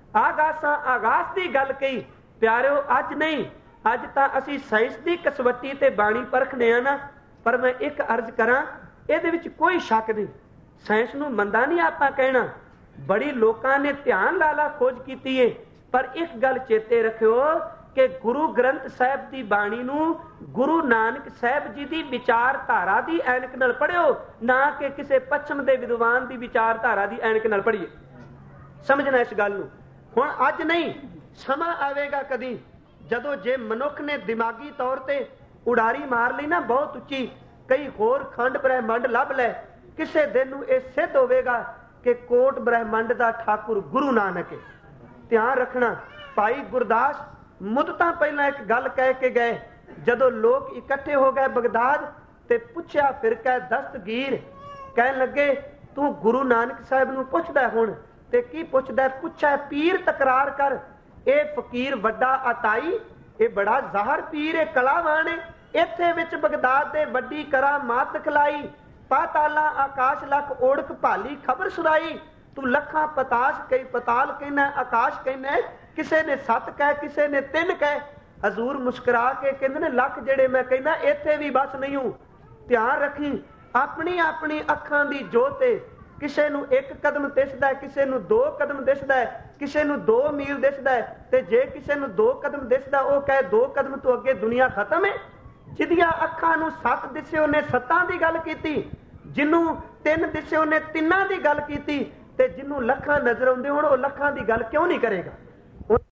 ਆਗਾਸਾਂ ਆਗਾਸ ਦੀ ਗੱਲ ਕਹੀ। ਪਿਆਰਿਓ ਅੱਜ ਨਹੀਂ, ਅੱਜ ਤਾਂ ਅਸੀਂ ਸਾਇੰਸ ਦੀ ਕਸਵੱਟੀ ਤੇ ਬਾਣੀ ਪਰਖਦੇ ਆ ਨਾ। ਪਰ ਮੈਂ ਇੱਕ ਅਰਜ਼ ਕਰਾਂ, ਇਹਦੇ ਵਿੱਚ ਕੋਈ ਸ਼ੱਕ ਨਹੀਂ, ਸਾਇੰਸ ਨੂੰ ਮੰਦਾ ਨਹੀਂ ਆਪਾਂ ਕਹਿਣਾ। ਬੜੀ ਲੋਕਾਂ ਨੇ ਧਿਆਨ ਲਾ ਲਾ ਖੋਜ ਕੀਤੀ ਏ, ਪਰ ਇੱਕ ਗੱਲ ਚੇਤੇ ਰੱਖਿਓ ਕਿ ਗੁਰੂ ਗ੍ਰੰਥ ਸਾਹਿਬ ਦੀ ਬਾਣੀ ਨੂੰ ਗੁਰੂ ਨਾਨਕ ਸਾਹਿਬ ਜੀ ਦੀ ਵਿਚਾਰਧਾਰਾ ਦੀ ਐਨਕ ਨਾਲ ਪੜ੍ਹਿਓ, ਨਾ ਕਿ ਕਿਸੇ ਪੱਛਮ ਦੇ ਵਿਦਵਾਨ ਦੀ ਵਿਚਾਰਧਾਰਾ ਦੀ ਐਨਕ ਨਾਲ ਪੜ੍ਹੀਏ। ਸਮਝਣਾ ਇਸ ਗੱਲ ਨੂੰ। ਹੁਣ ਅੱਜ ਨਹੀਂ, ਸਮਾਂ ਆਵੇਗਾ ਕਦੀ ਜਦੋਂ ਜੇ ਮਨੁੱਖ ਨੇ ਦਿਮਾਗੀ ਤੌਰ ਤੇ ਉਡਾਰੀ ਮਾਰ ਲਈ ਨਾ ਬਹੁਤ ਉੱਚੀ, ਕਈ ਹੋਰ ਖੰਡ ਬ੍ਰਹਿਮੰਡ ਲੱਭ ਲੈ, ਕਿਸੇ ਦਿਨ ਨੂੰ ਇਹ ਸਿੱਧ ਹੋਵੇਗਾ ਕਿ ਕੋਟ ਬ੍ਰਹਿਮੰਡ ਦਾ ਠਾਕੁਰ ਗੁਰੂ ਨਾਨਕ ਹੈ। ਧਿਆਨ ਰੱਖਣਾ, ਭਾਈ ਗੁਰਦਾਸ ਮੁੱਦਤਾਂ ਪਹਿਲਾਂ ਇੱਕ ਗੱਲ ਕਹਿ ਕੇ ਗਏ। ਜਦੋਂ ਲੋਕ ਇਕੱਠੇ ਹੋ ਗਏ ਬਗਦਾਦ ਤੇ ਪੁੱਛਿਆ ਫਿਰਕਾ ਦਸਤਗੀਰ, ਕਹਿਣ ਲੱਗੇ ਤੂੰ ਗੁਰੂ ਨਾਨਕ ਸਾਹਿਬ ਨੂੰ ਪੁੱਛਦਾ ਹੁਣ ਤੇ ਕੀ ਪੁੱਛਦਾ? ਪੁੱਛਿਆ ਪੀਰ ਤਕਰਾਰ ਕਰ, ਇਹ ਫਕੀਰ ਵੱਡਾ ਅਤਾਈ, ਇਹ ਬੜਾ ਜ਼ਾਹਰ ਪੀਰ ਹੈ, ਕਲਾਵਾਨ ਹੈ। ਇੱਥੇ ਵਿੱਚ ਬਗਦਾਦ ਦੇ ਵੱਡੀ ਕਰਾ ਮਾਤ ਖਲਾਈ, ਪਾਤਾਲਾ ਆਕਾਸ਼ ਲੱਖ ਓੜਕ ਭਾਲੀ ਖਬਰ ਸੁਣਾਈ। ਤੂੰ ਲੱਖਾਂ ਪਤਾਸ਼ ਕਈ ਪਤਾਲ ਕਹਿਣਾ, ਆਕਾਸ਼ ਕਹਿਣਾ, ਕਿਸੇ ਨੇ ਸੱਤ ਕਹਿ, ਕਿਸੇ ਨੇ ਤਿੰਨ ਕਹਿ। ਹਜ਼ੂਰ ਮੁਸਕਰਾ ਕੇ ਕਹਿੰਦੇ ਨੇ ਲੱਖ ਜਿਹੜੇ ਮੈਂ ਕਹਿੰਦਾ ਇੱਥੇ ਵੀ ਬਸ ਨਹੀਂ ਹੂੰ। ਧਿਆਨ ਰੱਖੀ, ਆਪਣੀ ਆਪਣੀ ਅੱਖਾਂ ਦੀ ਜੋਤ ਹੈ। ਕਿਸੇ ਨੂੰ ਇੱਕ ਕਦਮ ਦਿਸਦਾ, ਕਿਸੇ ਨੂੰ ਦੋ ਕਦਮ ਦਿਸਦਾ, ਕਿਸੇ ਨੂੰ ਦੋ ਮੀਲ ਦਿਸਦਾ ਹੈ। ਤੇ ਜੇ ਕਿਸੇ ਨੂੰ ਦੋ ਕਦਮ ਦਿਸਦਾ, ਉਹ ਕਹੇ ਦੋ ਕਦਮ ਤੋਂ ਅੱਗੇ ਦੁਨੀਆ ਖਤਮ ਹੈ। ਜਿਹਦੀਆਂ ਅੱਖਾਂ ਨੂੰ ਸੱਤ ਦਿਸੇ ਉਹਨੇ ਸੱਤਾਂ ਦੀ ਗੱਲ ਕੀਤੀ, ਜਿਹਨੂੰ ਤਿੰਨ ਦਿਸੇ ਉਹਨੇ ਤਿੰਨਾਂ ਦੀ ਗੱਲ ਕੀਤੀ, ਤੇ ਜਿਹਨੂੰ ਲੱਖਾਂ ਨਜ਼ਰ ਆਉਂਦੇ ਹੋਣ ਉਹ ਲੱਖਾਂ ਦੀ ਗੱਲ ਕਿਉਂ ਨਹੀਂ ਕਰੇਗਾ?